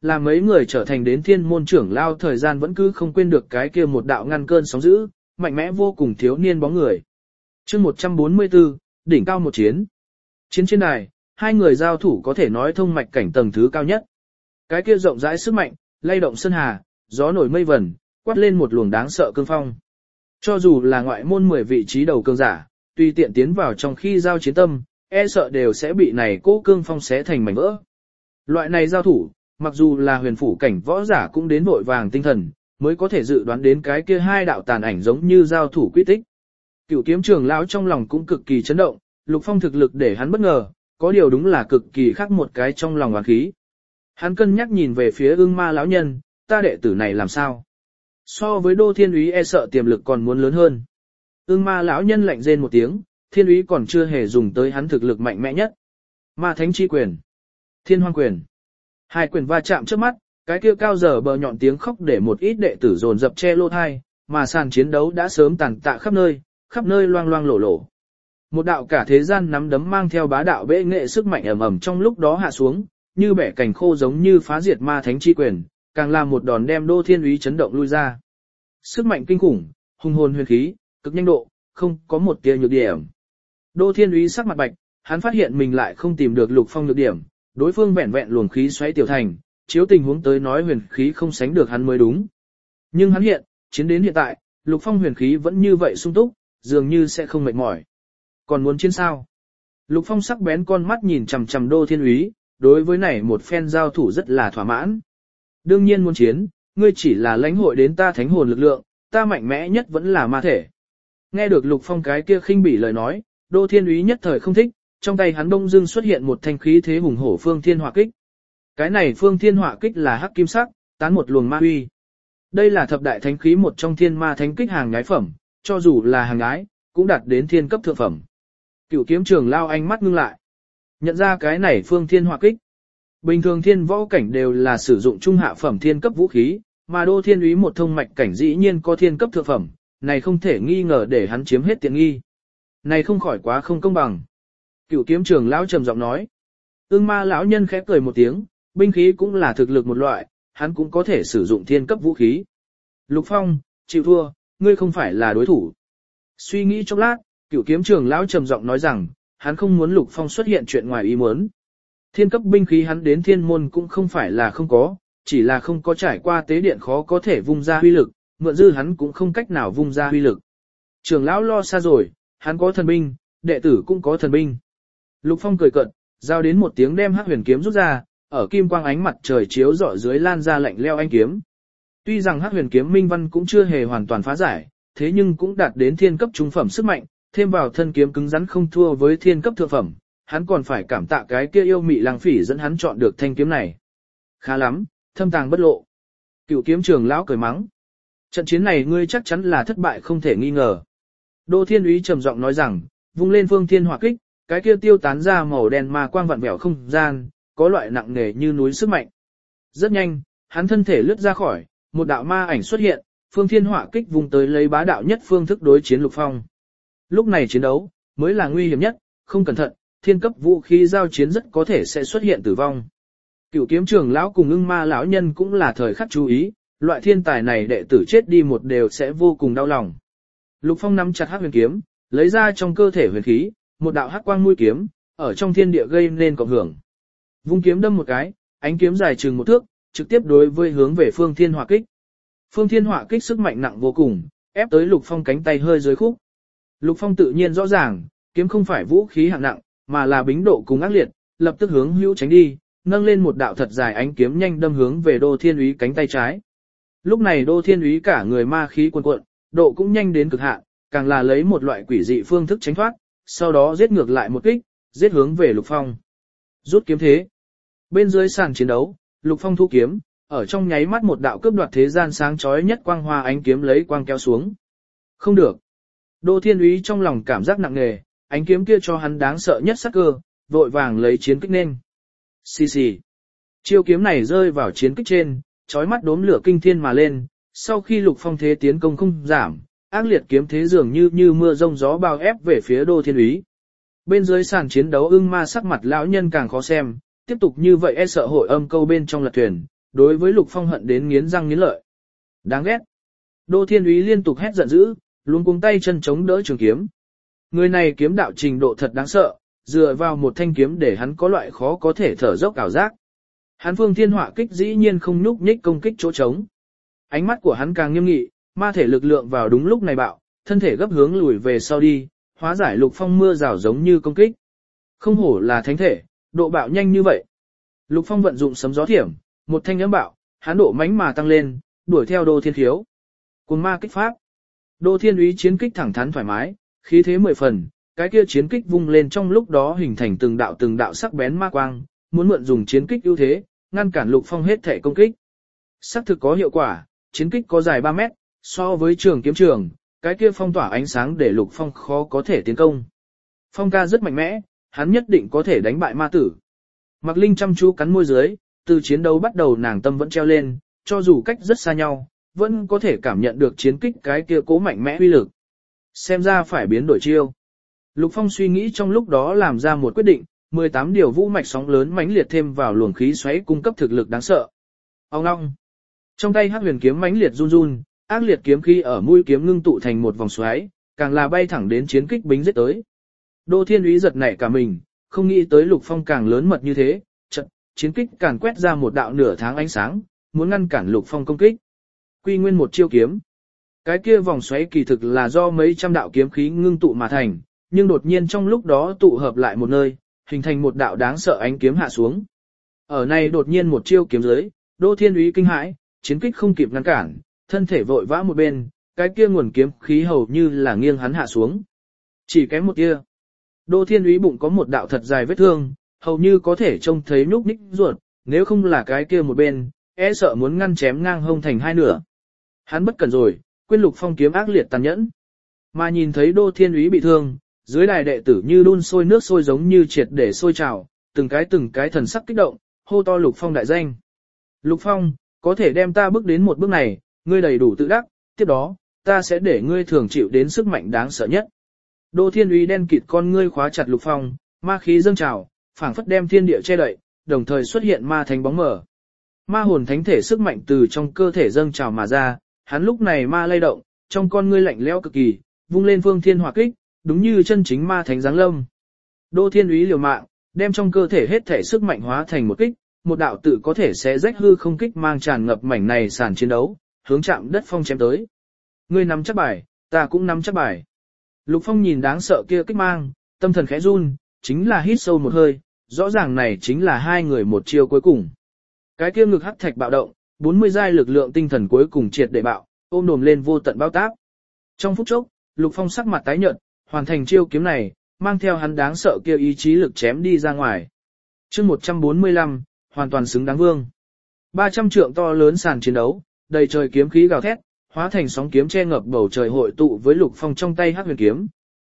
là mấy người trở thành đến thiên môn trưởng lao thời gian vẫn cứ không quên được cái kia một đạo ngăn cơn sóng dữ, mạnh mẽ vô cùng thiếu niên bóng người. chương 144, đỉnh cao một chiến. Chiến trên đài, hai người giao thủ có thể nói thông mạch cảnh tầng thứ cao nhất. Cái kia rộng rãi sức mạnh, lay động sơn hà, gió nổi mây vẩn, quát lên một luồng đáng sợ cương phong. Cho dù là ngoại môn 10 vị trí đầu cường giả, tùy tiện tiến vào trong khi giao chiến tâm, e sợ đều sẽ bị này cố cương phong xé thành mảnh vỡ. Loại này giao thủ, mặc dù là huyền phủ cảnh võ giả cũng đến vội vàng tinh thần, mới có thể dự đoán đến cái kia hai đạo tàn ảnh giống như giao thủ quy tích. Cửu kiếm trường lão trong lòng cũng cực kỳ chấn động, Lục Phong thực lực để hắn bất ngờ, có điều đúng là cực kỳ khác một cái trong lòng oán khí. Hắn cân nhắc nhìn về phía Ưng Ma lão nhân, ta đệ tử này làm sao? So với Đô Thiên Úy e sợ tiềm lực còn muốn lớn hơn. Ưng Ma lão nhân lạnh rên một tiếng, Thiên Úy còn chưa hề dùng tới hắn thực lực mạnh mẽ nhất. Ma Thánh Chi Quyền, Thiên Hoang Quyền. Hai quyền va chạm trước mắt, cái kia cao giờ bờ nhọn tiếng khóc để một ít đệ tử dồn dập che lỗ tai, mà sàn chiến đấu đã sớm tàn tạ khắp nơi loang loang lổ lổ. Một đạo cả thế gian nắm đấm mang theo bá đạo bệ nghệ sức mạnh ầm ầm trong lúc đó hạ xuống, như bẻ cành khô giống như phá diệt Ma Thánh Chi Quyền, càng làm một đòn đem Đô Thiên Úy chấn động lui ra. Sức mạnh kinh khủng, hùng hồn huyền khí, cực nhanh độ, không có một tia nhược điểm. Đô Thiên Úy sắc mặt bạch, hắn phát hiện mình lại không tìm được Lục Phong nhược điểm, đối phương vẹn vẹn luồng khí xoáy tiểu thành, chiếu tình huống tới nói huyền khí không sánh được hắn mới đúng. Nhưng hắn chiến đến hiện tại, Lục Phong huyền khí vẫn như vậy sung túc, dường như sẽ không mệt mỏi. Còn muốn chiến sao? Lục Phong sắc bén con mắt nhìn chằm chằm Đô Thiên Úy, đối với này một phen giao thủ rất là thỏa mãn. Đương nhiên muốn chiến, ngươi chỉ là lãnh hội đến ta thánh hồn lực lượng, ta mạnh mẽ nhất vẫn là ma thể. Nghe được Lục Phong cái kia khinh bỉ lời nói, Đô Thiên Úy nhất thời không thích, trong tay hắn đông dưng xuất hiện một thanh khí thế hùng hổ Phương Thiên Hỏa Kích. Cái này Phương Thiên Hỏa Kích là hắc kim sắc, tán một luồng ma uy. Đây là thập đại thánh khí một trong Thiên Ma Thánh Kích hàng nhái phẩm, cho dù là hàng nhái, cũng đạt đến thiên cấp thượng phẩm. Cửu kiếm trường lao ánh mắt ngưng lại, nhận ra cái này Phương Thiên Hỏa Kích. Bình thường thiên võ cảnh đều là sử dụng trung hạ phẩm thiên cấp vũ khí, mà Đô Thiên Úy một thông mạch cảnh dĩ nhiên có thiên cấp thượng phẩm, này không thể nghi ngờ để hắn chiếm hết tiện nghi. Này không khỏi quá không công bằng. Cửu kiếm trường lão trầm giọng nói. Ưng Ma lão nhân khẽ cười một tiếng, binh khí cũng là thực lực một loại, hắn cũng có thể sử dụng thiên cấp vũ khí. Lục Phong, chịu thua, ngươi không phải là đối thủ. Suy nghĩ chốc lát, Cửu kiếm trường lão trầm giọng nói rằng, hắn không muốn Lục Phong xuất hiện chuyện ngoài ý muốn. Thiên cấp binh khí hắn đến thiên môn cũng không phải là không có, chỉ là không có trải qua tế điện khó có thể vung ra huy lực, mượn dư hắn cũng không cách nào vung ra huy lực. Trường lão lo xa rồi, hắn có thần binh, đệ tử cũng có thần binh. Lục Phong cười cợt, giao đến một tiếng đem hắc huyền kiếm rút ra, ở kim quang ánh mặt trời chiếu rọi dưới lan ra lạnh leo anh kiếm. Tuy rằng hắc huyền kiếm minh văn cũng chưa hề hoàn toàn phá giải, thế nhưng cũng đạt đến thiên cấp trung phẩm sức mạnh, thêm vào thân kiếm cứng rắn không thua với thiên cấp thượng phẩm, hắn còn phải cảm tạ cái kia yêu mị lang phỉ dẫn hắn chọn được thanh kiếm này. Khá lắm, thâm tàng bất lộ. Cửu kiếm trường lão cười mắng. Trận chiến này ngươi chắc chắn là thất bại không thể nghi ngờ. Đô Thiên Úy trầm giọng nói rằng, vung lên Phương Thiên Hỏa Kích, cái kia tiêu tán ra màu đen ma quang vặn vẹo không gian, có loại nặng nề như núi sức mạnh. Rất nhanh, hắn thân thể lướt ra khỏi, một đạo ma ảnh xuất hiện, Phương Thiên Hỏa Kích vùng tới lấy bá đạo nhất phương thức đối chiến Lục Phong. Lúc này chiến đấu mới là nguy hiểm nhất, không cẩn thận, thiên cấp vũ khí giao chiến rất có thể sẽ xuất hiện tử vong. Cửu kiếm trường lão cùng Ưng Ma lão nhân cũng là thời khắc chú ý, loại thiên tài này đệ tử chết đi một đều sẽ vô cùng đau lòng. Lục Phong nắm chặt hắc huyền kiếm, lấy ra trong cơ thể huyền khí, một đạo hắc quang mũi kiếm, ở trong thiên địa gây nên cộng hưởng. Vung kiếm đâm một cái, ánh kiếm dài chừng một thước, trực tiếp đối với hướng về Phương Thiên Hỏa Kích. Phương Thiên Hỏa Kích sức mạnh nặng vô cùng, ép tới Lục Phong cánh tay hơi dưới khúc. Lục Phong tự nhiên rõ ràng, kiếm không phải vũ khí hạng nặng, mà là bính độ cùng ác liệt, lập tức hướng hữu tránh đi, nâng lên một đạo thật dài ánh kiếm nhanh đâm hướng về Đô Thiên Úy cánh tay trái. Lúc này Đô Thiên Úy cả người ma khí cuồn cuộn, độ cũng nhanh đến cực hạn, càng là lấy một loại quỷ dị phương thức tránh thoát, sau đó giết ngược lại một kích, giết hướng về Lục Phong. Rút kiếm thế. Bên dưới sàn chiến đấu, Lục Phong thu kiếm, ở trong nháy mắt một đạo cướp đoạt thế gian sáng chói nhất quang hoa ánh kiếm lấy quang kéo xuống. Không được. Đô Thiên Úy trong lòng cảm giác nặng nề, ánh kiếm kia cho hắn đáng sợ nhất sắc cơ, vội vàng lấy chiến kích nên. Xì xì. Chiêu kiếm này rơi vào chiến kích trên, chói mắt đốm lửa kinh thiên mà lên, sau khi Lục Phong thế tiến công không giảm, ác liệt kiếm thế dường như mưa rông gió bao ép về phía Đô Thiên Úy. Bên dưới sàn chiến đấu Ưng Ma sắc mặt lão nhân càng khó xem, tiếp tục như vậy e sợ hội âm câu bên trong lật thuyền, đối với Lục Phong hận đến nghiến răng nghiến lợi. Đáng ghét. Đô Thiên Úy liên tục hét giận dữ, luống cuống tay chân chống đỡ trường kiếm. Người này kiếm đạo trình độ thật đáng sợ, dựa vào một thanh kiếm để hắn có loại khó có thể thở dốc ảo giác. Hắn phương thiên họa kích dĩ nhiên không nhúc nhích công kích chỗ trống. Ánh mắt của hắn càng nghiêm nghị, ma thể lực lượng vào đúng lúc này bạo, thân thể gấp hướng lùi về sau đi, hóa giải Lục Phong mưa rào giống như công kích. Không hổ là thánh thể, độ bạo nhanh như vậy. Lục Phong vận dụng sấm gió thiểm, một thanh ấm bạo, hắn độ mãnh mà tăng lên, đuổi theo Đô Thiên Khiếu. Cùng ma kích pháp. Đô Thiên Úy chiến kích thẳng thắn thoải mái, khí thế 10 phần, cái kia chiến kích vung lên trong lúc đó hình thành từng đạo sắc bén ma quang, muốn mượn dùng chiến kích ưu thế, ngăn cản Lục Phong hết thể công kích. Sắc thực có hiệu quả, chiến kích có dài 3 mét, so với trường kiếm trường, cái kia phong tỏa ánh sáng để Lục Phong khó có thể tiến công. Phong ca rất mạnh mẽ, hắn nhất định có thể đánh bại ma tử. Mạc Linh chăm chú cắn môi dưới, từ chiến đấu bắt đầu nàng tâm vẫn treo lên, cho dù cách rất xa nhau, vẫn có thể cảm nhận được chiến kích cái kia cố mạnh mẽ uy lực. Xem ra phải biến đổi chiêu. Lục Phong suy nghĩ trong lúc đó làm ra một quyết định, 18 điều vũ mạch sóng lớn mãnh liệt thêm vào luồng khí xoáy cung cấp thực lực đáng sợ. Ông ngong. Trong tay Hắc Huyền kiếm mãnh liệt run run, ác liệt kiếm khí ở mũi kiếm ngưng tụ thành một vòng xoáy, càng là bay thẳng đến chiến kích bính giết tới. Đô Thiên Úy giật nảy cả mình, không nghĩ tới Lục Phong càng lớn mật như thế, chợt chiến kích càng quét ra một đạo nửa tháng ánh sáng, muốn ngăn cản Lục Phong công kích. Quy nguyên một chiêu kiếm. Cái kia vòng xoáy kỳ thực là do mấy trăm đạo kiếm khí ngưng tụ mà thành, nhưng đột nhiên trong lúc đó tụ hợp lại một nơi, hình thành một đạo đáng sợ ánh kiếm hạ xuống. Ở này đột nhiên một chiêu kiếm dưới, Đô Thiên Úy kinh hãi, chiến kích không kịp ngăn cản, thân thể vội vã một bên, cái kia nguồn kiếm khí hầu như là nghiêng hắn hạ xuống. Chỉ kém một tia. Đô Thiên Úy bụng có một đạo thật dài vết thương, hầu như có thể trông thấy nhúc nhích ruột, nếu không là cái kia một bên, e sợ muốn ngăn chém ngang hông thành hai nửa. Hắn bất cẩn rồi, quên Lục Phong kiếm ác liệt tàn nhẫn. Mà nhìn thấy Đô Thiên Úy bị thương, dưới đài đệ tử như đun sôi nước sôi giống như triệt để sôi trào, từng cái thần sắc kích động, hô to Lục Phong đại danh. Lục Phong, có thể đem ta bước đến một bước này, ngươi đầy đủ tự đắc, tiếp đó, ta sẽ để ngươi thường chịu đến sức mạnh đáng sợ nhất. Đô Thiên Úy đen kịt con ngươi khóa chặt Lục Phong, ma khí dâng trào, phảng phất đem thiên địa che đậy, đồng thời xuất hiện ma thánh bóng mờ. Ma hồn thánh thể sức mạnh từ trong cơ thể dâng trào mà ra, hắn lúc này ma lay động, trong con ngươi lạnh lẽo cực kỳ, vung lên phương thiên hỏa kích, đúng như chân chính ma thánh giáng lâm. Đô Thiên Úy liều mạng, đem trong cơ thể hết thể sức mạnh hóa thành một kích, một đạo tự có thể sẽ rách hư không kích mang tràn ngập mảnh này sàn chiến đấu, hướng chạm đất phong chém tới. Ngươi nắm chắc bài, ta cũng nắm chắc bài. Lục Phong nhìn đáng sợ kia kích mang, tâm thần khẽ run, chính là hít sâu một hơi, rõ ràng này chính là hai người một chiêu cuối cùng. Cái kia ngực hắc thạch bạo động, 40 giai lực lượng tinh thần cuối cùng triệt để bạo, ôm đồm lên vô tận bao tác. Trong phút chốc, Lục Phong sắc mặt tái nhợt, hoàn thành chiêu kiếm này, mang theo hắn đáng sợ kia ý chí lực chém đi ra ngoài. Chương 145, hoàn toàn xứng đáng vương. 300 trượng to lớn sàn chiến đấu, đầy trời kiếm khí gào thét, hóa thành sóng kiếm che ngập bầu trời hội tụ với Lục Phong trong tay Hắc Huyền kiếm.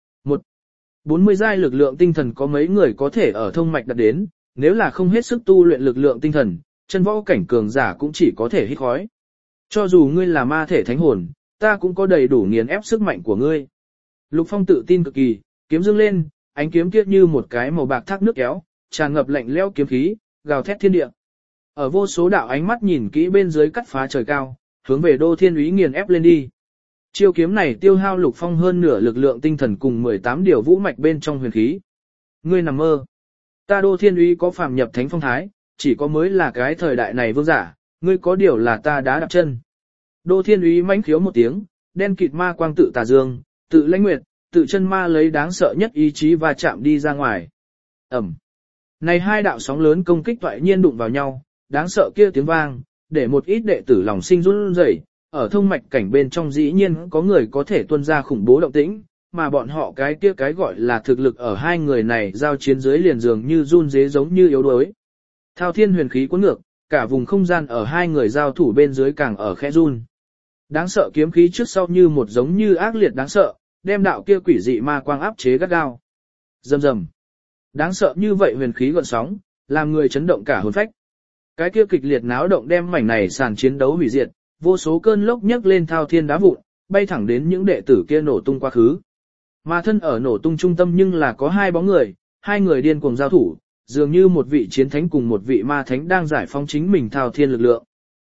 40 giai lực lượng tinh thần có mấy người có thể ở thông mạch đạt đến, nếu là không hết sức tu luyện lực lượng tinh thần, chân võ cảnh cường giả cũng chỉ có thể hít khói. Cho dù ngươi là ma thể thánh hồn, ta cũng có đầy đủ nghiền ép sức mạnh của ngươi. Lục Phong tự tin cực kỳ, kiếm dương lên, ánh kiếm kia như một cái màu bạc thác nước kéo, tràn ngập lạnh lẽo kiếm khí, gào thét thiên địa. Ở vô số đạo ánh mắt nhìn kỹ bên dưới cắt phá trời cao, hướng về Đô Thiên Úy nghiền ép lên đi. Chiêu kiếm này tiêu hao Lục Phong hơn nửa lực lượng tinh thần cùng 18 điều vũ mạch bên trong huyền khí. Ngươi nằm mơ. Ta Đô Thiên Úy có phàm nhập thánh phong thái, chỉ có mới là cái thời đại này vương giả, ngươi có điều là ta đá đạp chân. Đô Thiên Úy mãnh khiếu một tiếng, đen kịt ma quang tự tà dương, tự lãnh nguyệt, tự chân ma lấy đáng sợ nhất ý chí và chạm đi ra ngoài. Ẩm. Này hai đạo sóng lớn công kích toại nhiên đụng vào nhau, đáng sợ kia tiếng vang, để một ít đệ tử lòng sinh run rẩy. Ở thông mạch cảnh bên trong dĩ nhiên có người có thể tuôn ra khủng bố động tĩnh, mà bọn họ cái kia cái gọi là thực lực ở hai người này giao chiến dưới liền dường như run rế giống như yếu đuối. Thao thiên huyền khí cuốn ngược, cả vùng không gian ở hai người giao thủ bên dưới càng ở khẽ run. Đáng sợ kiếm khí trước sau như một giống như ác liệt đáng sợ, đem đạo kia quỷ dị ma quang áp chế gắt gao. Rầm rầm. Đáng sợ như vậy huyền khí gợn sóng, làm người chấn động cả hồn phách. Cái kia kịch liệt náo động đem mảnh này sàn chiến đấu hủy diệt, vô số cơn lốc nhấc lên thao thiên đá vụn, bay thẳng đến những đệ tử kia nổ tung quá khứ. Mà thân ở nổ tung trung tâm nhưng là có hai bóng người, hai người điên cuồng giao thủ, dường như một vị chiến thánh cùng một vị ma thánh đang giải phóng chính mình thao thiên lực lượng.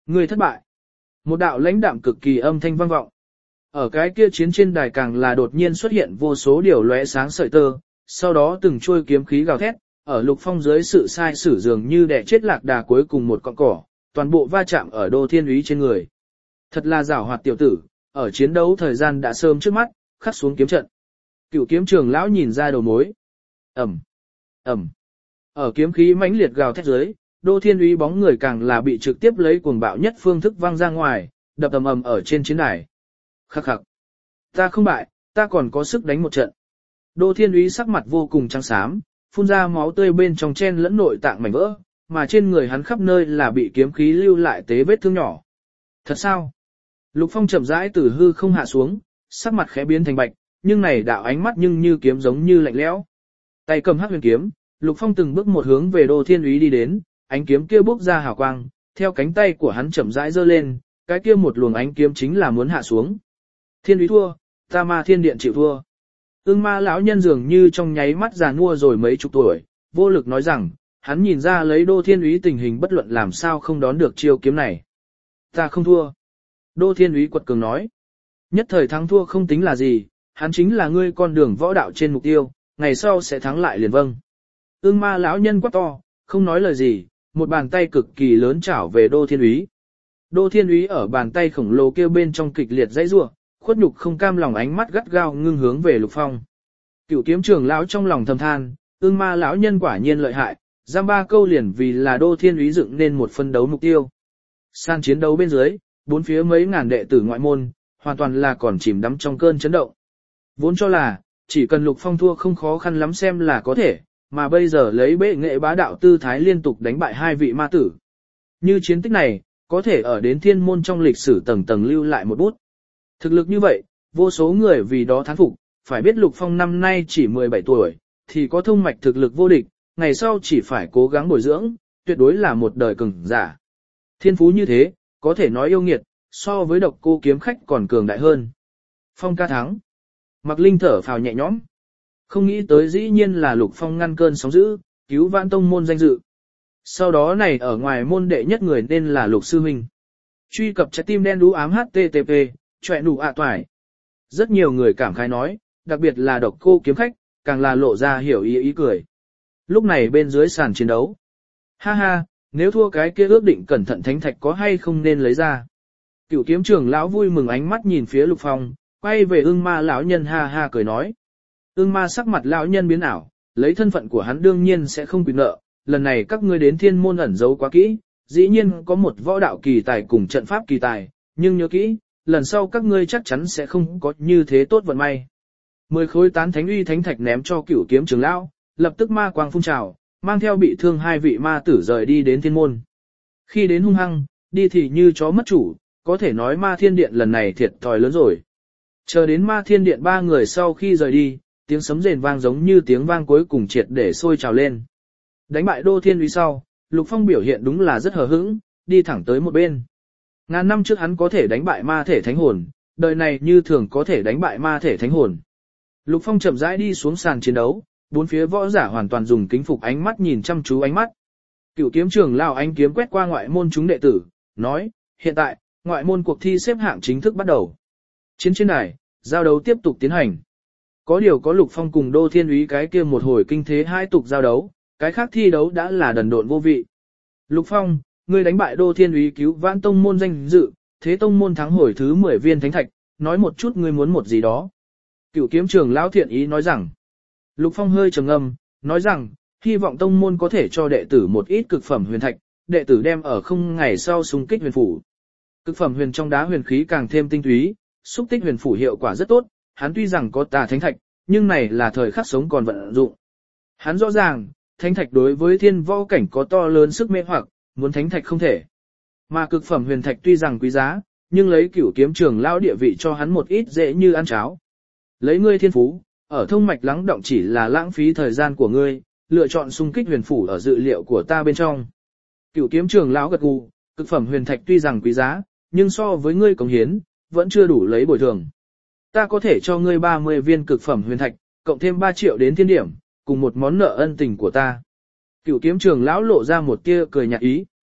Ngươi thất bại. Một đạo lãnh đạm cực kỳ âm thanh vang vọng. Ở cái kia chiến trên đài càng là đột nhiên xuất hiện vô số điều lóe sáng sợi tơ, sau đó từng trôi kiếm khí gào thét, ở Lục Phong dưới sự sai sử dường như đè chết lạc đà cuối cùng một con cỏ, toàn bộ va chạm ở Đô Thiên Úy trên người. Thật là giảo hoạt tiểu tử, ở chiến đấu thời gian đã sớm trước mắt, khắc xuống kiếm trận. Cửu kiếm trường lão nhìn ra đầu mối. Ầm, ầm. Ở kiếm khí mãnh liệt gào thét dưới, Đô Thiên Úy bóng người càng là bị trực tiếp lấy cuồng bạo nhất phương thức văng ra ngoài, đập ầm ầm ở trên chiến đài. Khắc khắc. Ta không bại, ta còn có sức đánh một trận. Đô Thiên Úy sắc mặt vô cùng trắng xám, phun ra máu tươi bên trong chen lẫn nội tạng mảnh vỡ, mà trên người hắn khắp nơi là bị kiếm khí lưu lại tế vết thương nhỏ. Thật sao? Lục Phong chậm rãi từ hư không hạ xuống, sắc mặt khẽ biến thành bạch, nhưng này đạo ánh mắt nhưng như kiếm giống như lạnh lẽo. Tay cầm hắc huyền kiếm, Lục Phong từng bước một hướng về Đô Thiên Úy đi đến, ánh kiếm kia bốc ra hào quang, theo cánh tay của hắn chậm rãi giơ lên, cái kia một luồng ánh kiếm chính là muốn hạ xuống. Thiên Úy thua, ta Ma Thiên Điện chịu thua. Ưng Ma lão nhân dường như trong nháy mắt già nua rồi mấy chục tuổi, vô lực nói rằng, hắn nhìn ra lấy Đô Thiên Úy tình hình bất luận làm sao không đón được chiêu kiếm này. Ta không thua. Đô Thiên Úy quật cường nói. Nhất thời thắng thua không tính là gì, hắn chính là ngươi con đường võ đạo trên mục tiêu, ngày sau sẽ thắng lại liền vâng. Ưng Ma lão nhân quát to, không nói lời gì, một bàn tay cực kỳ lớn chảo về Đô Thiên Úy. Đô Thiên Úy ở bàn tay khổng lồ kia bên trong kịch liệt dãy rủa, khuất nhục không cam lòng ánh mắt gắt gao ngưng hướng về Lục Phong. Cửu kiếm trường lão trong lòng thầm than, Ưng Ma lão nhân quả nhiên lợi hại, giam ba câu liền vì là Đô Thiên Úy dựng nên một phân đấu mục tiêu. San chiến đấu bên dưới, bốn phía mấy ngàn đệ tử ngoại môn, hoàn toàn là còn chìm đắm trong cơn chấn động. Vốn cho là, chỉ cần Lục Phong thua không khó khăn lắm xem là có thể, mà bây giờ lấy bệ nghệ bá đạo tư thái liên tục đánh bại hai vị ma tử. Như chiến tích này, có thể ở đến thiên môn trong lịch sử tầng tầng lưu lại một bút. Thực lực như vậy, vô số người vì đó thán phục, phải biết Lục Phong năm nay chỉ 17 tuổi, thì có thông mạch thực lực vô địch, ngày sau chỉ phải cố gắng bồi dưỡng, tuyệt đối là một đời cường giả. Thiên phú như thế, có thể nói yêu nghiệt, so với Độc Cô kiếm khách còn cường đại hơn. Phong ca thắng. Mạc Linh thở phào nhẹ nhõm. Không nghĩ tới dĩ nhiên là Lục Phong ngăn cơn sóng dữ, cứu vãn tông môn danh dự. Sau đó này ở ngoài môn đệ nhất người nên là Lục sư huynh. Truy cập trái tim đen đú ám http, chọe nụ toải. Rất nhiều người cảm khái nói, đặc biệt là Độc Cô kiếm khách, càng là lộ ra hiểu ý cười. Lúc này bên dưới sàn chiến đấu. Ha ha, nếu thua cái kia ước định cẩn thận thánh thạch có hay không nên lấy ra. Cửu kiếm trưởng lão vui mừng ánh mắt nhìn phía Lục Phong, quay về Ưng Ma lão nhân ha ha cười nói. Ưng Ma sắc mặt lão nhân biến ảo, lấy thân phận của hắn đương nhiên sẽ không quỵ nợ, lần này các ngươi đến thiên môn ẩn giấu quá kỹ, dĩ nhiên có một võ đạo kỳ tài cùng trận pháp kỳ tài, nhưng nhớ kỹ, lần sau các ngươi chắc chắn sẽ không có như thế tốt vận may. 10 khối tán thánh uy thánh thạch ném cho Cửu kiếm trưởng lão, lập tức ma quang phun trào, mang theo bị thương hai vị ma tử rời đi đến thiên môn. Khi đến hung hăng, đi thì như chó mất chủ, có thể nói Ma Thiên Điện lần này thiệt thòi lớn rồi. Chờ đến Ma Thiên Điện ba người sau khi rời đi, tiếng sấm rền vang giống như tiếng vang cuối cùng triệt để sôi trào lên. Đánh bại Đô Thiên Úy sau, Lục Phong biểu hiện đúng là rất hờ hững, đi thẳng tới một bên. Ngàn năm trước hắn có thể đánh bại ma thể thánh hồn, đời này như thường có thể đánh bại ma thể thánh hồn. Lục Phong chậm rãi đi xuống sàn chiến đấu, bốn phía võ giả hoàn toàn dùng kính phục ánh mắt nhìn chăm chú ánh mắt. Cửu kiếm trưởng lão ánh kiếm quét qua ngoại môn chúng đệ tử, nói, hiện tại, ngoại môn cuộc thi xếp hạng chính thức bắt đầu. Chiến trên đài, giao đấu tiếp tục tiến hành. Có điều có Lục Phong cùng Đô Thiên Úy cái kia một hồi kinh thế hai tục giao đấu, cái khác thi đấu đã là đần độn vô vị. Lục Phong, ngươi đánh bại Đô Thiên Úy cứu vãn tông môn danh dự, thế tông môn thắng hồi thứ 10 viên thánh thạch, nói một chút ngươi muốn một gì đó. Cửu kiếm trưởng lão thiện ý nói rằng. Lục Phong hơi trầm ngâm, nói rằng, hy vọng tông môn có thể cho đệ tử một ít cực phẩm huyền thạch, đệ tử đem ở không ngày sau xung kích huyền phủ. Cực phẩm huyền trong đá huyền khí càng thêm tinh túy, xúc tích huyền phủ hiệu quả rất tốt, hắn tuy rằng có tà thánh thạch, nhưng này là thời khắc sống còn vận dụng. Hắn rõ ràng, thánh thạch đối với thiên võ cảnh có to lớn sức mê hoặc, muốn thánh thạch không thể. Mà cực phẩm huyền thạch tuy rằng quý giá, nhưng lấy Cửu kiếm trưởng lão địa vị cho hắn một ít dễ như ăn cháo. Lấy ngươi thiên phú, ở thông mạch lắng động chỉ là lãng phí thời gian của ngươi, lựa chọn xung kích huyền phủ ở dự liệu của ta bên trong. Cửu kiếm trưởng lão gật gù, cực phẩm huyền thạch tuy rằng quý giá, nhưng so với ngươi cống hiến, vẫn chưa đủ lấy bồi thường. Ta có thể cho ngươi 30 viên cực phẩm huyền thạch, cộng thêm 3 triệu đến thiên điểm, cùng một món nợ ân tình của ta. Cửu kiếm trưởng lão lộ ra một tia cười nhạt ý.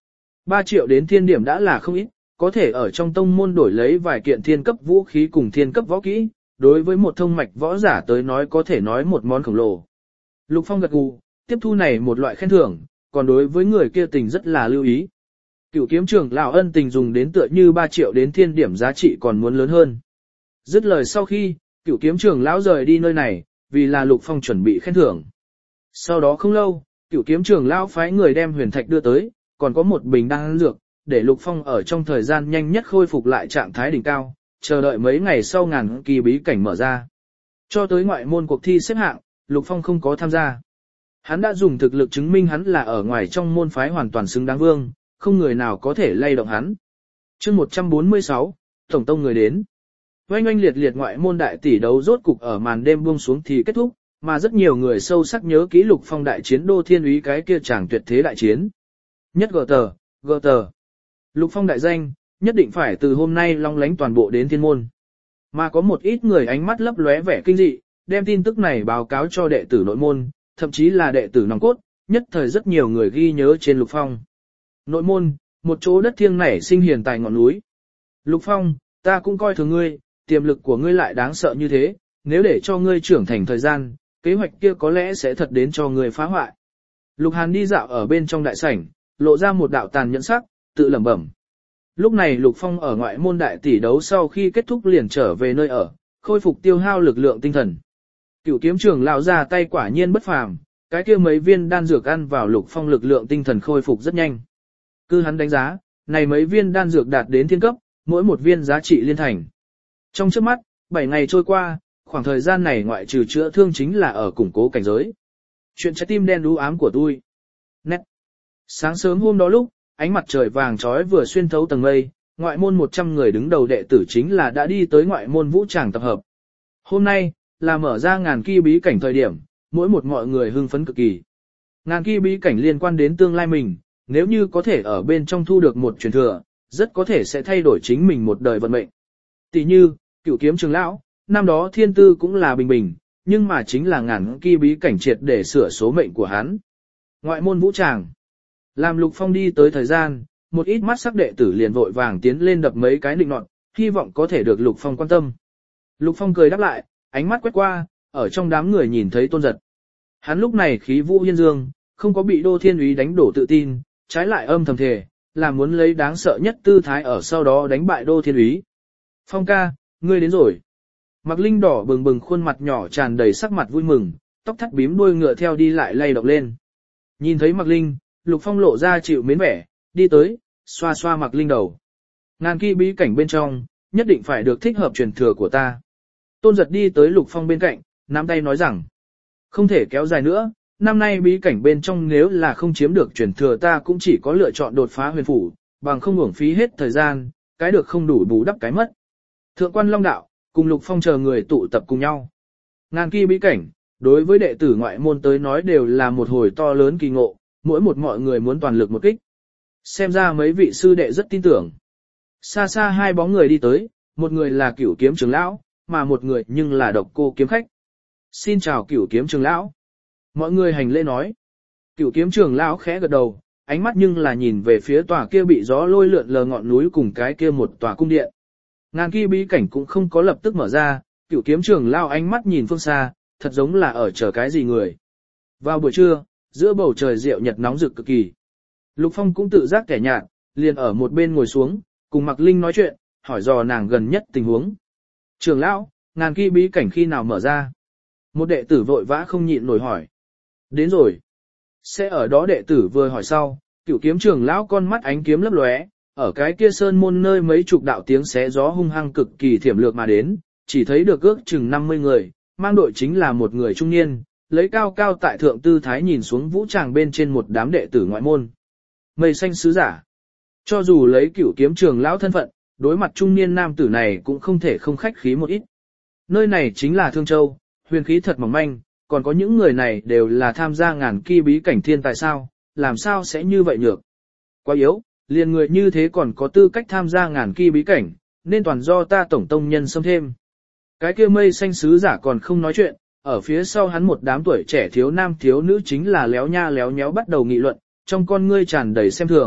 3 triệu đến thiên điểm đã là không ít, có thể ở trong tông môn đổi lấy vài kiện thiên cấp vũ khí cùng thiên cấp võ kỹ, đối với một thông mạch võ giả tới nói có thể nói một món khổng lồ. Lục Phong gật gù, tiếp thu này một loại khen thưởng, còn đối với người kia tình rất là lưu ý. Cửu kiếm trưởng lão ân tình dùng đến tựa như 3 triệu đến thiên điểm giá trị còn muốn lớn hơn. Dứt lời sau khi, cửu kiếm trưởng lão rời đi nơi này, vì là Lục Phong chuẩn bị khen thưởng. Sau đó không lâu, cửu kiếm trưởng lão phái người đem huyền thạch đưa tới, còn có một bình đan dược, để Lục Phong ở trong thời gian nhanh nhất khôi phục lại trạng thái đỉnh cao, chờ đợi mấy ngày sau ngàn kỳ bí cảnh mở ra. Cho tới ngoại môn cuộc thi xếp hạng, Lục Phong không có tham gia. Hắn đã dùng thực lực chứng minh hắn là ở ngoài trong môn phái hoàn toàn xứng đáng vương, không người nào có thể lay động hắn. Chương 146, Tổng tông người đến. Oanh oanh liệt liệt ngoại môn đại tỷ đấu rốt cục ở màn đêm buông xuống thì kết thúc, mà rất nhiều người sâu sắc nhớ kỹ Lục Phong đại chiến Đô Thiên Úy cái kia chàng tuyệt thế đại chiến. Nhất gờ tờ. Lục Phong đại danh, nhất định phải từ hôm nay long lánh toàn bộ đến thiên môn. Mà có một ít người ánh mắt lấp lóe vẻ kinh dị, đem tin tức này báo cáo cho đệ tử nội môn, thậm chí là đệ tử nòng cốt, nhất thời rất nhiều người ghi nhớ trên Lục Phong. Nội môn, một chỗ đất thiêng nảy sinh hiền tài ngọn núi. Lục Phong, ta cũng coi thường ngươi, tiềm lực của ngươi lại đáng sợ như thế, nếu để cho ngươi trưởng thành thời gian, kế hoạch kia có lẽ sẽ thật đến cho ngươi phá hoại. Lục Hàn đi dạo ở bên trong đại sảnh, lộ ra một đạo tàn nhẫn sắc, tự lẩm bẩm. Lúc này Lục Phong ở ngoại môn đại tỷ đấu sau khi kết thúc liền trở về nơi ở, khôi phục tiêu hao lực lượng tinh thần. Cửu kiếm trưởng lão ra tay quả nhiên bất phàm, cái kia mấy viên đan dược ăn vào Lục Phong lực lượng tinh thần khôi phục rất nhanh. Cứ hắn đánh giá, này mấy viên đan dược đạt đến thiên cấp, mỗi một viên giá trị liên thành. Trong trước mắt, 7 ngày trôi qua, khoảng thời gian này ngoại trừ chữa thương chính là ở củng cố cảnh giới. Chuyện trái tim đen đú ám của tôi. Nét. Sáng sớm hôm đó lúc, ánh mặt trời vàng chói vừa xuyên thấu tầng mây, ngoại môn 100 người đứng đầu đệ tử chính là đã đi tới ngoại môn vũ tràng tập hợp. Hôm nay, là mở ra ngàn kỳ bí cảnh thời điểm, mỗi một mọi người hưng phấn cực kỳ. Ngàn kỳ bí cảnh liên quan đến tương lai mình, nếu như có thể ở bên trong thu được một truyền thừa, rất có thể sẽ thay đổi chính mình một đời vận mệnh. Tỷ như, Cửu kiếm trưởng lão, năm đó thiên tư cũng là bình bình, nhưng mà chính là ngàn kỳ bí cảnh triệt để sửa số mệnh của hắn. Ngoại môn vũ tràng. Làm Lục Phong đi tới thời gian, một ít mắt sắc đệ tử liền vội vàng tiến lên đập mấy cái nịnh nọt, hy vọng có thể được Lục Phong quan tâm. Lục Phong cười đáp lại, ánh mắt quét qua, ở trong đám người nhìn thấy Tôn Giật. Hắn lúc này khí vũ hiên dương, không có bị Đô Thiên Úy đánh đổ tự tin, trái lại âm thầm thề, là muốn lấy đáng sợ nhất tư thái ở sau đó đánh bại Đô Thiên Úy. Phong ca, ngươi đến rồi. Mạc Linh đỏ bừng bừng khuôn mặt nhỏ tràn đầy sắc mặt vui mừng, tóc thắt bím đuôi ngựa theo đi lại lay động lên. Nhìn thấy Mạc Linh, Lục Phong lộ ra chịu mến vẻ, đi tới, xoa xoa Mạc Linh đầu. Ngàn kỳ bí cảnh bên trong, nhất định phải được thích hợp truyền thừa của ta. Tôn Giật đi tới Lục Phong bên cạnh, nắm tay nói rằng, không thể kéo dài nữa, năm nay bí cảnh bên trong nếu là không chiếm được truyền thừa ta cũng chỉ có lựa chọn đột phá huyền phủ, bằng không uổng phí hết thời gian, cái được không đủ bù đắp cái mất. Thượng quan Long Đạo, cùng Lục Phong chờ người tụ tập cùng nhau. Ngàn kỳ bí cảnh, đối với đệ tử ngoại môn tới nói đều là một hồi to lớn kỳ ngộ, mỗi một mọi người muốn toàn lực một kích. Xem ra mấy vị sư đệ rất tin tưởng. Xa xa hai bóng người đi tới, một người là Cửu kiếm trưởng lão, mà một người nhưng là Độc Cô kiếm khách. Xin chào Cửu kiếm trưởng lão. Mọi người hành lễ nói. Cửu kiếm trưởng lão khẽ gật đầu, ánh mắt nhưng là nhìn về phía tòa kia bị gió lôi lượn lờ ngọn núi cùng cái kia một tòa cung điện. Ngàn kỳ bí cảnh cũng không có lập tức mở ra, Cửu kiếm trưởng lão ánh mắt nhìn phương xa, thật giống là ở chờ cái gì người. Vào buổi trưa, giữa bầu trời rượu nhật nóng rực cực kỳ. Lục Phong cũng tự giác kẻ nhạt, liền ở một bên ngồi xuống, cùng Mạc Linh nói chuyện, hỏi dò nàng gần nhất tình huống. Trưởng lão, ngàn kỳ bí cảnh khi nào mở ra? Một đệ tử vội vã không nhịn nổi hỏi. Đến rồi. Sẽ ở đó đệ tử vừa hỏi sau, Cửu kiếm trưởng lão con mắt ánh kiếm lấp lóe, ở cái kia sơn môn nơi mấy chục đạo tiếng xé gió hung hăng cực kỳ thiểm lược mà đến, chỉ thấy được ước chừng 50 người, mang đội chính là một người trung niên, lấy cao cao tại thượng tư thái nhìn xuống vũ tràng bên trên một đám đệ tử ngoại môn. Mây xanh sứ giả. Cho dù lấy Cửu kiếm trưởng lão thân phận, đối mặt trung niên nam tử này cũng không thể không khách khí một ít. Nơi này chính là Thương Châu, huyền khí thật mỏng manh, còn có những người này đều là tham gia ngàn kỳ bí cảnh thiên tài sao, làm sao sẽ như vậy nhược. Quá yếu, liền người như thế còn có tư cách tham gia ngàn kỳ bí cảnh, nên toàn do ta tổng tông nhân xâm thêm. Cái kia mây xanh sứ giả còn không nói chuyện, ở phía sau hắn một đám tuổi trẻ thiếu nam thiếu nữ chính là léo nha léo nhéo bắt đầu nghị luận, trong con ngươi tràn đầy xem thường,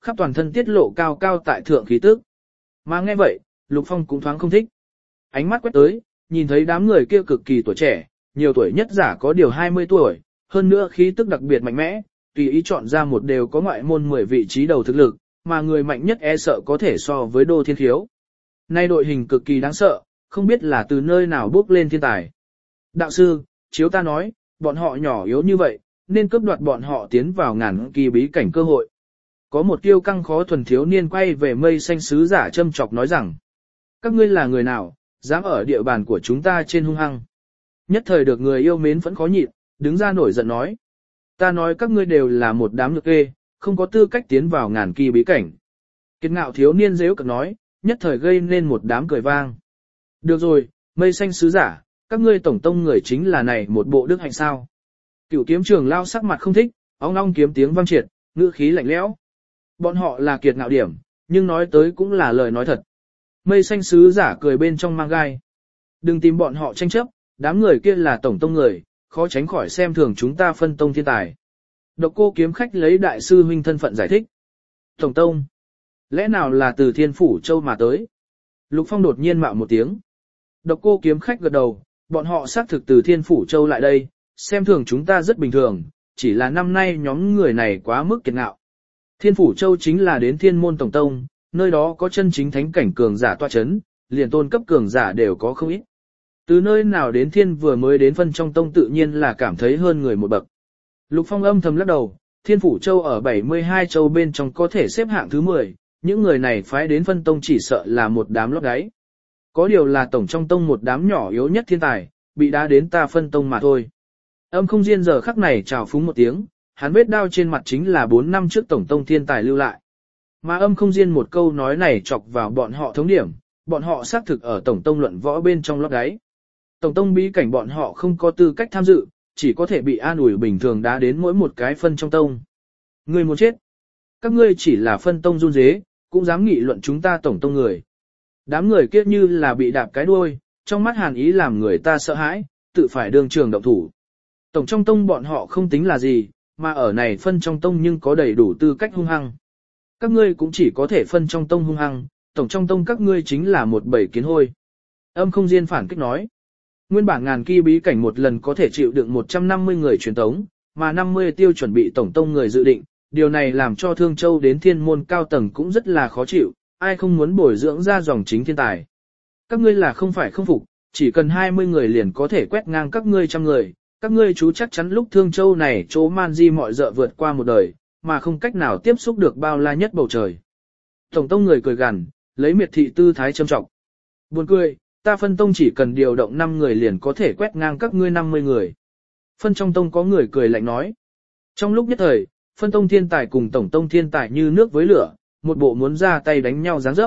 khắp toàn thân tiết lộ cao cao tại thượng khí tức. Mà nghe vậy, Lục Phong cũng thoáng không thích. Ánh mắt quét tới, nhìn thấy đám người kia cực kỳ tuổi trẻ, nhiều tuổi nhất giả có điều 20 tuổi, hơn nữa khí tức đặc biệt mạnh mẽ, tùy ý chọn ra một đều có ngoại môn 10 vị trí đầu thực lực, mà người mạnh nhất e sợ có thể so với Đô Thiên Khiếu. Nay đội hình cực kỳ đáng sợ, không biết là từ nơi nào bước lên thiên tài. Đạo sư, chiếu ta nói, bọn họ nhỏ yếu như vậy, nên cướp đoạt bọn họ tiến vào ngàn kỳ bí cảnh cơ hội. Có một kiêu căng khó thuần thiếu niên quay về mây xanh sứ giả châm chọc nói rằng, các ngươi là người nào, dám ở địa bàn của chúng ta trên hung hăng. Nhất thời được người yêu mến vẫn khó nhịn, đứng ra nổi giận nói. Ta nói các ngươi đều là một đám nhược kê, không có tư cách tiến vào ngàn kỳ bí cảnh. Kiệt ngạo thiếu niên dễu cợt nói, nhất thời gây nên một đám cười vang. Được rồi, mây xanh sứ giả, các ngươi tổng tông người chính là này một bộ đức hạnh sao. Cửu kiếm trường lao sắc mặt không thích, ong ong kiếm tiếng vang triệt, ngữ khí lạnh lẽo. Bọn họ là kiệt ngạo điểm, nhưng nói tới cũng là lời nói thật. Mây xanh sứ giả cười bên trong mang gai. Đừng tìm bọn họ tranh chấp, đám người kia là tổng tông người, khó tránh khỏi xem thường chúng ta phân tông thiên tài. Độc Cô kiếm khách lấy đại sư huynh thân phận giải thích. Tổng tông, lẽ nào là từ Thiên Phủ Châu mà tới? Lục Phong đột nhiên mạo một tiếng. Độc Cô kiếm khách gật đầu, bọn họ xác thực từ Thiên Phủ Châu lại đây, xem thường chúng ta rất bình thường, chỉ là năm nay nhóm người này quá mức kiệt ngạo. Thiên Phủ Châu chính là đến Thiên Môn Tổng Tông, nơi đó có chân chính thánh cảnh cường giả tọa chấn, liền tôn cấp cường giả đều có không ít. Từ nơi nào đến Thiên vừa mới đến phân trong tông tự nhiên là cảm thấy hơn người một bậc. Lục Phong âm thầm lắc đầu, Thiên Phủ Châu ở 72 châu bên trong có thể xếp hạng thứ 10, những người này phái đến phân tông chỉ sợ là một đám lót đáy. Có điều là tổng trong tông một đám nhỏ yếu nhất thiên tài, bị đá đến ta phân tông mà thôi. Âm Không Diên giờ khắc này chào phúng một tiếng, hắn vết đao trên mặt chính là 4 năm trước tổng tông thiên tài lưu lại. Mà Âm Không Diên một câu nói này chọc vào bọn họ thống điểm, bọn họ xác thực ở tổng tông luận võ bên trong lót đáy. Tổng tông bí cảnh bọn họ không có tư cách tham dự, chỉ có thể bị an ủi bình thường đá đến mỗi một cái phân trong tông. Ngươi muốn chết. Các ngươi chỉ là phân tông run rế, cũng dám nghị luận chúng ta tổng tông người. Đám người kia như là bị đạp cái đuôi, trong mắt hàn ý làm người ta sợ hãi, tự phải đương trường động thủ. Tổng trong tông bọn họ không tính là gì, mà ở này phân trong tông nhưng có đầy đủ tư cách hung hăng. Các ngươi cũng chỉ có thể phân trong tông hung hăng, tổng trong tông các ngươi chính là một bầy kiến hôi. Âm Không Diên phản kích nói. Nguyên bản ngàn kỳ bí cảnh một lần có thể chịu đựng 150 người truyền tống, mà 50 tiêu chuẩn bị tổng tông người dự định, điều này làm cho Thương Châu đến Thiên Môn cao tầng cũng rất là khó chịu, ai không muốn bồi dưỡng ra dòng chính thiên tài. Các ngươi là không phải không phục, chỉ cần 20 người liền có thể quét ngang các ngươi trăm người, các ngươi chú chắc chắn lúc Thương Châu này chỗ man di mọi dợ vượt qua một đời, mà không cách nào tiếp xúc được bao la nhất bầu trời. Tổng tông người cười gằn, lấy miệt thị tư thái châm trọng. Buồn cười, ta phân tông chỉ cần điều động 5 người liền có thể quét ngang các ngươi 50 người. Phân trong tông có người cười lạnh nói. Trong lúc nhất thời, phân tông thiên tài cùng tổng tông thiên tài như nước với lửa, một bộ muốn ra tay đánh nhau giáng dấp.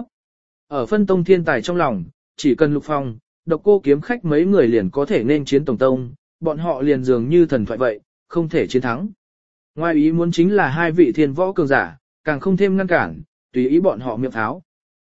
Ở phân tông thiên tài trong lòng, chỉ cần Lục Phong, Độc Cô kiếm khách mấy người liền có thể nên chiến tổng tông, bọn họ liền dường như thần thoại vậy, không thể chiến thắng. Ngoài ý muốn chính là hai vị thiên võ cường giả, càng không thêm ngăn cản, tùy ý bọn họ miệng tháo.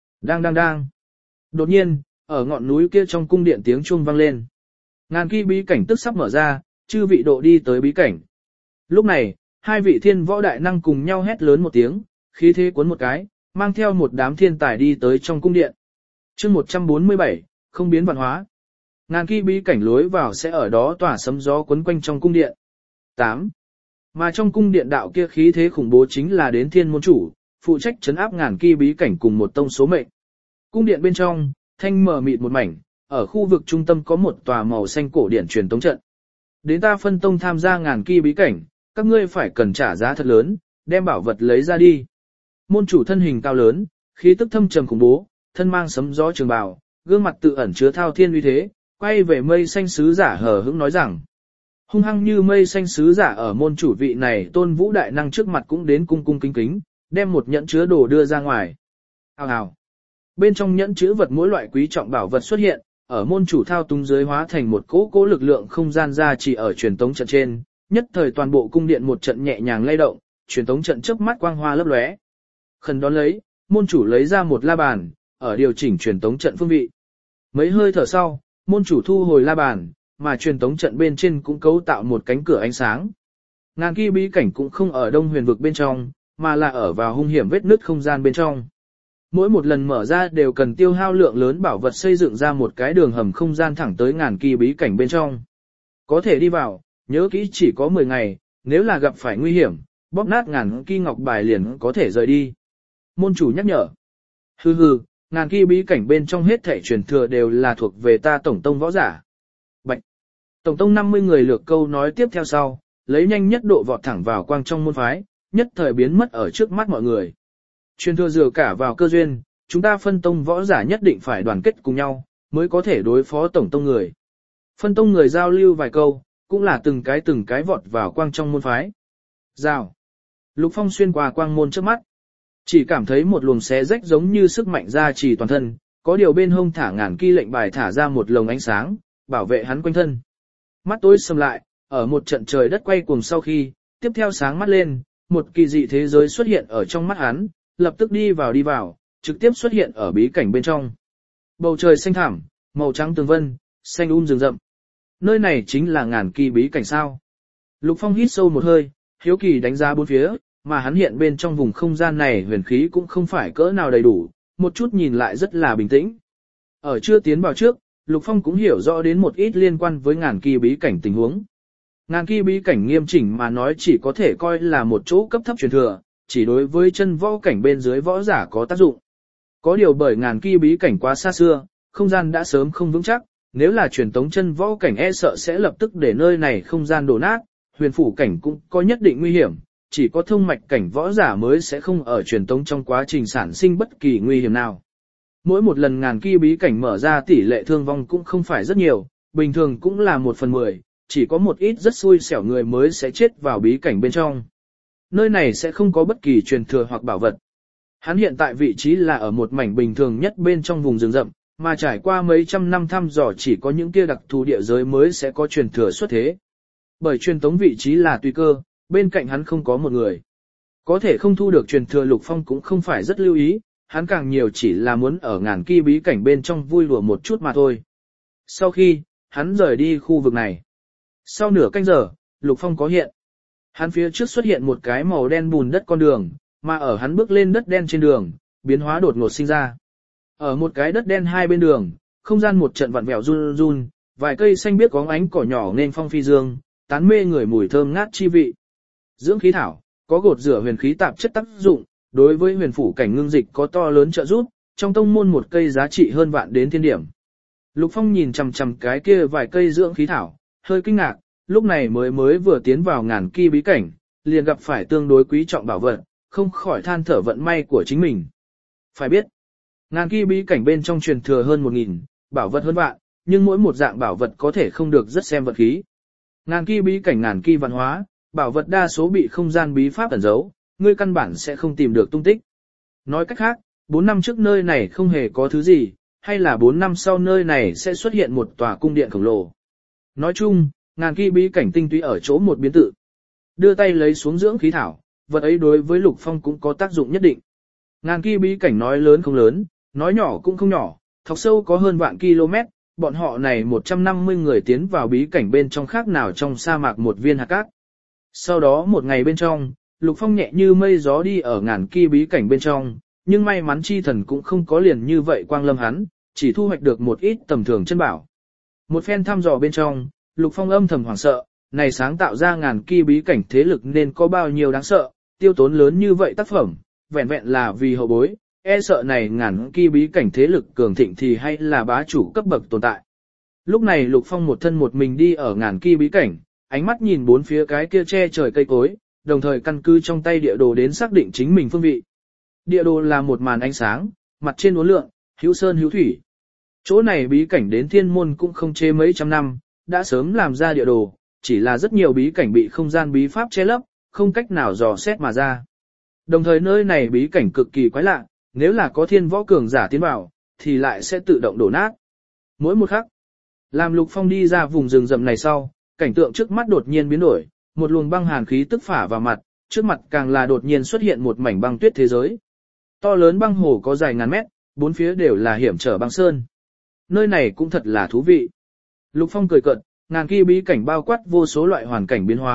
Đang. Đột nhiên, ở ngọn núi kia trong cung điện tiếng chuông vang lên. Ngàn kỳ bí cảnh tức sắp mở ra, chư vị độ đi tới bí cảnh. Lúc này, hai vị thiên võ đại năng cùng nhau hét lớn một tiếng, khí thế cuốn một cái, mang theo một đám thiên tài đi tới trong cung điện. Chương 147, không biến văn hóa. Ngàn kỳ bí cảnh lối vào sẽ ở đó tỏa sấm gió quấn quanh trong cung điện. 8. Mà trong cung điện đạo kia khí thế khủng bố chính là đến thiên môn chủ, phụ trách trấn áp ngàn kỳ bí cảnh cùng một tông số mệnh. Cung điện bên trong, thanh mờ mịt một mảnh, ở khu vực trung tâm có một tòa màu xanh cổ điển truyền tống trận. Đến ta phân tông tham gia ngàn kỳ bí cảnh, các ngươi phải cần trả giá thật lớn, đem bảo vật lấy ra đi. Môn chủ thân hình cao lớn, khí tức thâm trầm khủng bố, thân mang sấm gió trường bào, gương mặt tự ẩn chứa thao thiên uy thế, quay về mây xanh sứ giả hờ hững nói rằng. Hung hăng như mây xanh sứ giả ở môn chủ vị này Tôn Vũ đại năng trước mặt cũng đến cung cung kính kính, đem một nhẫn chứa đồ đưa ra ngoài. Hào. Bên trong nhẫn chứa vật mỗi loại quý trọng bảo vật xuất hiện, ở môn chủ thao túng dưới hóa thành một cỗ lực lượng không gian ra chỉ ở truyền tống trận trên, nhất thời toàn bộ cung điện một trận nhẹ nhàng lay động, truyền tống trận chớp mắt quang hoa lấp lóe. Khẩn đón lấy, môn chủ lấy ra một la bàn, ở điều chỉnh truyền tống trận phương vị. Mấy hơi thở sau, môn chủ thu hồi la bàn, mà truyền tống trận bên trên cũng cấu tạo một cánh cửa ánh sáng. Ngàn kỳ bí cảnh cũng không ở Đông Huyền vực bên trong, mà là ở vào hung hiểm vết nứt không gian bên trong. Mỗi một lần mở ra đều cần tiêu hao lượng lớn bảo vật xây dựng ra một cái đường hầm không gian thẳng tới ngàn kỳ bí cảnh bên trong. Có thể đi vào, nhớ kỹ chỉ có 10 ngày, nếu là gặp phải nguy hiểm, bóp nát ngàn kỳ ngọc bài liền có thể rời đi. Môn chủ nhắc nhở. Hừ hừ, ngàn kỳ bí cảnh bên trong hết thảy truyền thừa đều là thuộc về ta tổng tông võ giả. Bạch. Tổng tông 50 người lược câu nói tiếp theo sau, lấy nhanh nhất độ vọt thẳng vào quang trong môn phái, nhất thời biến mất ở trước mắt mọi người. Truyền thừa dựa cả vào cơ duyên, chúng ta phân tông võ giả nhất định phải đoàn kết cùng nhau, mới có thể đối phó tổng tông người. Phân tông người giao lưu vài câu, cũng là từng cái vọt vào quang trong môn phái. Rào. Lục Phong xuyên qua quang môn trước mắt. Chỉ cảm thấy một luồng xé rách giống như sức mạnh ra trì toàn thân, có điều bên hông thả ngàn kỳ lệnh bài thả ra một lồng ánh sáng, bảo vệ hắn quanh thân. Mắt tối sầm lại, ở một trận trời đất quay cuồng sau khi, tiếp theo sáng mắt lên, một kỳ dị thế giới xuất hiện ở trong mắt hắn, lập tức đi vào, trực tiếp xuất hiện ở bí cảnh bên trong. Bầu trời xanh thẳm, màu trắng tường vân, xanh rừng rậm. Nơi này chính là ngàn kỳ bí cảnh sao. Lục Phong hít sâu một hơi, hiếu kỳ đánh giá bốn phía, mà hắn hiện bên trong vùng không gian này huyền khí cũng không phải cỡ nào đầy đủ, một chút nhìn lại rất là bình tĩnh. Ở chưa tiến vào trước, Lục Phong cũng hiểu rõ đến một ít liên quan với ngàn kỳ bí cảnh tình huống. Ngàn kỳ bí cảnh nghiêm chỉnh mà nói chỉ có thể coi là một chỗ cấp thấp truyền thừa, chỉ đối với chân võ cảnh bên dưới võ giả có tác dụng. Có điều bởi ngàn kỳ bí cảnh quá xa xưa, không gian đã sớm không vững chắc, nếu là truyền tống chân võ cảnh e sợ sẽ lập tức để nơi này không gian đổ nát, huyền phủ cảnh cũng có nhất định nguy hiểm, chỉ có thông mạch cảnh võ giả mới sẽ không ở truyền tống trong quá trình sản sinh bất kỳ nguy hiểm nào. Mỗi một lần ngàn kỳ bí cảnh mở ra tỷ lệ thương vong cũng không phải rất nhiều, bình thường cũng là 1/10, chỉ có một ít rất xui xẻo người mới sẽ chết vào bí cảnh bên trong. Nơi này sẽ không có bất kỳ truyền thừa hoặc bảo vật. Hắn hiện tại vị trí là ở một mảnh bình thường nhất bên trong vùng rừng rậm, mà trải qua mấy trăm năm thăm dò chỉ có những kia đặc thù địa giới mới sẽ có truyền thừa xuất thế. Bởi truyền tống vị trí là tùy cơ, bên cạnh hắn không có một người. Có thể không thu được truyền thừa Lục Phong cũng không phải rất lưu ý, hắn càng nhiều chỉ là muốn ở ngàn kỳ bí cảnh bên trong vui lùa một chút mà thôi. Sau khi, hắn rời đi khu vực này. Sau nửa canh giờ, Lục Phong có hiện. Hắn phía trước xuất hiện một cái màu đen bùn đất con đường, mà ở hắn bước lên đất đen trên đường, biến hóa đột ngột sinh ra. Ở một cái đất đen hai bên đường, không gian một trận vặn vẹo run run, vài cây xanh biếc có ánh cỏ nhỏ nên phong phi dương, tán mê người mùi thơm ngát chi vị. Dưỡng khí thảo, có gột rửa huyền khí tạp chất tác dụng, đối với huyền phủ cảnh ngưng dịch có to lớn trợ giúp, trong tông môn một cây giá trị hơn vạn đến thiên điểm. Lục Phong nhìn chằm chằm cái kia vài cây dưỡng khí thảo, hơi kinh ngạc, lúc này mới vừa tiến vào ngàn kỳ bí cảnh, liền gặp phải tương đối quý trọng bảo vật, không khỏi than thở vận may của chính mình. Phải biết, ngàn kỳ bí cảnh bên trong truyền thừa hơn 1000, bảo vật hơn vạn, nhưng mỗi một dạng bảo vật có thể không được rất xem vật khí. Ngàn kỳ bí cảnh ngàn kỳ văn hóa, bảo vật đa số bị không gian bí pháp ẩn giấu, ngươi căn bản sẽ không tìm được tung tích. Nói cách khác, 4 năm trước nơi này không hề có thứ gì, hay là 4 năm sau nơi này sẽ xuất hiện một tòa cung điện khổng lồ. Nói chung, ngàn kỳ bí cảnh tinh túy ở chỗ một biến tự. Đưa tay lấy xuống dưỡng khí thảo, vật ấy đối với Lục Phong cũng có tác dụng nhất định. Ngàn kỳ bí cảnh nói lớn không lớn, nói nhỏ cũng không nhỏ, thọc sâu có hơn vạn km, bọn họ này 150 người tiến vào bí cảnh bên trong khác nào trong sa mạc một viên hạt cát. Sau đó một ngày bên trong, Lục Phong nhẹ như mây gió đi ở ngàn kỳ bí cảnh bên trong, nhưng may mắn chi thần cũng không có liền như vậy quang lâm hắn, chỉ thu hoạch được một ít tầm thường chân bảo. Một phen thăm dò bên trong, Lục Phong âm thầm hoảng sợ, này sáng tạo ra ngàn kỳ bí cảnh thế lực nên có bao nhiêu đáng sợ, tiêu tốn lớn như vậy tác phẩm, vẹn vẹn là vì hậu bối, e sợ này ngàn kỳ bí cảnh thế lực cường thịnh thì hay là bá chủ cấp bậc tồn tại. Lúc này Lục Phong một thân một mình đi ở ngàn kỳ bí cảnh, ánh mắt nhìn bốn phía cái kia che trời cây cối, đồng thời căn cứ trong tay địa đồ đến xác định chính mình phương vị. Địa đồ là một màn ánh sáng, mặt trên uốn lượn, hữu sơn hữu thủy. Chỗ này bí cảnh đến thiên môn cũng không chê mấy trăm năm, đã sớm làm ra địa đồ, chỉ là rất nhiều bí cảnh bị không gian bí pháp che lấp, không cách nào dò xét mà ra. Đồng thời nơi này bí cảnh cực kỳ quái lạ, nếu là có thiên võ cường giả tiến vào, thì lại sẽ tự động đổ nát. Mỗi một khắc, làm Lục Phong đi ra vùng rừng rậm này sau, cảnh tượng trước mắt đột nhiên biến đổi, một luồng băng hàn khí tức phả vào mặt, trước mặt càng là đột nhiên xuất hiện một mảnh băng tuyết thế giới. To lớn băng hồ có dài ngàn mét, bốn phía đều là hiểm trở băng sơn. Nơi này cũng thật là thú vị. Lục Phong cười cợt, ngàn kỳ bí cảnh bao quát vô số loại hoàn cảnh biến hóa,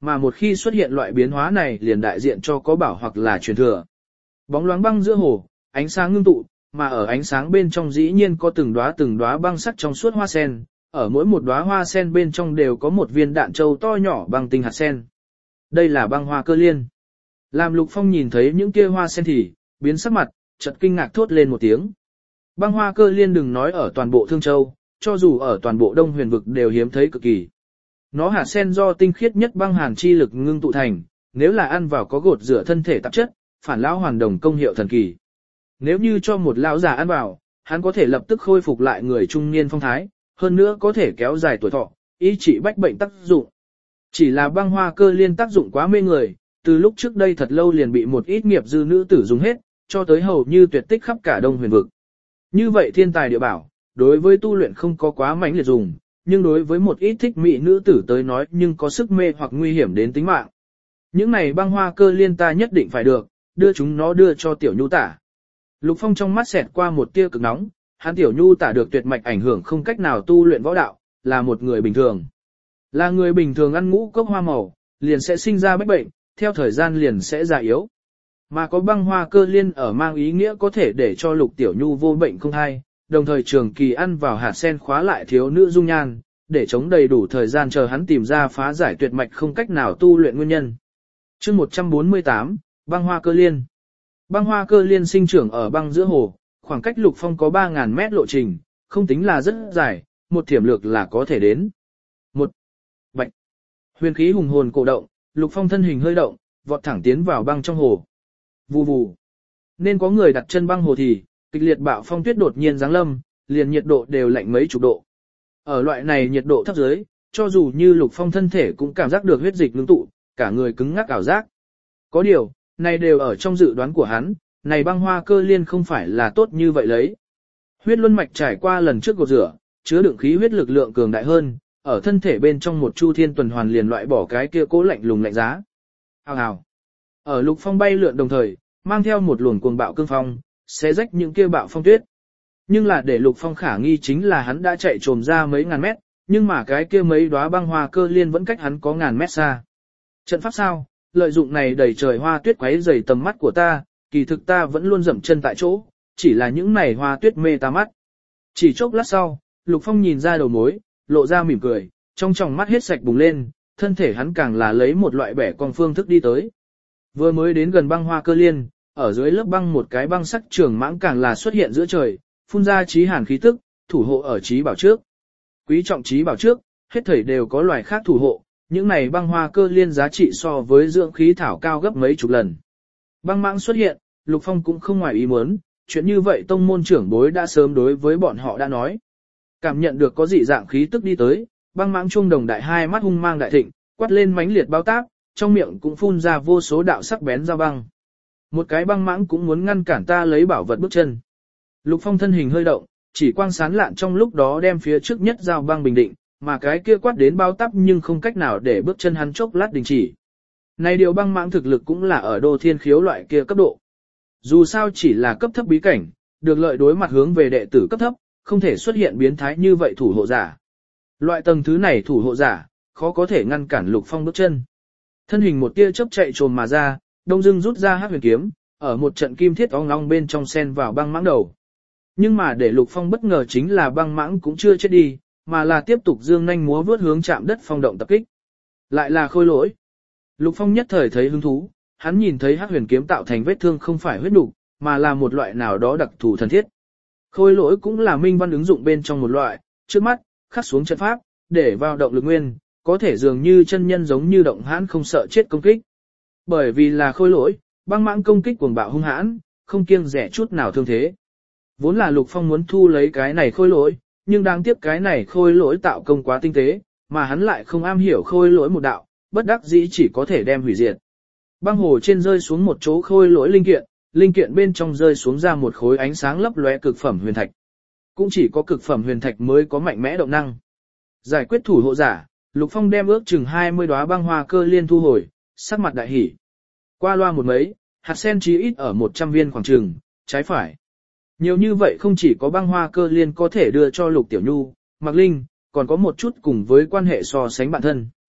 mà một khi xuất hiện loại biến hóa này liền đại diện cho có bảo hoặc là truyền thừa. Bóng loáng băng giữa hồ, ánh sáng ngưng tụ, mà ở ánh sáng bên trong dĩ nhiên có từng đóa băng sắc trong suốt hoa sen, ở mỗi một đóa hoa sen bên trong đều có một viên đạn châu to nhỏ bằng tinh hạt sen. Đây là băng hoa cơ liên. Làm Lục Phong nhìn thấy những kia hoa sen thì biến sắc mặt, chợt kinh ngạc thốt lên một tiếng. Băng hoa cơ liên đừng nói ở toàn bộ Thương Châu, cho dù ở toàn bộ Đông Huyền vực đều hiếm thấy cực kỳ. Nó hạt sen do tinh khiết nhất băng hàn chi lực ngưng tụ thành, nếu là ăn vào có gột rửa thân thể tạp chất, phản lão hoàn đồng công hiệu thần kỳ. Nếu như cho một lão già ăn vào, hắn có thể lập tức khôi phục lại người trung niên phong thái, hơn nữa có thể kéo dài tuổi thọ, y trị bách bệnh tác dụng. Chỉ là băng hoa cơ liên tác dụng quá mê người, từ lúc trước đây thật lâu liền bị một ít nghiệp dư nữ tử dùng hết, cho tới hầu như tuyệt tích khắp cả Đông Huyền vực. Như vậy thiên tài địa bảo, đối với tu luyện không có quá mãnh liệt dùng, nhưng đối với một ít thích mỹ nữ tử tới nói nhưng có sức mê hoặc nguy hiểm đến tính mạng. Những này băng hoa cơ liên ta nhất định phải được, đưa cho Tiểu Nhu tả. Lục Phong trong mắt xẹt qua một tia cực nóng, hắn Tiểu Nhu tả được tuyệt mạch ảnh hưởng không cách nào tu luyện võ đạo, là một người bình thường. Là người bình thường ăn ngũ cốc hoa màu, liền sẽ sinh ra bách bệnh, theo thời gian liền sẽ già yếu. Mà có băng hoa cơ liên ở mang ý nghĩa có thể để cho Lục Tiểu Nhu vô bệnh không hay, đồng thời trường kỳ ăn vào hạt sen khóa lại thiếu nữ dung nhan, để chống đầy đủ thời gian chờ hắn tìm ra phá giải tuyệt mạch không cách nào tu luyện nguyên nhân. Chương 148, băng hoa cơ liên. Băng hoa cơ liên sinh trưởng ở băng giữa hồ, khoảng cách Lục Phong có 3.000 mét lộ trình, không tính là rất dài, một thiểm lược là có thể đến. Một bạch huyền khí hùng hồn cổ động, Lục Phong thân hình hơi động, vọt thẳng tiến vào băng trong hồ. Vù vù. Nên có người đặt chân băng hồ thì, kịch liệt bạo phong tuyết đột nhiên giáng lâm, liền nhiệt độ đều lạnh mấy chục độ. Ở loại này nhiệt độ thấp dưới, cho dù như Lục Phong thân thể cũng cảm giác được huyết dịch ngưng tụ, cả người cứng ngắc ảo giác. Có điều, này đều ở trong dự đoán của hắn, này băng hoa cơ liên không phải là tốt như vậy lấy. Huyết luân mạch trải qua lần trước gột rửa, chứa đựng khí huyết lực lượng cường đại hơn, ở thân thể bên trong một chu thiên tuần hoàn liền loại bỏ cái kia cố lạnh lùng lạnh giá. Hào hào. Ở Lục Phong bay lượn đồng thời, mang theo một luồng cuồng bạo cương phong, xé rách những kia bạo phong tuyết. Nhưng là để Lục Phong khả nghi chính là hắn đã chạy trồm ra mấy ngàn mét, nhưng mà cái kia mấy đóa băng hoa cơ liên vẫn cách hắn có ngàn mét xa. Trận pháp sao? Lợi dụng này đẩy trời hoa tuyết quấy rầy tầm mắt của ta, kỳ thực ta vẫn luôn dậm chân tại chỗ, chỉ là những này hoa tuyết mê ta mắt. Chỉ chốc lát sau, Lục Phong nhìn ra đầu mối, lộ ra mỉm cười, trong tròng mắt hết sạch bùng lên, thân thể hắn càng là lấy một loại bẻ cong phương thức đi tới. Vừa mới đến gần băng hoa cơ liên, ở dưới lớp băng một cái băng sắc trường mãng càng là xuất hiện giữa trời, phun ra chí hàn khí tức, thủ hộ ở chí bảo trước. Quý trọng chí bảo trước, hết thảy đều có loài khác thủ hộ, những này băng hoa cơ liên giá trị so với dưỡng khí thảo cao gấp mấy chục lần. Băng mãng xuất hiện, Lục Phong cũng không ngoài ý muốn, chuyện như vậy tông môn trưởng bối đã sớm đối với bọn họ đã nói. Cảm nhận được có dị dạng khí tức đi tới, băng mãng trung đồng đại hai mắt hung mang đại thịnh, quát lên mãnh liệt bao táp, trong miệng cũng phun ra vô số đạo sắc bén dao băng. Một cái băng mãng cũng muốn ngăn cản ta lấy bảo vật bước chân. Lục Phong thân hình hơi động, chỉ quang sán lạn trong lúc đó đem phía trước nhất dao băng bình định, mà cái kia quát đến bao táp nhưng không cách nào để bước chân hắn chốc lát đình chỉ. Này điều băng mãng thực lực cũng là ở đô thiên khiếu loại kia cấp độ. Dù sao chỉ là cấp thấp bí cảnh, được lợi đối mặt hướng về đệ tử cấp thấp, không thể xuất hiện biến thái như vậy thủ hộ giả. Loại tầng thứ này thủ hộ giả, khó có thể ngăn cản Lục Phong bước chân. Thân hình một tia chớp chạy trồm mà ra, đông dưng rút ra hắc huyền kiếm, ở một trận kim thiết ong long bên trong sen vào băng mãng đầu. Nhưng mà để Lục Phong bất ngờ chính là băng mãng cũng chưa chết đi, mà là tiếp tục dương nhanh múa vướt hướng chạm đất phong động tập kích. Lại là khôi lỗi. Lục Phong nhất thời thấy hứng thú, hắn nhìn thấy hắc huyền kiếm tạo thành vết thương không phải huyết nục, mà là một loại nào đó đặc thù thần thiết. Khôi lỗi cũng là minh văn ứng dụng bên trong một loại, trước mắt, khắc xuống trận pháp, để vào động lực nguyên, có thể dường như chân nhân giống như động hãn không sợ chết công kích. Bởi vì là khôi lỗi, băng mãng công kích cuồng bạo hung hãn, không kiêng rẻ chút nào thương thế. Vốn là Lục Phong muốn thu lấy cái này khôi lỗi, nhưng đáng tiếc cái này khôi lỗi tạo công quá tinh tế, mà hắn lại không am hiểu khôi lỗi một đạo, bất đắc dĩ chỉ có thể đem hủy diệt. Băng hồ trên rơi xuống một chỗ khôi lỗi linh kiện bên trong rơi xuống ra một khối ánh sáng lấp lóe cực phẩm huyền thạch. Cũng chỉ có cực phẩm huyền thạch mới có mạnh mẽ động năng. Giải quyết thủ hộ giả, Lục Phong đem ước chừng 20 đóa băng hoa cơ liên thu hồi, sắc mặt đại hỉ. Qua loa một mấy, hạt sen chí ít ở 100 viên khoảng chừng, trái phải. Nhiều như vậy không chỉ có băng hoa cơ liên có thể đưa cho Lục Tiểu Nhu, Mạc Linh, còn có một chút cùng với quan hệ so sánh bản thân.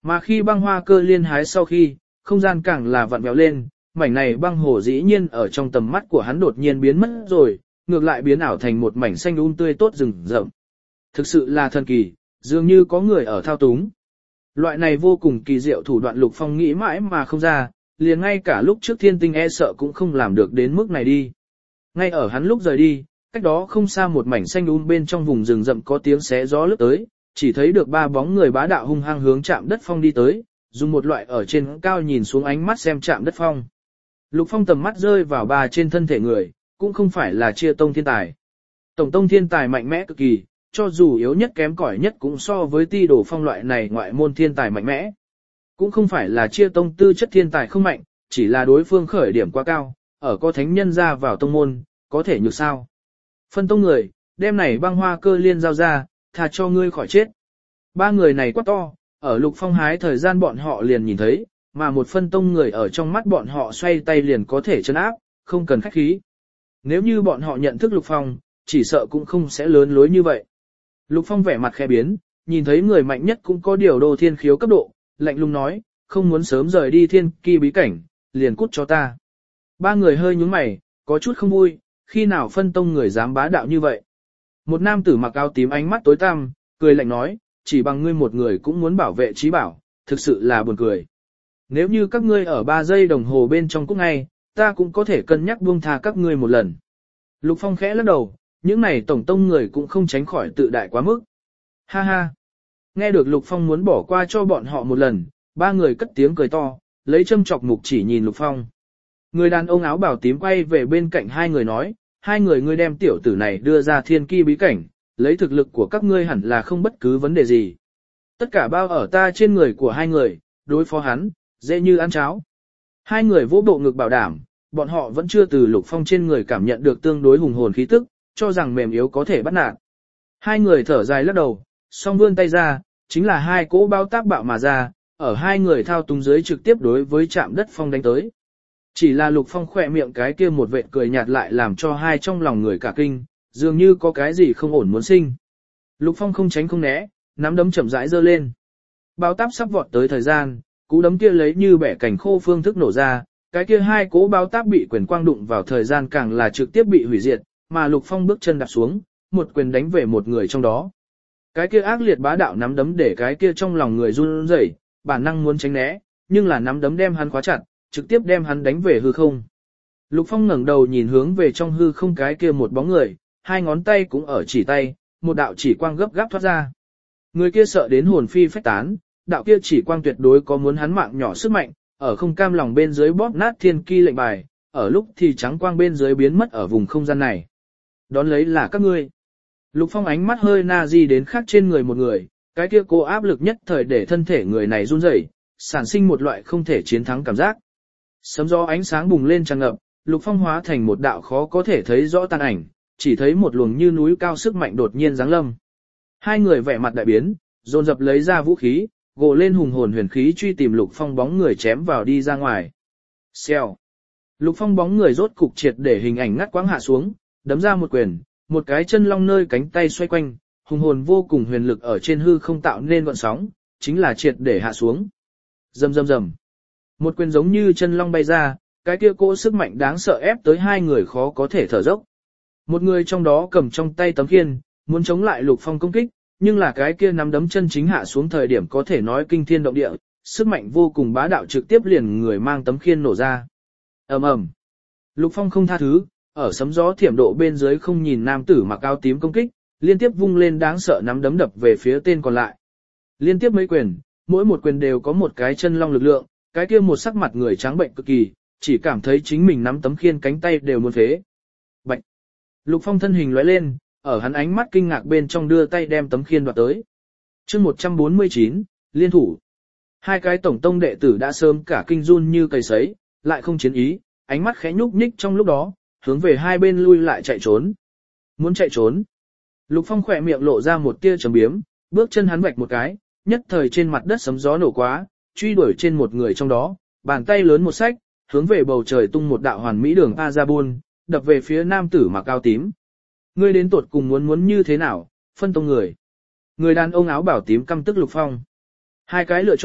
Mà khi băng hoa cơ liên hái sau khi, không gian càng là vặn vẹo lên, mảnh này băng hồ dĩ nhiên ở trong tầm mắt của hắn đột nhiên biến mất rồi, ngược lại biến ảo thành một mảnh xanh tươi tốt rừng rậm. Thực sự là thần kỳ, dường như có người ở thao túng. Loại này vô cùng kỳ diệu thủ đoạn Lục Phong nghĩ mãi mà không ra, liền ngay cả lúc trước Thiên Tinh e sợ cũng không làm được đến mức này đi. Ngay ở hắn lúc rời đi, cách đó không xa một mảnh xanh bên trong vùng rừng rậm có tiếng xé gió lướt tới, chỉ thấy được ba bóng người bá đạo hung hăng hướng Trạm Đất Phong đi tới, dùng một loại ở trên cao nhìn xuống ánh mắt xem Trạm Đất Phong. Lục Phong tầm mắt rơi vào ba trên thân thể người, cũng không phải là chia tông thiên tài. Tổng tông thiên tài mạnh mẽ cực kỳ, cho dù yếu nhất kém cỏi nhất cũng so với Ti Đổ Phong loại này ngoại môn thiên tài mạnh mẽ. Cũng không phải là chia tông tư chất thiên tài không mạnh, chỉ là đối phương khởi điểm quá cao, ở có thánh nhân ra vào tông môn, có thể nhược sao. Phân tông người, đem này băng hoa cơ liên giao ra, thà cho ngươi khỏi chết. Ba người này quá to, ở Lục Phong hái thời gian bọn họ liền nhìn thấy, mà một phân tông người ở trong mắt bọn họ xoay tay liền có thể chấn áp, không cần khách khí. Nếu như bọn họ nhận thức Lục Phong, chỉ sợ cũng không sẽ lớn lối như vậy. Lục Phong vẻ mặt khẽ biến, nhìn thấy người mạnh nhất cũng có điều đô thiên khiếu cấp độ, lạnh lùng nói, không muốn sớm rời đi thiên kỳ bí cảnh, liền cút cho ta. Ba người hơi nhướng mày, có chút không vui, khi nào phân tông người dám bá đạo như vậy. Một nam tử mặc áo tím ánh mắt tối tăm, cười lạnh nói, chỉ bằng ngươi một người cũng muốn bảo vệ trí bảo, thực sự là buồn cười. Nếu như các ngươi ở 3 giây đồng hồ bên trong cũng ngay, ta cũng có thể cân nhắc buông tha các ngươi một lần. Lục Phong khẽ lắc đầu, những này tổng tông người cũng không tránh khỏi tự đại quá mức. Ha ha. Nghe được Lục Phong muốn bỏ qua cho bọn họ một lần, ba người cất tiếng cười to, lấy châm chọc mục chỉ nhìn Lục Phong. Người đàn ông áo bảo tím quay về bên cạnh hai người nói, hai người ngươi đem tiểu tử này đưa ra thiên kỳ bí cảnh, lấy thực lực của các ngươi hẳn là không bất cứ vấn đề gì. Tất cả bao ở ta trên người của hai người, đối phó hắn, dễ như ăn cháo. Hai người vỗ bộ ngực bảo đảm, bọn họ vẫn chưa từ Lục Phong trên người cảm nhận được tương đối hùng hồn khí tức, cho rằng mềm yếu có thể bắt nạt. Hai người thở dài lắc đầu, song vươn tay ra, chính là hai cỗ bao táp bạo mà ra, ở hai người thao túng dưới trực tiếp đối với Trạm Đất Phong đánh tới. Chỉ là Lục Phong khỏe miệng cái kia một vệt cười nhạt lại làm cho hai trong lòng người cả kinh, dường như có cái gì không ổn muốn sinh. Lục Phong không tránh không né, nắm đấm chậm rãi giơ lên. Bao táp sắp vọt tới thời gian, cú đấm kia lấy như bẻ cảnh khô phương thức nổ ra, cái kia hai cỗ bao táp bị quyền quang đụng vào thời gian càng là trực tiếp bị hủy diệt, mà Lục Phong bước chân đạp xuống, một quyền đánh về một người trong đó. Cái kia ác liệt bá đạo nắm đấm để cái kia trong lòng người run rẩy, bản năng muốn tránh né, nhưng là nắm đấm đem hắn khóa chặt, trực tiếp đem hắn đánh về hư không. Lục Phong ngẩng đầu nhìn hướng về trong hư không cái kia một bóng người, hai ngón tay cũng ở chỉ tay, một đạo chỉ quang gấp gáp thoát ra. Người kia sợ đến hồn phi phách tán, đạo kia chỉ quang tuyệt đối có muốn hắn mạng nhỏ sức mạnh, ở không cam lòng bên dưới bóp nát thiên ki lệnh bài, ở lúc thì trắng quang bên dưới biến mất ở vùng không gian này. Đón lấy là các ngươi. Lục Phong ánh mắt hơi na di đến khác trên người một người, cái kia cố áp lực nhất thời để thân thể người này run rẩy, sản sinh một loại không thể chiến thắng cảm giác. Sấm gió ánh sáng bùng lên tràn ngập, Lục Phong hóa thành một đạo khó có thể thấy rõ tàn ảnh, chỉ thấy một luồng như núi cao sức mạnh đột nhiên giáng lâm. Hai người vẻ mặt đại biến, dồn dập lấy ra vũ khí, gộ lên hùng hồn huyền khí truy tìm Lục Phong bóng người chém vào đi ra ngoài. Xèo. Lục Phong bóng người rốt cục triệt để hình ảnh ngắt quãng hạ xuống, đấm ra một quyền, một cái chân long nơi cánh tay xoay quanh, hùng hồn vô cùng huyền lực ở trên hư không tạo nên gợn sóng, chính là triệt để hạ xuống. Rầm rầm rầm. Một quyền giống như chân long bay ra, cái kia cỗ sức mạnh đáng sợ ép tới hai người khó có thể thở dốc. Một người trong đó cầm trong tay tấm khiên, muốn chống lại Lục Phong công kích, nhưng là cái kia nắm đấm chân chính hạ xuống thời điểm có thể nói kinh thiên động địa, sức mạnh vô cùng bá đạo trực tiếp liền người mang tấm khiên nổ ra. Ầm ầm. Lục Phong không tha thứ, ở sấm gió thiểm độ bên dưới không nhìn nam tử mặc áo tím công kích, liên tiếp vung lên đáng sợ nắm đấm đập về phía tên còn lại. Liên tiếp mấy quyền, mỗi một quyền đều có một cái chân long lực lượng, cái kia một sắc mặt người trắng bệnh cực kỳ, chỉ cảm thấy chính mình nắm tấm khiên cánh tay đều muốn phế. Bạch. Lục Phong thân hình lóe lên, ở hắn ánh mắt kinh ngạc bên trong đưa tay đem tấm khiên đoạt tới. Chương 149, liên thủ. Hai cái tổng tông đệ tử đã sớm cả kinh run như cầy sấy, lại không chiến ý, ánh mắt khẽ nhúc nhích trong lúc đó, hướng về hai bên lui lại chạy trốn. Muốn chạy trốn. Lục Phong khỏe miệng lộ ra một tia trầm biếm, bước chân hắn vạch một cái, nhất thời trên mặt đất sấm gió nổ quá, truy đuổi trên một người trong đó, bàn tay lớn một xách, hướng về bầu trời tung một đạo hoàn mỹ đường Azabun, đập về phía nam tử mặc áo tím. Ngươi đến tuột cùng muốn như thế nào, phân tông người. Người đàn ông áo bảo tím căm tức Lục Phong. Hai cái lựa chọn,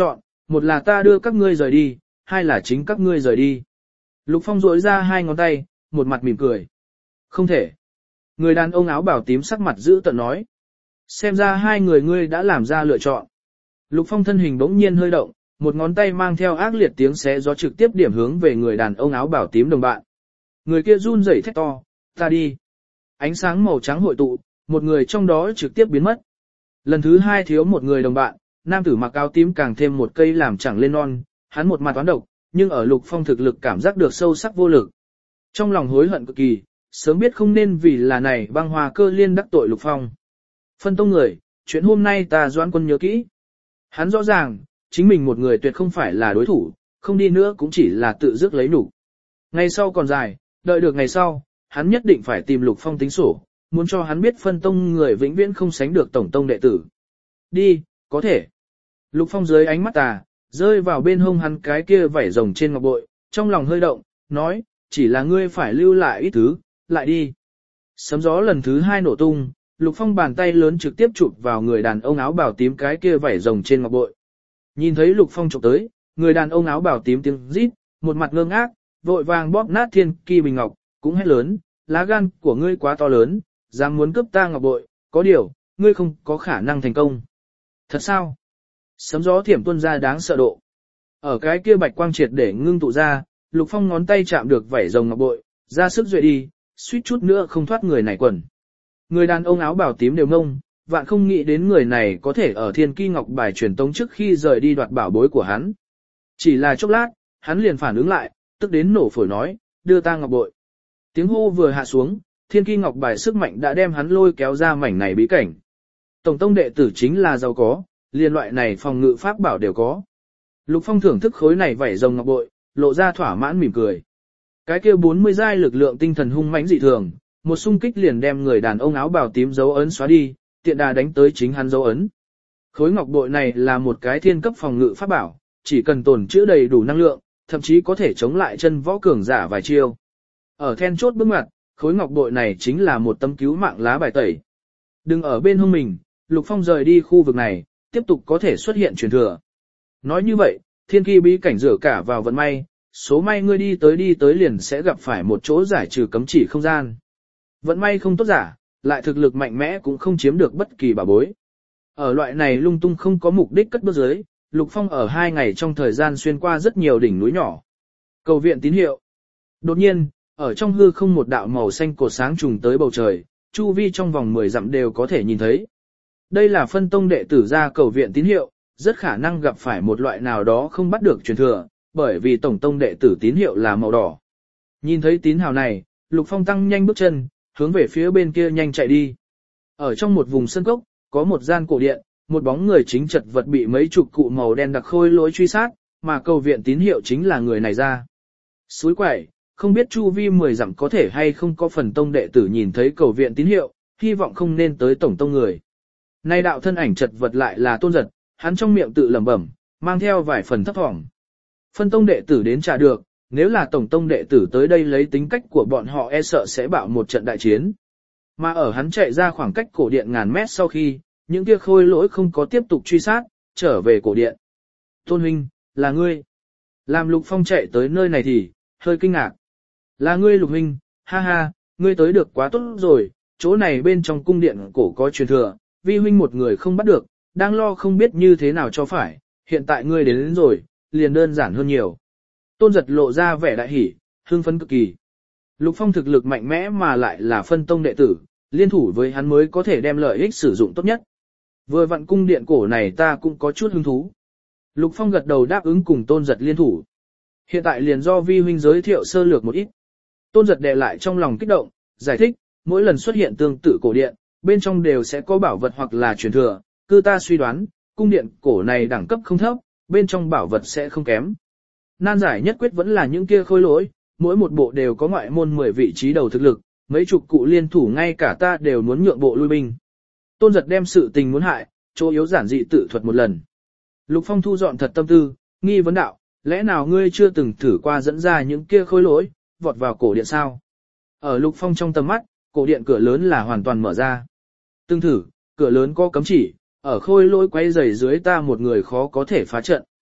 một là ta đưa các ngươi rời đi, hai là chính các ngươi rời đi. Lục Phong duỗi ra hai ngón tay, một mặt mỉm cười. Không thể. Người đàn ông áo bảo tím sắc mặt giữ tợn nói. Xem ra hai người ngươi đã làm ra lựa chọn. Lục Phong thân hình bỗng nhiên hơi động, một ngón tay mang theo ác liệt tiếng xé gió trực tiếp điểm hướng về người đàn ông áo bảo tím đồng bạn. Người kia run rẩy thét to, ta đi. Ánh sáng màu trắng hội tụ, một người trong đó trực tiếp biến mất. Lần thứ hai thiếu một người đồng bạn, nam tử mặc áo tím càng thêm một cây làm chẳng lên non, hắn một mặt toán độc, nhưng ở Lục Phong thực lực cảm giác được sâu sắc vô lực. Trong lòng hối hận cực kỳ, sớm biết không nên vì là này băng hòa cơ liên đắc tội Lục Phong. Phân tông người, chuyện hôm nay ta Doãn Quân nhớ kỹ. Hắn rõ ràng, chính mình một người tuyệt không phải là đối thủ, không đi nữa cũng chỉ là tự dứt lấy nhục. Ngày sau còn dài, đợi được ngày sau, hắn nhất định phải tìm Lục Phong tính sổ, muốn cho hắn biết phân tông người vĩnh viễn không sánh được tổng tông đệ tử. Đi, có thể. Lục Phong dưới ánh mắt tà, rơi vào bên hông hắn cái kia vảy rồng trên ngọc bội, trong lòng hơi động, nói, chỉ là ngươi phải lưu lại ít thứ, lại đi. Sấm gió lần thứ hai nổ tung, Lục Phong bàn tay lớn trực tiếp chụp vào người đàn ông áo bào tím cái kia vảy rồng trên ngọc bội. Nhìn thấy Lục Phong chụp tới, người đàn ông áo bào tím tiếng rít, một mặt ngơ ngác, vội vàng bóp nát thiên kỳ bình ngọc, cũng hét lớn, lá gan của ngươi quá to lớn, dám muốn cướp ta ngọc bội, có điều, ngươi không có khả năng thành công. Thật sao? Sấm gió thiểm tuôn ra đáng sợ độ. Ở cái kia bạch quang triệt để ngưng tụ ra, Lục Phong ngón tay chạm được vảy rồng ngọc bội, ra sức duệ đi, suýt chút nữa không thoát người này quần. Người đàn ông áo bào tím đều ngông, vạn không nghĩ đến người này có thể ở thiên kỳ ngọc bài truyền tống trước khi rời đi đoạt bảo bối của hắn. Chỉ là chốc lát, hắn liền phản ứng lại, tức đến nổ phổi nói, đưa ta ngọc bội. Tiếng hô vừa hạ xuống, thiên kỳ ngọc bài sức mạnh đã đem hắn lôi kéo ra mảnh này bí cảnh. Tổng tông đệ tử chính là giàu có, liên loại này phòng ngự pháp bảo đều có. Lục Phong thưởng thức khối này vảy rồng ngọc bội, lộ ra thỏa mãn mỉm cười. Cái kia 40 giai lực lượng tinh thần hung mãnh dị thường, một xung kích liền đem người đàn ông áo bào tím dấu ấn xóa đi, tiện đà đánh tới chính hắn dấu ấn. Khối ngọc bội này là một cái thiên cấp phòng ngự pháp bảo, chỉ cần tồn trữ đầy đủ năng lượng, thậm chí có thể chống lại chân võ cường giả vài chiêu. Ở then chốt bước ngoặt, khối ngọc bội này chính là một tấm cứu mạng lá bài tẩy. Đừng ở bên hông mình, Lục Phong rời đi khu vực này, tiếp tục có thể xuất hiện truyền thừa. Nói như vậy, thiên kỳ bí cảnh rửa cả vào vận may, số may ngươi đi tới liền sẽ gặp phải một chỗ giải trừ cấm chỉ không gian. Vận may không tốt giả, lại thực lực mạnh mẽ cũng không chiếm được bất kỳ bảo bối. Ở loại này lung tung không có mục đích cất bước dưới, Lục Phong ở 2 ngày trong thời gian xuyên qua rất nhiều đỉnh núi nhỏ. Cầu viện tín hiệu. Đột nhiên, ở trong hư không một đạo màu xanh cột sáng trùng tới bầu trời, chu vi trong vòng 10 dặm đều có thể nhìn thấy. Đây là phân tông đệ tử ra cầu viện tín hiệu, rất khả năng gặp phải một loại nào đó không bắt được truyền thừa, bởi vì tổng tông đệ tử tín hiệu là màu đỏ. Nhìn thấy tín hào này, Lục Phong tăng nhanh bước chân, hướng về phía bên kia nhanh chạy đi. Ở trong một vùng sân cốc, có một gian cổ điện, một bóng người chính chật vật bị mấy chục cụ màu đen đặc khôi lỗi truy sát, mà cầu viện tín hiệu chính là người này ra. Suối quẩy, không biết chu vi 10 dặm có thể hay không có phần tông đệ tử nhìn thấy cầu viện tín hiệu, hy vọng không nên tới tổng tông người. Nay đạo thân ảnh chật vật lại là Tôn Giật, hắn trong miệng tự lẩm bẩm, mang theo vài phần thấp thỏm. Phân tông đệ tử đến trả được, nếu là tổng tông đệ tử tới đây lấy tính cách của bọn họ e sợ sẽ bạo một trận đại chiến. Mà ở hắn chạy ra khoảng cách cổ điện ngàn mét sau khi, những kia khôi lỗi không có tiếp tục truy sát, trở về cổ điện. Tôn huynh, là ngươi. Làm Lục Phong chạy tới nơi này thì, hơi kinh ngạc. Là ngươi Lục huynh, ha ha, ngươi tới được quá tốt rồi, chỗ này bên trong cung điện cổ có truyền thừa, vi huynh một người không bắt được, đang lo không biết như thế nào cho phải, hiện tại ngươi đến rồi, liền đơn giản hơn nhiều. Tôn Giật lộ ra vẻ đại hỉ, hưng phấn cực kỳ. Lục Phong thực lực mạnh mẽ mà lại là phân tông đệ tử, liên thủ với hắn mới có thể đem lợi ích sử dụng tốt nhất. Vừa vặn cung điện cổ này ta cũng có chút hứng thú. Lục Phong gật đầu đáp ứng cùng Tôn Giật liên thủ. Hiện tại liền do vi huynh giới thiệu sơ lược một ít. Tôn Giật đè lại trong lòng kích động, giải thích, mỗi lần xuất hiện tương tự cổ điện, bên trong đều sẽ có bảo vật hoặc là truyền thừa, cứ ta suy đoán, cung điện cổ này đẳng cấp không thấp, bên trong bảo vật sẽ không kém. Nan giải nhất quyết vẫn là những kia khôi lỗi, mỗi một bộ đều có ngoại môn 10 vị trí đầu thực lực, mấy chục cụ liên thủ ngay cả ta đều muốn nhượng bộ lui binh. Tôn Giật đem sự tình muốn hại, chỗ yếu giản dị tự thuật một lần. Lục Phong thu dọn thật tâm tư, nghi vấn đạo, lẽ nào ngươi chưa từng thử qua dẫn ra những kia khôi lỗi, vọt vào cổ điện sao? Ở Lục Phong trong tầm mắt, cổ điện cửa lớn là hoàn toàn mở ra. Từng thử, cửa lớn có cấm chỉ, ở khôi lỗi quay rầy dưới ta một người khó có thể phá trận.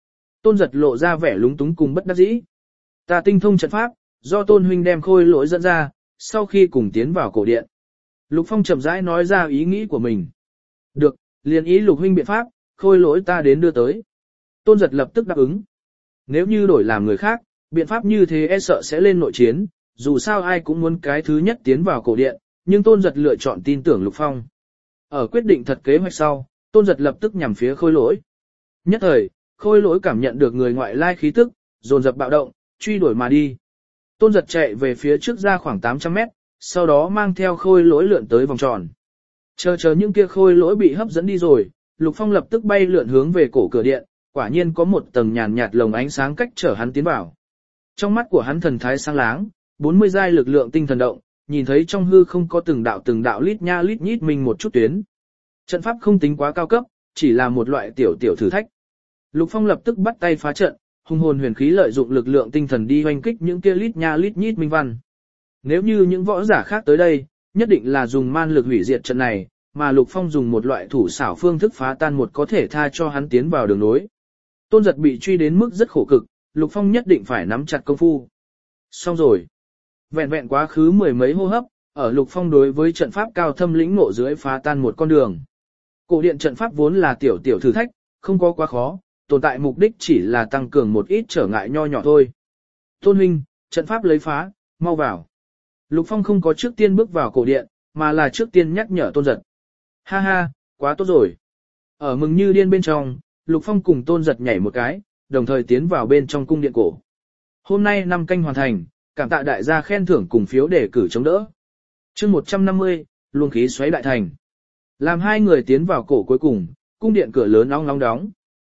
Tôn Giật lộ ra vẻ lúng túng cùng bất đắc dĩ. Ta tinh thông trận pháp, do Tôn huynh đem Khôi Lỗi dẫn ra, sau khi cùng tiến vào cổ điện. Lục Phong chậm rãi nói ra ý nghĩ của mình. Được, liền ý Lục huynh biện pháp, Khôi Lỗi ta đến đưa tới. Tôn Giật lập tức đáp ứng. Nếu như đổi làm người khác, biện pháp như thế e sợ sẽ lên nội chiến, dù sao ai cũng muốn cái thứ nhất tiến vào cổ điện, nhưng Tôn Giật lựa chọn tin tưởng Lục Phong. Ở quyết định thật kế hoạch sau, Tôn Giật lập tức nhằm phía Khôi Lỗi. Nhất thời, Khôi Lỗi cảm nhận được người ngoại lai khí tức, dồn dập bạo động, truy đuổi mà đi. Tôn Giật chạy về phía trước ra khoảng 800 mét, sau đó mang theo Khôi Lỗi lượn tới vòng tròn. Chờ những kia Khôi Lỗi bị hấp dẫn đi rồi, Lục Phong lập tức bay lượn hướng về cổ cửa điện, quả nhiên có một tầng nhàn nhạt lồng ánh sáng cách trở hắn tiến vào. Trong mắt của hắn thần thái sáng láng, 40 giai lực lượng tinh thần động, nhìn thấy trong hư không có từng đạo lít nha lít nhít mình một chút tuyến. Trận pháp không tính quá cao cấp, chỉ là một loại tiểu thử thách. Lục Phong lập tức bắt tay phá trận, hùng hồn huyền khí lợi dụng lực lượng tinh thần đi hoành kích những kia lít nha lít nhít minh văn. Nếu như những võ giả khác tới đây, nhất định là dùng man lực hủy diệt trận này, mà Lục Phong dùng một loại thủ xảo phương thức phá tan một có thể tha cho hắn tiến vào đường nối. Tôn Giật bị truy đến mức rất khổ cực, Lục Phong nhất định phải nắm chặt công phu. Xong rồi. Vẹn quá khứ mười mấy hô hấp, ở Lục Phong đối với trận pháp cao thâm lĩnh ngộ dưới phá tan một con đường. Cổ điện trận pháp vốn là tiểu thử thách, không có quá khó, tồn tại mục đích chỉ là tăng cường một ít trở ngại nho nhỏ thôi. Tôn huynh, trận pháp lấy phá, mau vào. Lục Phong không có trước tiên bước vào cổ điện, mà là trước tiên nhắc nhở Tôn Giật. Ha ha, quá tốt rồi. Ở mừng như điên bên trong, Lục Phong cùng Tôn Giật nhảy một cái, đồng thời tiến vào bên trong cung điện cổ. Hôm nay 5 canh hoàn thành, cảm tạ đại gia khen thưởng cùng phiếu đề cử chống đỡ. Chương 150, luồng khí xoáy đại thành. Làm hai người tiến vào cổ cuối cùng, cung điện cửa lớn ong long đóng.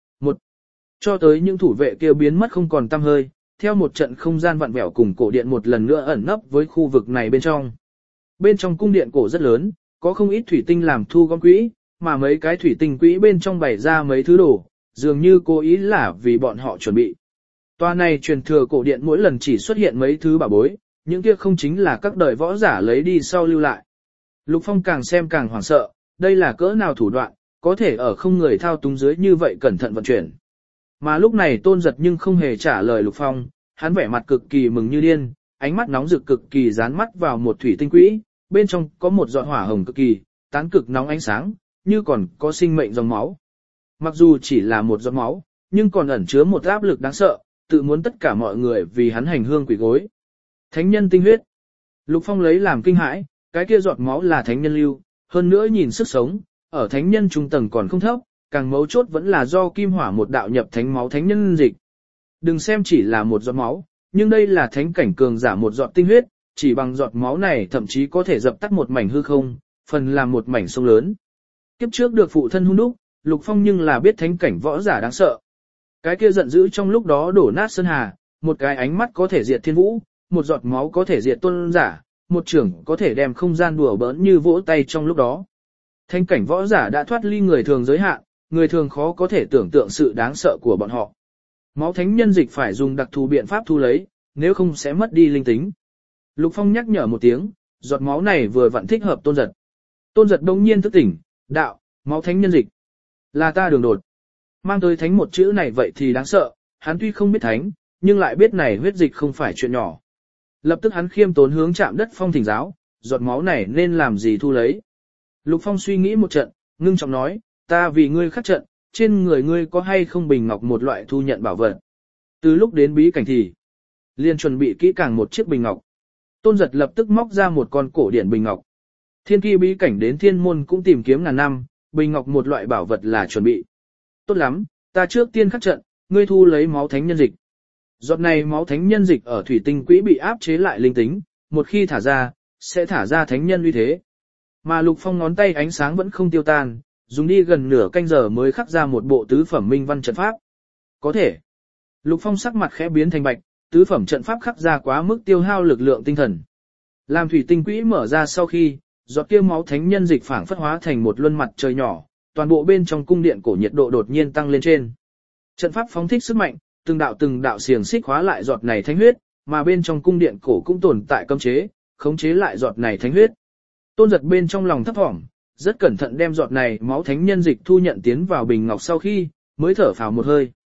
Cho tới những thủ vệ kia biến mất không còn tăm hơi, theo một trận không gian vặn vẹo cùng cổ điện một lần nữa ẩn nấp với khu vực này bên trong. Bên trong cung điện cổ rất lớn, có không ít thủy tinh làm thu gom quỹ, mà mấy cái thủy tinh quỹ bên trong bày ra mấy thứ đồ, dường như cố ý là vì bọn họ chuẩn bị. Tòa này truyền thừa cổ điện mỗi lần chỉ xuất hiện mấy thứ bảo bối, những kia không chính là các đời võ giả lấy đi sau lưu lại. Lục Phong càng xem càng hoảng sợ, đây là cỡ nào thủ đoạn, có thể ở không người thao túng dưới như vậy cẩn thận vận chuyển. Mà lúc này Tôn Giật nhưng không hề trả lời Lục Phong, hắn vẻ mặt cực kỳ mừng như điên, ánh mắt nóng rực cực kỳ dán mắt vào một thủy tinh quỹ, bên trong có một giọt hỏa hồng cực kỳ, tán cực nóng ánh sáng, như còn có sinh mệnh dòng máu. Mặc dù chỉ là một giọt máu, nhưng còn ẩn chứa một áp lực đáng sợ, tự muốn tất cả mọi người vì hắn hành hương quỳ gối. Thánh nhân tinh huyết. Lục Phong lấy làm kinh hãi, cái kia giọt máu là thánh nhân lưu, hơn nữa nhìn sức sống, ở thánh nhân trung tầng còn không thấp, càng mấu chốt vẫn là do kim hỏa một đạo nhập thánh máu thánh nhân dịch. Đừng xem chỉ là một giọt máu, nhưng đây là thánh cảnh cường giả một giọt tinh huyết, chỉ bằng giọt máu này thậm chí có thể dập tắt một mảnh hư không, phần làm một mảnh sông lớn. Kiếp trước được phụ thân hun đúc, Lục Phong nhưng là biết thánh cảnh võ giả đáng sợ. Cái kia giận dữ trong lúc đó đổ nát sơn hà, một cái ánh mắt có thể diệt thiên vũ, một giọt máu có thể diệt tôn giả, một trưởng có thể đem không gian đùa bỡn như vỗ tay trong lúc đó. Thánh cảnh võ giả đã thoát ly người thường giới hạn, người thường khó có thể tưởng tượng sự đáng sợ của bọn họ. Máu thánh nhân dịch phải dùng đặc thù biện pháp thu lấy, nếu không sẽ mất đi linh tính. Lục Phong nhắc nhở một tiếng, giọt máu này vừa vặn thích hợp Tôn Giật. Tôn Giật đông nhiên thức tỉnh, đạo, máu thánh nhân dịch. Là ta đường đột. Mang tới thánh một chữ này vậy thì đáng sợ, hắn tuy không biết thánh, nhưng lại biết này huyết dịch không phải chuyện nhỏ. Lập tức hắn khiêm tốn hướng chạm đất Phong thỉnh giáo, giọt máu này nên làm gì thu lấy. Lục Phong suy nghĩ một trận, ngưng trọng nói, ta vì ngươi khắc trận, trên người ngươi có hay không bình ngọc một loại thu nhận bảo vật. Từ lúc đến bí cảnh thì, liền chuẩn bị kỹ càng một chiếc bình ngọc. Tôn Giật lập tức móc ra một con cổ điển bình ngọc. Thiên kỳ bí cảnh đến thiên môn cũng tìm kiếm ngàn năm, bình ngọc một loại bảo vật là chuẩn bị. Tốt lắm, ta trước tiên khắc trận, ngươi thu lấy máu thánh nhân dịch. Giọt này máu thánh nhân dịch ở thủy tinh quỹ bị áp chế lại linh tính, một khi thả ra, sẽ thả ra thánh nhân uy thế. Mà Lục Phong ngón tay ánh sáng vẫn không tiêu tan, dùng đi gần nửa canh giờ mới khắc ra một bộ tứ phẩm minh văn trận pháp. Có thể. Lục Phong sắc mặt khẽ biến thành bạch, tứ phẩm trận pháp khắc ra quá mức tiêu hao lực lượng tinh thần. Làm thủy tinh quỹ mở ra sau khi, giọt kia máu thánh nhân dịch phảng phất hóa thành một luân mặt trời nhỏ, toàn bộ bên trong cung điện cổ nhiệt độ đột nhiên tăng lên trên. Trận pháp phóng thích sức mạnh, từng đạo xiềng xích hóa lại giọt này thánh huyết, mà bên trong cung điện cổ cũng tồn tại cấm chế, khống chế lại giọt này thánh huyết. Tôn Giật bên trong lòng thấp thỏm, rất cẩn thận đem giọt này máu thánh nhân dịch thu nhận tiến vào bình ngọc sau khi, mới thở phào một hơi.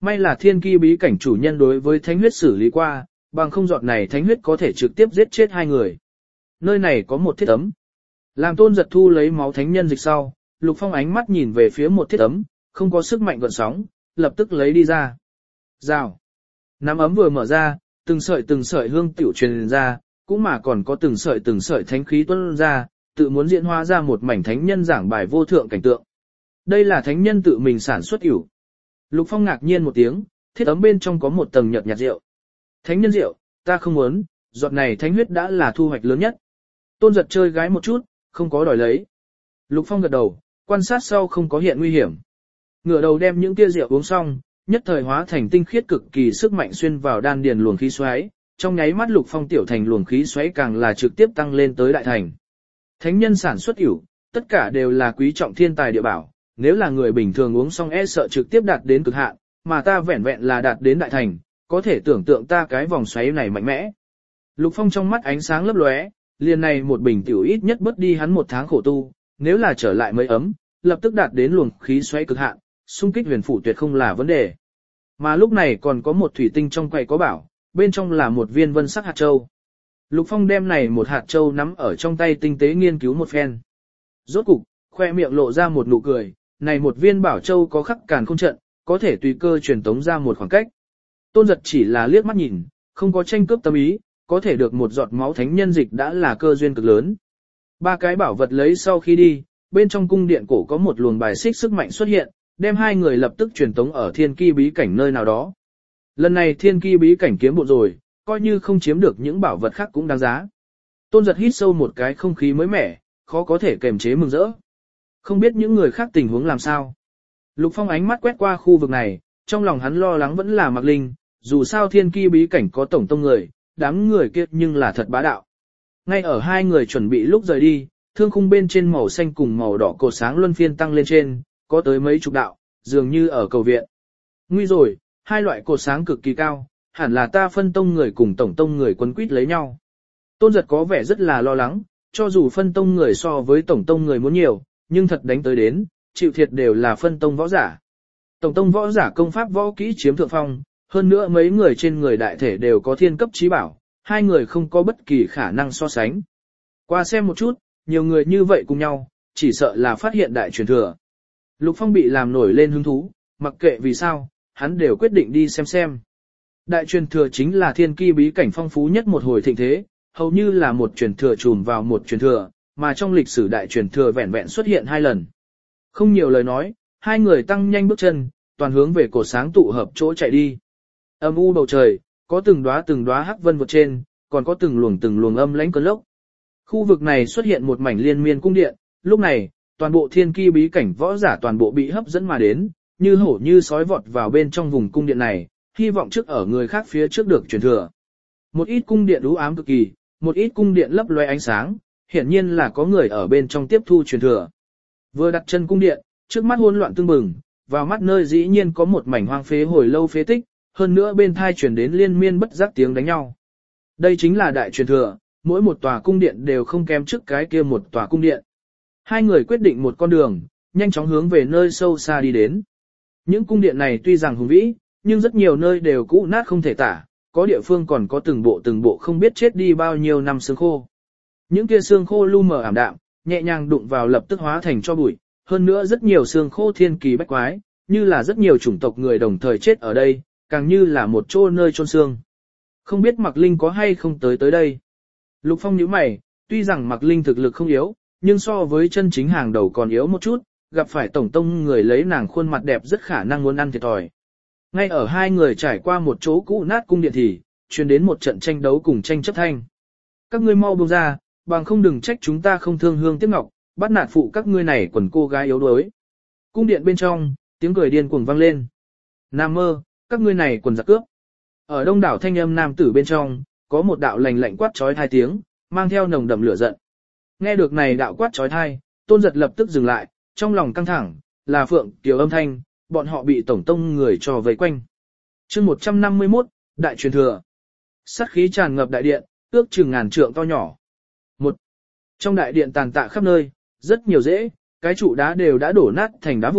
May là thiên ki bí cảnh chủ nhân đối với thánh huyết xử lý qua, bằng không giọt này thánh huyết có thể trực tiếp giết chết hai người. Nơi này có một thiết ấm. Làm Tôn Giật thu lấy máu thánh nhân dịch sau, Lục Phong ánh mắt nhìn về phía một thiết ấm, không có sức mạnh gợn sóng, lập tức lấy đi ra. Rào. Nắm ấm vừa mở ra, từng sợi hương tiểu truyền ra, cũng mà còn có từng sợi thánh khí tuôn ra, tự muốn diễn hóa ra một mảnh thánh nhân giảng bài vô thượng cảnh tượng. Đây là thánh nhân tự mình sản xuất ỉu. Lục Phong ngạc nhiên một tiếng, thiết ấm bên trong có một tầng nhợt nhạt rượu. Thánh nhân rượu, ta không muốn, giọt này thánh huyết đã là thu hoạch lớn nhất. Tôn Giật chơi gái một chút, không có đòi lấy. Lục Phong gật đầu, quan sát sau không có hiện nguy hiểm. Ngửa đầu đem những tia rượu uống xong, nhất thời hóa thành tinh khiết cực kỳ sức mạnh xuyên vào đan điền luồng khí xoáy, trong nháy mắt Lục Phong tiểu thành luồng khí xoáy càng là trực tiếp tăng lên tới đại thành. Thánh nhân sản xuất ỉu, tất cả đều là quý trọng thiên tài địa bảo, nếu là người bình thường uống xong e sợ trực tiếp đạt đến cực hạn, mà ta vẹn vẹn là đạt đến đại thành, có thể tưởng tượng ta cái vòng xoáy này mạnh mẽ. Lục Phong trong mắt ánh sáng lấp lóe, liền này một bình tiểu ít nhất bớt đi hắn một tháng khổ tu, nếu là trở lại mới ấm, lập tức đạt đến luồng khí xoáy cực hạn, xung kích huyền phủ tuyệt không là vấn đề. Mà lúc này còn có một thủy tinh trong quầy có bảo, bên trong là một viên vân sắc hạt châu. Lục Phong đem này một hạt châu nắm ở trong tay tinh tế nghiên cứu một phen. Rốt cục, khoe miệng lộ ra một nụ cười, này một viên bảo châu có khắc càn không trận, có thể tùy cơ truyền tống ra một khoảng cách. Tôn Giật chỉ là liếc mắt nhìn, không có tranh cướp tâm ý, có thể được một giọt máu thánh nhân dịch đã là cơ duyên cực lớn. Ba cái bảo vật lấy sau khi đi, bên trong cung điện cổ có một luồng bài xích sức mạnh xuất hiện, đem hai người lập tức truyền tống ở thiên ki bí cảnh nơi nào đó. Lần này thiên ki bí cảnh kiếm bộ rồi, coi như không chiếm được những bảo vật khác cũng đáng giá. Tôn Giật hít sâu một cái không khí mới mẻ, khó có thể kềm chế mừng rỡ. Không biết những người khác tình huống làm sao. Lục Phong ánh mắt quét qua khu vực này, trong lòng hắn lo lắng vẫn là Mạc Linh, dù sao thiên ki bí cảnh có tổng tông người, đám người kia nhưng là thật bá đạo. Ngay ở hai người chuẩn bị lúc rời đi, thương khung bên trên màu xanh cùng màu đỏ cột sáng luân phiên tăng lên trên, có tới mấy chục đạo, dường như ở cầu viện. Nguy rồi, hai loại cột sáng cực kỳ cao, hẳn là ta phân tông người cùng tổng tông người quấn quýt lấy nhau. Tôn Giật có vẻ rất là lo lắng, cho dù phân tông người so với tổng tông người muốn nhiều, nhưng thật đánh tới đến, chịu thiệt đều là phân tông võ giả. Tổng tông võ giả công pháp võ kỹ chiếm thượng phong, hơn nữa mấy người trên người đại thể đều có thiên cấp chí bảo, hai người không có bất kỳ khả năng so sánh. Qua xem một chút, nhiều người như vậy cùng nhau, chỉ sợ là phát hiện đại truyền thừa. Lục Phong bị làm nổi lên hứng thú, mặc kệ vì sao, hắn đều quyết định đi xem. Đại truyền thừa chính là thiên ki bí cảnh phong phú nhất một hồi thịnh thế, hầu như là một truyền thừa trùm vào một truyền thừa, mà trong lịch sử đại truyền thừa vẹn vẹn xuất hiện 2 lần. Không nhiều lời nói, hai người tăng nhanh bước chân, toàn hướng về cột sáng tụ hợp chỗ chạy đi. Âm u bầu trời, có từng đóa hắc vân vượt trên, còn có từng luồng âm lãnh cơn lốc. Khu vực này xuất hiện một mảnh liên miên cung điện, lúc này, toàn bộ thiên ki bí cảnh võ giả toàn bộ bị hấp dẫn mà đến, như hổ như sói vọt vào bên trong vùng cung điện này, hy vọng trước ở người khác phía trước được truyền thừa. Một ít cung điện u ám cực kỳ, một ít cung điện lấp loe ánh sáng, hiển nhiên là có người ở bên trong tiếp thu truyền thừa. Vừa đặt chân cung điện, trước mắt hỗn loạn tương bừng, vào mắt nơi dĩ nhiên có một mảnh hoang phế hồi lâu phế tích, hơn nữa bên thai truyền đến liên miên bất giác tiếng đánh nhau. Đây chính là đại truyền thừa, mỗi một tòa cung điện đều không kém trước cái kia một tòa cung điện. Hai người quyết định một con đường, nhanh chóng hướng về nơi sâu xa đi đến. Những cung điện này tuy rằng hùng vĩ, nhưng rất nhiều nơi đều cũ nát không thể tả, có địa phương còn có từng bộ không biết chết đi bao nhiêu năm xương khô. Những kia xương khô lu mờ ảm đạm, nhẹ nhàng đụng vào lập tức hóa thành cho bụi, hơn nữa rất nhiều xương khô thiên kỳ bách quái, như là rất nhiều chủng tộc người đồng thời chết ở đây, càng như là một chỗ nơi chôn xương. Không biết Mạc Linh có hay không tới đây. Lục Phong nhíu mày, tuy rằng Mạc Linh thực lực không yếu, nhưng so với chân chính hàng đầu còn yếu một chút, gặp phải tổng tông người lấy nàng khuôn mặt đẹp rất khả năng muốn ăn thiệt thòi. Ngay ở hai người trải qua một chỗ cũ nát cung điện thì, truyền đến một trận tranh đấu cùng tranh chấp thanh. Các ngươi mau buông ra, bằng không đừng trách chúng ta không thương hương tiếc ngọc, bắt nạt phụ các ngươi này quần cô gái yếu đuối. Cung điện bên trong, tiếng cười điên cuồng vang lên. Nam mơ, các ngươi này quần giặc cướp. Ở đông đảo thanh âm nam tử bên trong, có một đạo lạnh lạnh quát chói tai tiếng, mang theo nồng đậm lửa giận. Nghe được này đạo quát chói tai, Tôn Giật lập tức dừng lại, trong lòng căng thẳng, là Phượng Kiều âm thanh, bọn họ bị tổng tông người cho vây quanh. Chương 151, đại truyền thừa. Sát khí tràn ngập đại điện, ước chừng ngàn trượng to nhỏ. Trong đại điện tàn tạ khắp nơi, rất nhiều rễ, cái trụ đá đều đã đổ nát thành đá vụn,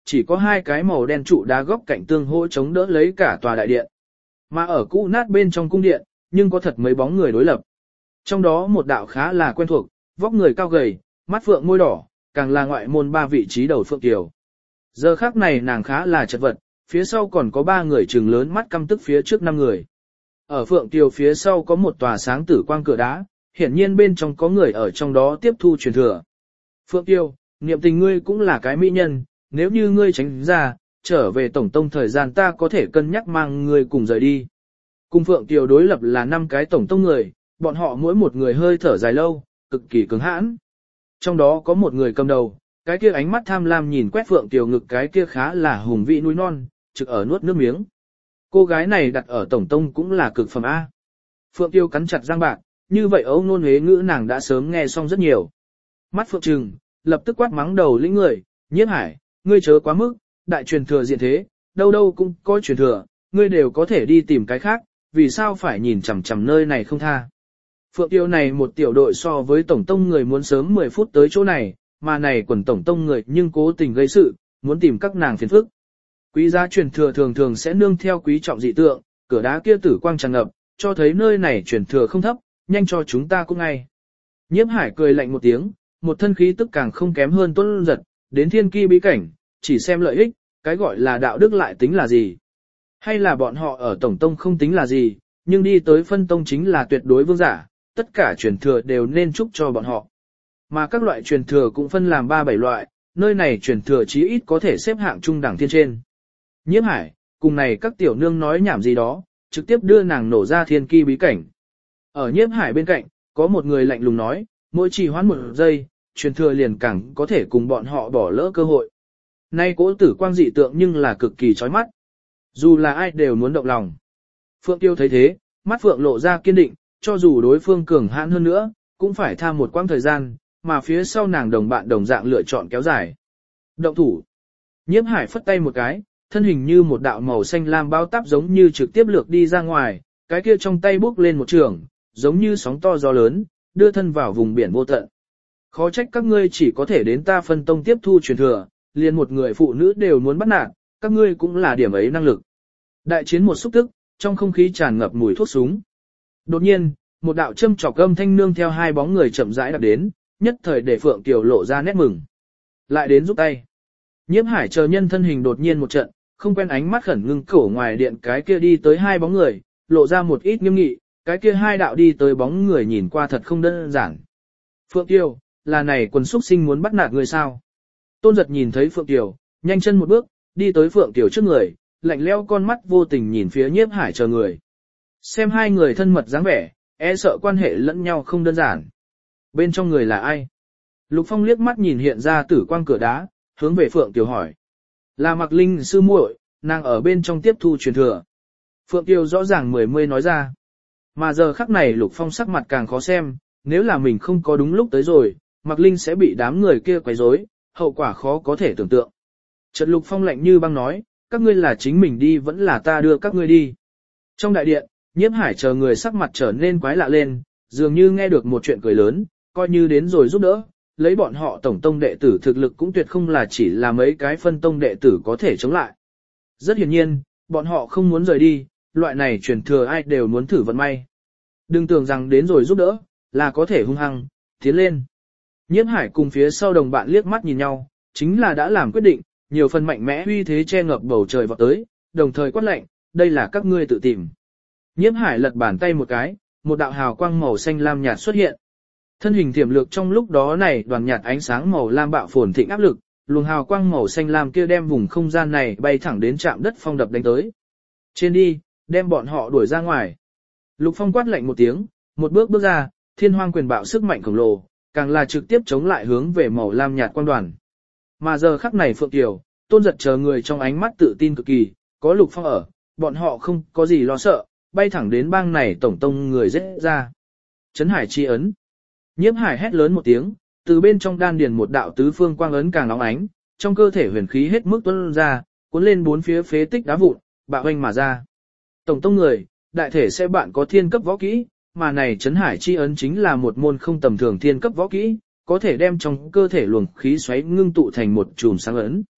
chỉ có hai cái màu đen trụ đá góc cạnh tương hỗ chống đỡ lấy cả tòa đại điện. Mà ở cũ nát bên trong cung điện, nhưng có thật mấy bóng người đối lập. Trong đó một đạo khá là quen thuộc, vóc người cao gầy, mắt phượng môi đỏ, càng là ngoại môn ba vị trí đầu Phượng Kiều. Giờ khắc này nàng khá là chật vật, phía sau còn có ba người trừng lớn mắt căm tức phía trước năm người. Ở Phượng Kiều phía sau có một tòa sáng tử quang cửa đá, hiển nhiên bên trong có người ở trong đó tiếp thu truyền thừa. Phượng Kiều, niệm tình ngươi cũng là cái mỹ nhân, nếu như ngươi tránh ra, trở về tổng tông thời gian ta có thể cân nhắc mang ngươi cùng rời đi. Cùng Phượng Kiều đối lập là 5 cái tổng tông người, bọn họ mỗi một người hơi thở dài lâu, cực kỳ cứng hãn. Trong đó có một người cầm đầu, cái kia ánh mắt tham lam nhìn quét Phượng Kiều ngực, cái kia khá là hùng vĩ núi non, trực ở nuốt nước miếng. Cô gái này đặt ở tổng tông cũng là cực phẩm A. Phượng Kiều cắn chặt răng bạc, như vậy ấu nôn huế ngữ nàng đã sớm nghe xong rất nhiều. Mắt Phượng trừng, lập tức quát mắng đầu lĩnh người, Nhiếp Hải, ngươi chớ quá mức, đại truyền thừa diện thế, đâu đâu cũng có truyền thừa, ngươi đều có thể đi tìm cái khác, vì sao phải nhìn chằm chằm nơi này không tha. Phượng Kiều này một tiểu đội so với tổng tông người muốn sớm 10 phút tới chỗ này, mà này quần tổng tông người nhưng cố tình gây sự, muốn tìm các nàng phiền phức. Quý giá truyền thừa thường thường sẽ nương theo quý trọng dị tượng, cửa đá kia tử quang tràn ngập, cho thấy nơi này truyền thừa không thấp, nhanh cho chúng ta cũng ngay. Nhiếp Hải cười lạnh một tiếng, một thân khí tức càng không kém hơn Tuân Giật, đến thiên ki bí cảnh, chỉ xem lợi ích, cái gọi là đạo đức lại tính là gì. Hay là bọn họ ở tổng tông không tính là gì, nhưng đi tới phân tông chính là tuyệt đối vương giả, tất cả truyền thừa đều nên chúc cho bọn họ. Mà các loại truyền thừa cũng phân làm 3-7 loại, nơi này truyền thừa chí ít có thể xếp hạng trung đẳng thiên trên. Nhiếp Hải, cùng này các tiểu nương nói nhảm gì đó, trực tiếp đưa nàng nổ ra thiên ki bí cảnh. Ở Nhiếp Hải bên cạnh, có một người lạnh lùng nói, mỗi trì hoãn 1 giây, truyền thừa liền càng có thể cùng bọn họ bỏ lỡ cơ hội. Nay cố tử quang dị tượng nhưng là cực kỳ chói mắt. Dù là ai đều muốn động lòng. Phượng Tiêu thấy thế, mắt Phượng lộ ra kiên định, cho dù đối phương cường hãn hơn nữa, cũng phải tham một quãng thời gian, mà phía sau nàng đồng bạn đồng dạng lựa chọn kéo dài. Động thủ. Nhiếp Hải phất tay một cái, thân hình như một đạo màu xanh lam bao táp giống như trực tiếp lược đi ra ngoài, cái kia trong tay bốc lên một trường, giống như sóng to gió lớn, đưa thân vào vùng biển vô tận. Khó trách các ngươi chỉ có thể đến ta phân tông tiếp thu truyền thừa, liền một người phụ nữ đều muốn bắt nạt, các ngươi cũng là điểm ấy năng lực. Đại chiến một xúc tức, trong không khí tràn ngập mùi thuốc súng. Đột nhiên, một đạo châm chọc âm thanh nương theo hai bóng người chậm rãi đặt đến, nhất thời để Phượng Kiều lộ ra nét mừng. Lại đến giúp tay. Nhiếp Hải chờ nhân thân hình đột nhiên một trận, không quen ánh mắt khẩn ngưng cổ ngoài điện cái kia đi tới hai bóng người, lộ ra một ít nghiêm nghị, cái kia hai đạo đi tới bóng người nhìn qua thật không đơn giản. Phượng Kiều, là này quần xuất sinh muốn bắt nạt người sao? Tôn Giật nhìn thấy Phượng Kiều, nhanh chân một bước, đi tới Phượng Kiều trước người, lạnh lẽo con mắt vô tình nhìn phía Nhiếp Hải chờ người. Xem hai người thân mật dáng vẻ, e sợ quan hệ lẫn nhau không đơn giản. Bên trong người là ai? Lục Phong liếc mắt nhìn hiện ra tử quang cửa đá, hướng về Phượng Kiều hỏi. Là Mạc Linh sư muội, nàng ở bên trong tiếp thu truyền thừa. Phượng Kiều rõ ràng mười nói ra. Mà giờ khắc này Lục Phong sắc mặt càng khó xem, nếu là mình không có đúng lúc tới rồi, Mạc Linh sẽ bị đám người kia quấy rối, hậu quả khó có thể tưởng tượng. Chợt Lục Phong lạnh như băng nói, các ngươi là chính mình đi vẫn là ta đưa các ngươi đi. Trong đại điện, Nhiếp Hải chờ người sắc mặt trở nên quái lạ lên, dường như nghe được một chuyện cười lớn, coi như đến rồi giúp đỡ, lấy bọn họ tổng tông đệ tử thực lực cũng tuyệt không là chỉ là mấy cái phân tông đệ tử có thể chống lại. Rất hiển nhiên, bọn họ không muốn rời đi, loại này truyền thừa ai đều muốn thử vận may. Đừng tưởng rằng đến rồi giúp đỡ, là có thể hung hăng, tiến lên. Nhiếp Hải cùng phía sau đồng bạn liếc mắt nhìn nhau, chính là đã làm quyết định, nhiều phần mạnh mẽ uy thế che ngập bầu trời vọt tới, đồng thời quát lệnh, đây là các ngươi tự tìm. Nhiếp Hải lật bàn tay một cái, một đạo hào quang màu xanh lam nhạt xuất hiện. Thân hình tiềm lược trong lúc đó này đoàn nhạt ánh sáng màu lam bạo phồn thịnh áp lực, luồng hào quang màu xanh lam kia đem vùng không gian này bay thẳng đến chạm đất phong đập đánh tới. Trên đi, đem bọn họ đuổi ra ngoài. Lục Phong quát lạnh một tiếng, một bước bước ra, thiên hoang quyền bạo sức mạnh khổng lồ, càng là trực tiếp chống lại hướng về màu lam nhạt quang đoàn. Mà giờ khắc này Phượng Kiều, Tôn Giật chờ người trong ánh mắt tự tin cực kỳ, có Lục Phong ở, bọn họ không có gì lo sợ, bay thẳng đến bang này tổng tông người giết ra. Chấn Hải chi ấn. Nhiếp Hải hét lớn một tiếng, từ bên trong đan điền một đạo tứ phương quang ấn càng nóng ánh, trong cơ thể huyền khí hết mức tuôn ra, cuốn lên bốn phía phế tích đá vụn, bạo hoành mà ra. Tổng tông người, đại thể sẽ bạn có thiên cấp võ kỹ, mà này Chấn Hải chi ấn chính là một môn không tầm thường thiên cấp võ kỹ, có thể đem trong cơ thể luồng khí xoáy ngưng tụ thành một chùm sáng ấn.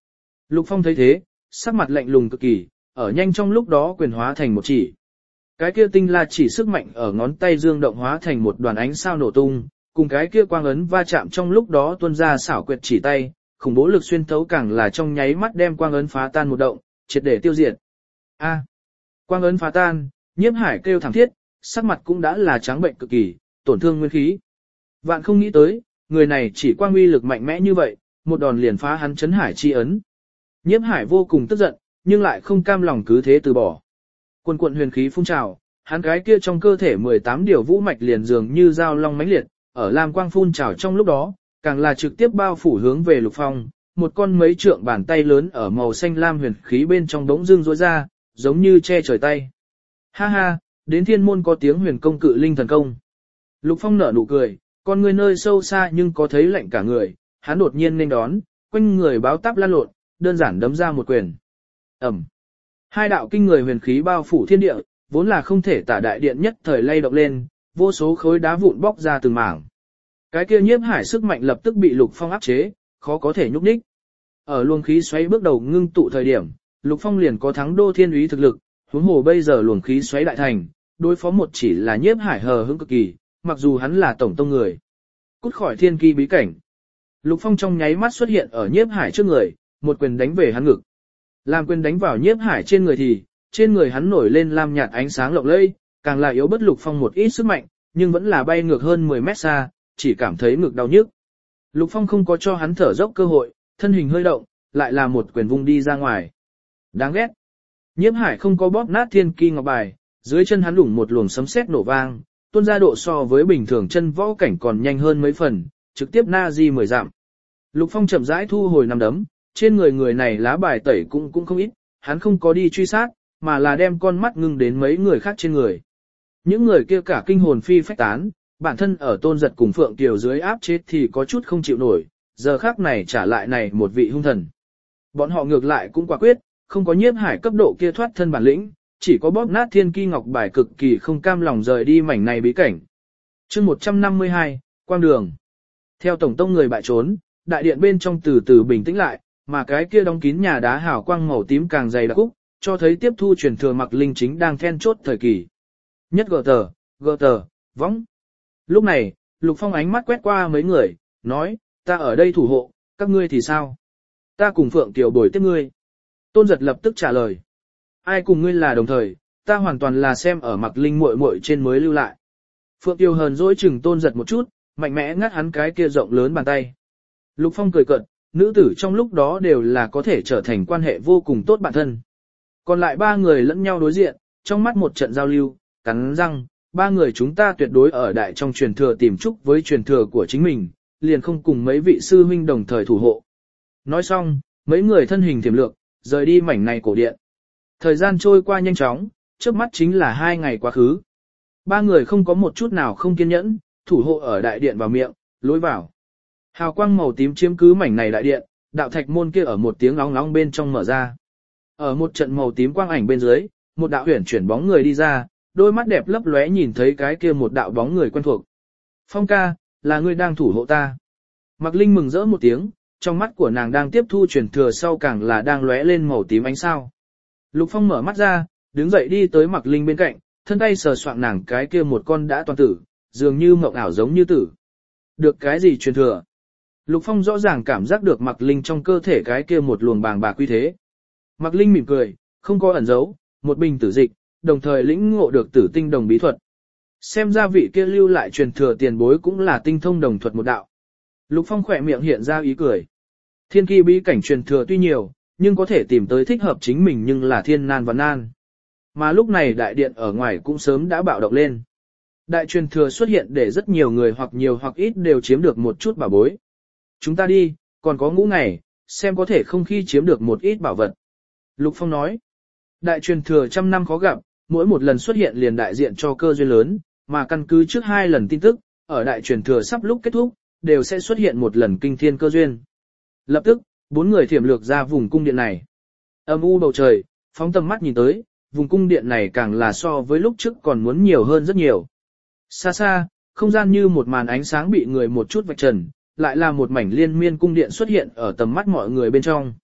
Lục Phong thấy thế, sắc mặt lạnh lùng cực kỳ, ở nhanh trong lúc đó quyền hóa thành một chỉ. Cái kia tinh la chỉ sức mạnh ở ngón tay dương động hóa thành một đoàn ánh sao nổ tung, cùng cái kia quang ấn va chạm trong lúc đó tuôn ra xảo quyệt chỉ tay, khủng bố lực xuyên thấu càng là trong nháy mắt đem quang ấn phá tan một động, triệt để tiêu diệt. A! Quang ấn phá tan, Nhiếp Hải kêu thảm thiết, sắc mặt cũng đã là trắng bệnh cực kỳ, tổn thương nguyên khí. Vạn không nghĩ tới, người này chỉ quang uy lực mạnh mẽ như vậy, một đòn liền phá hắn chấn hải chi ấn. Nhiếp Hải vô cùng tức giận, nhưng lại không cam lòng cứ thế từ bỏ. Quần quận huyền khí phun trào, hắn cái kia trong cơ thể 18 điều vũ mạch liền dường như dao long mãnh liệt, ở lam quang phun trào trong lúc đó, càng là trực tiếp bao phủ hướng về Lục Phong, một con mấy trượng bàn tay lớn ở màu xanh lam huyền khí bên trong đống dương rối ra, giống như che trời tay. Ha ha, đến thiên môn có tiếng huyền công cự linh thần công. Lục Phong nở nụ cười, con người nơi sâu xa nhưng có thấy lạnh cả người, hắn đột nhiên nên đón, quanh người báo táp lan lộn, đơn giản đấm ra một quyền. Ẩm. Hai đạo kinh người huyền khí bao phủ thiên địa, vốn là không thể tả đại điện nhất thời lay động lên, vô số khối đá vụn bóc ra từng mảng. Cái kia Nhiếp Hải sức mạnh lập tức bị Lục Phong áp chế, khó có thể nhúc nhích. Ở luồng khí xoáy bước đầu ngưng tụ thời điểm, Lục Phong liền có thắng đô thiên úy thực lực, huống hồ bây giờ luồng khí xoáy đại thành, đối phó một chỉ là Nhiếp Hải hờ hững cực kỳ, mặc dù hắn là tổng tông người. Cút khỏi thiên kỳ bí cảnh. Lục Phong trong nháy mắt xuất hiện ở Nhiếp Hải trước người, một quyền đánh về hắn ngực. Làm quyền đánh vào Nhiếp Hải trên người thì, trên người hắn nổi lên lam nhạt ánh sáng lộng lẫy, càng là yếu bất Lục Phong một ít sức mạnh, nhưng vẫn là bay ngược hơn 10 mét xa, chỉ cảm thấy ngực đau nhức. Lục Phong không có cho hắn thở dốc cơ hội, thân hình hơi động, lại là một quyền vung đi ra ngoài. Đáng ghét. Nhiếp Hải không có bóp nát thiên kỳ ngọc bài, dưới chân hắn đủng một luồng sấm sét nổ vang, tuôn ra độ so với bình thường chân võ cảnh còn nhanh hơn mấy phần, trực tiếp na di 10 dặm. Lục Phong chậm rãi thu hồi nắm đấm, trên người này lá bài tẩy cũng không ít, hắn không có đi truy sát, mà là đem con mắt ngưng đến mấy người khác trên người. Những người kia cả kinh hồn phi phách tán, bản thân ở Tôn Giật cùng Phượng Kiều dưới áp chế thì có chút không chịu nổi, giờ khắc này trả lại này một vị hung thần. Bọn họ ngược lại cũng quả quyết, không có Nhiếp Hải cấp độ kia thoát thân bản lĩnh, chỉ có bóp nát thiên kỳ ngọc bài cực kỳ không cam lòng rời đi mảnh này bí cảnh. Chương 152, Quang Đường. Theo tổng tông người bại trốn, đại điện bên trong từ từ bình tĩnh lại, mà cái kia đóng kín nhà đá hào quang màu tím càng dày đặc cúc, cho thấy tiếp thu truyền thừa Mặc Linh chính đang then chốt thời kỳ. Nhất gờ tờ, võng. Lúc này, Lục Phong ánh mắt quét qua mấy người, nói, ta ở đây thủ hộ, các ngươi thì sao? Ta cùng Phượng Kiều bồi tiếp ngươi. Tôn Giật lập tức trả lời. Ai cùng ngươi là đồng thời, ta hoàn toàn là xem ở Mặc Linh muội muội trên mới lưu lại. Phượng Kiều hờn dỗi chừng Tôn Giật một chút, mạnh mẽ ngắt hắn cái kia rộng lớn bàn tay. Lục Phong cười cợt, nữ tử trong lúc đó đều là có thể trở thành quan hệ vô cùng tốt bạn thân. Còn lại ba người lẫn nhau đối diện, trong mắt một trận giao lưu, cắn răng, ba người chúng ta tuyệt đối ở đại trong truyền thừa tìm chúc với truyền thừa của chính mình, liền không cùng mấy vị sư huynh đồng thời thủ hộ. Nói xong, mấy người thân hình tiềm lược, rời đi mảnh này cổ điện. Thời gian trôi qua nhanh chóng, trước mắt chính là 2 ngày quá khứ. Ba người không có một chút nào không kiên nhẫn, thủ hộ ở đại điện vào miệng, lối vào. Hào quang màu tím chiếm cứ mảnh này đại điện, đạo thạch môn kia ở một tiếng óng óng bên trong mở ra. Ở một trận màu tím quang ảnh bên dưới, một đạo huyền chuyển bóng người đi ra, đôi mắt đẹp lấp lóe nhìn thấy cái kia một đạo bóng người quen thuộc. Phong ca, là ngươi đang thủ hộ ta. Mặc Linh mừng rỡ một tiếng, trong mắt của nàng đang tiếp thu truyền thừa sau càng là đang lóe lên màu tím ánh sao. Lục Phong mở mắt ra, đứng dậy đi tới Mặc Linh bên cạnh, thân tay sờ soạng nàng cái kia một con đã toàn tử, dường như mộng ảo giống như tử. Được cái gì truyền thừa? Lục Phong rõ ràng cảm giác được Mặc Linh trong cơ thể cái kia một luồng bàng bạc quy thế. Mặc Linh mỉm cười, không có ẩn giấu, một bình tử dịch, đồng thời lĩnh ngộ được tử tinh đồng bí thuật. Xem ra vị kia lưu lại truyền thừa tiền bối cũng là tinh thông đồng thuật một đạo. Lục Phong khỏe miệng hiện ra ý cười. Thiên kỳ bí cảnh truyền thừa tuy nhiều, nhưng có thể tìm tới thích hợp chính mình nhưng là thiên nan và nan. Mà lúc này đại điện ở ngoài cũng sớm đã bạo động lên. Đại truyền thừa xuất hiện để rất nhiều người hoặc nhiều hoặc ít đều chiếm được một chút bảo bối. Chúng ta đi, còn có ngũ ngày, xem có thể không khi chiếm được một ít bảo vật. Lục Phong nói, đại truyền thừa 100 năm khó gặp, mỗi một lần xuất hiện liền đại diện cho cơ duyên lớn, mà căn cứ trước 2 lần tin tức, ở đại truyền thừa sắp lúc kết thúc, đều sẽ xuất hiện một lần kinh thiên cơ duyên. Lập tức, 4 người thiểm lược ra vùng cung điện này. Âm u bầu trời, phóng tầm mắt nhìn tới, vùng cung điện này càng là so với lúc trước còn muốn nhiều hơn rất nhiều. Xa xa, không gian như một màn ánh sáng bị người một chút vạch trần, lại là một mảnh liên miên cung điện xuất hiện ở tầm mắt mọi người bên trong.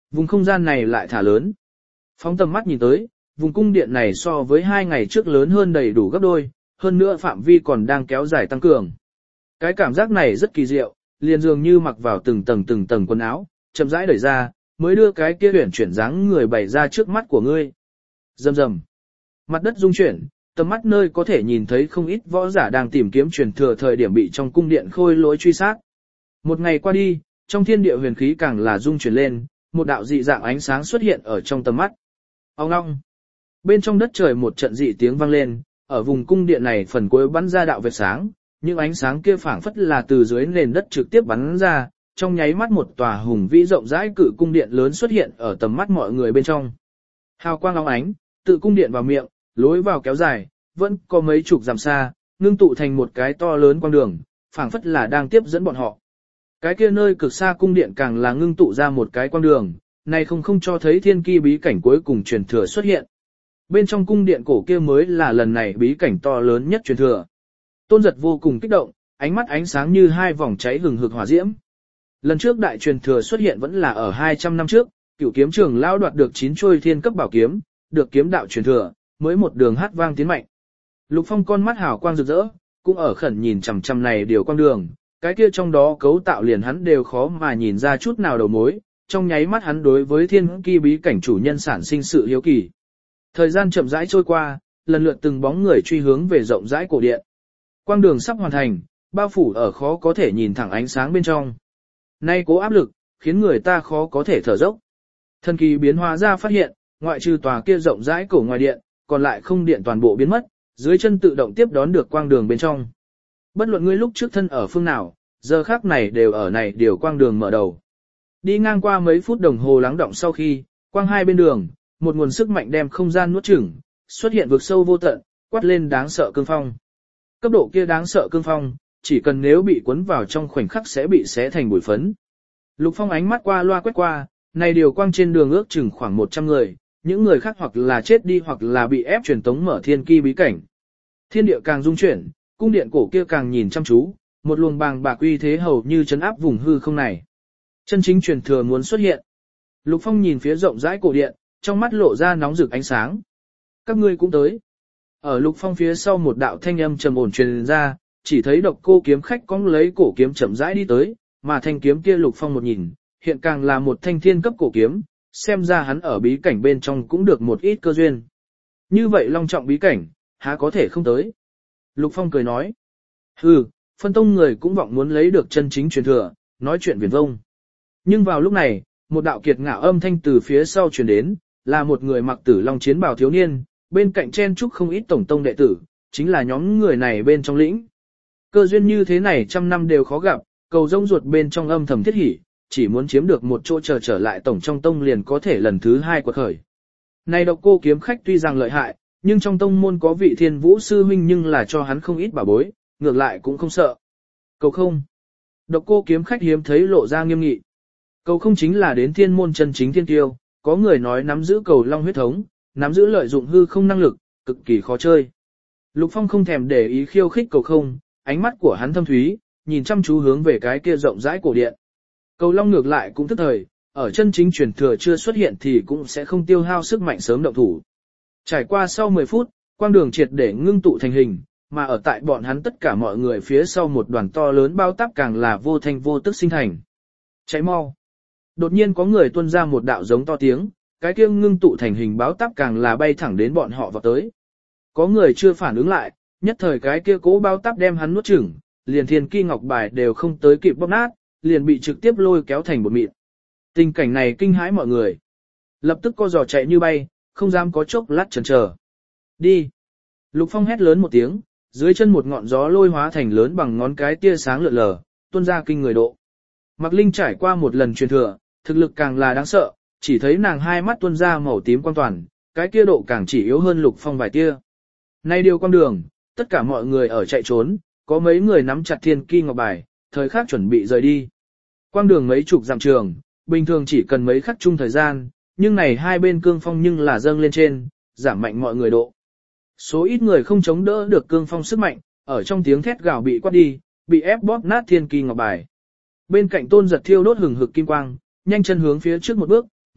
Vùng không gian này lại thả lớn. Phóng tầm mắt nhìn tới, vùng cung điện này so với 2 ngày trước lớn hơn đầy đủ gấp đôi, hơn nữa phạm vi còn đang kéo dài tăng cường. Cái cảm giác này rất kỳ diệu, liền dường như mặc vào từng tầng quần áo, chậm rãi đẩy ra, mới đưa cái kia huyển chuyển dáng người bày ra trước mắt của ngươi. Rầm rầm. Mặt đất rung chuyển, tầm mắt nơi có thể nhìn thấy không ít võ giả đang tìm kiếm truyền thừa thời điểm bị trong cung điện khôi lỗi truy sát. Một ngày qua đi, trong thiên địa huyền khí càng là rung chuyển lên, một đạo dị dạng ánh sáng xuất hiện ở trong tầm mắt. Ong ong. Bên trong đất trời một trận dị tiếng vang lên, ở vùng cung điện này phần cuối bắn ra đạo vệt sáng, những ánh sáng kia phảng phất là từ dưới nền đất trực tiếp bắn ra, trong nháy mắt một tòa hùng vĩ rộng rãi cự cung điện lớn xuất hiện ở tầm mắt mọi người bên trong. Hào quang óng ánh, tự cung điện vào miệng, lối vào kéo dài, vẫn có mấy chục dặm xa, ngưng tụ thành một cái to lớn quang đường, phảng phất là đang tiếp dẫn bọn họ. Cái kia nơi cực xa cung điện càng là ngưng tụ ra một cái quang đường, này không cho thấy thiên ki bí cảnh cuối cùng truyền thừa xuất hiện. Bên trong cung điện cổ kia mới là lần này bí cảnh to lớn nhất truyền thừa. Tôn Giật vô cùng kích động, ánh mắt ánh sáng như hai vòng cháy hừng hực hỏa diễm. Lần trước đại truyền thừa xuất hiện vẫn là ở 200 năm trước, Cửu Kiếm Trường lão đoạt được 9 trôi thiên cấp bảo kiếm, được kiếm đạo truyền thừa, mới một đường hát vang tiến mạnh. Lục Phong con mắt hào quang rực rỡ, cũng ở khẩn nhìn chằm chằm này điều quang đường, cái kia trong đó cấu tạo liền hắn đều khó mà nhìn ra chút nào đầu mối, trong nháy mắt hắn đối với thiên ki bí cảnh chủ nhân sản sinh sự hiếu kỳ. Thời gian chậm rãi trôi qua, lần lượt từng bóng người truy hướng về rộng rãi cổ điện. Quang đường sắp hoàn thành, bao phủ ở khó có thể nhìn thẳng ánh sáng bên trong. Nay cố áp lực, khiến người ta khó có thể thở dốc. Thần kỳ biến hóa ra phát hiện, ngoại trừ tòa kia rộng rãi cổ ngoài điện, còn lại không điện toàn bộ biến mất, dưới chân tự động tiếp đón được quang đường bên trong. Bất luận ngươi lúc trước thân ở phương nào, giờ khác này đều ở này điều quang đường mở đầu. Đi ngang qua mấy phút đồng hồ lắng động sau khi, quang hai bên đường, một nguồn sức mạnh đem không gian nuốt chửng, xuất hiện vực sâu vô tận, quát lên đáng sợ cương phong. Cấp độ kia đáng sợ cương phong, chỉ cần nếu bị cuốn vào trong khoảnh khắc sẽ bị xé thành bụi phấn. Lục Phong ánh mắt qua loa quét qua, này điều quang trên đường ước chừng khoảng 100 người, những người khác hoặc là chết đi hoặc là bị ép truyền tống mở thiên ki bí cảnh. Thiên địa càng rung chuyển, cung điện cổ kia càng nhìn chăm chú, một luồng bàng bạc uy thế hầu như chấn áp vùng hư không này. Chân chính truyền thừa muốn xuất hiện. Lục Phong nhìn phía rộng rãi cổ điện, trong mắt lộ ra nóng rực ánh sáng. Các ngươi cũng tới. Ở Lục Phong phía sau một đạo thanh âm trầm ổn truyền ra, chỉ thấy Độc Cô kiếm khách cong lấy cổ kiếm chậm rãi đi tới, mà thanh kiếm kia Lục Phong một nhìn, hiện càng là một thanh thiên cấp cổ kiếm, xem ra hắn ở bí cảnh bên trong cũng được một ít cơ duyên. Như vậy long trọng bí cảnh, há có thể không tới. Lục Phong cười nói. Hừ, phân tông người cũng vọng muốn lấy được chân chính truyền thừa, nói chuyện viển vông. Nhưng vào lúc này, một đạo kiệt ngạo âm thanh từ phía sau truyền đến, là một người mặc tử long chiến bào thiếu niên, bên cạnh chen chúc không ít tổng tông đệ tử, chính là nhóm người này bên trong lĩnh. Cơ duyên như thế này trăm năm đều khó gặp, cầu rông ruột bên trong âm thầm thiết hỉ, chỉ muốn chiếm được một chỗ trở lại tổng trong tông liền có thể lần thứ 2 quật khởi. Này Độc Cô kiếm khách tuy rằng lợi hại, nhưng trong tông môn có vị Thiên Vũ sư huynh nhưng là cho hắn không ít bảo bối, ngược lại cũng không sợ. Cầu không. Độc Cô kiếm khách hiếm thấy lộ ra nghiêm nghị. Cầu không chính là đến thiên môn chân chính thiên tiêu, có người nói nắm giữ cầu long huyết thống, nắm giữ lợi dụng hư không năng lực, cực kỳ khó chơi. Lục Phong không thèm để ý khiêu khích cầu không, ánh mắt của hắn thâm thúy, nhìn chăm chú hướng về cái kia rộng rãi cổ điện. Cầu long ngược lại cũng tức thời, ở chân chính truyền thừa chưa xuất hiện thì cũng sẽ không tiêu hao sức mạnh sớm động thủ. Trải qua sau 10 phút, quang đường triệt để ngưng tụ thành hình, mà ở tại bọn hắn tất cả mọi người phía sau một đoàn to lớn bao táp càng là vô thanh vô tức sinh thành. Cháy mau. Đột nhiên có người tuôn ra một đạo giống to tiếng, cái kia ngưng tụ thành hình báo táp càng là bay thẳng đến bọn họ vào tới. Có người chưa phản ứng lại, nhất thời cái kia cố báo táp đem hắn nuốt chửng, liền thiên ki ngọc bài đều không tới kịp bóp nát, liền bị trực tiếp lôi kéo thành bột mịn. Tình cảnh này kinh hãi mọi người. Lập tức co giò chạy như bay, không dám có chốc lát chần chờ. Đi! Lục Phong hét lớn một tiếng, dưới chân một ngọn gió lôi hóa thành lớn bằng ngón cái tia sáng lượn lờ, tuôn ra kinh người độ. Mạc Linh trải qua một lần truyền thừa, thực lực càng là đáng sợ, chỉ thấy nàng hai mắt tuôn ra màu tím quang toàn, cái kia độ càng chỉ yếu hơn Lục Phong vài tia. Nay điều con đường, tất cả mọi người ở chạy trốn, có mấy người nắm chặt thiên ki ngọc bài, thời khắc chuẩn bị rời đi. Quang đường mấy chục dặm trường, bình thường chỉ cần mấy khắc chung thời gian, nhưng này hai bên cương phong nhưng là dâng lên trên, giảm mạnh mọi người độ. Số ít người không chống đỡ được cương phong sức mạnh, ở trong tiếng thét gào bị quát đi, bị ép bóp nát thiên ki ngọc bài. Bên cạnh Tôn Giật thiêu đốt hừng hực kim quang, nhanh chân hướng phía trước một bước,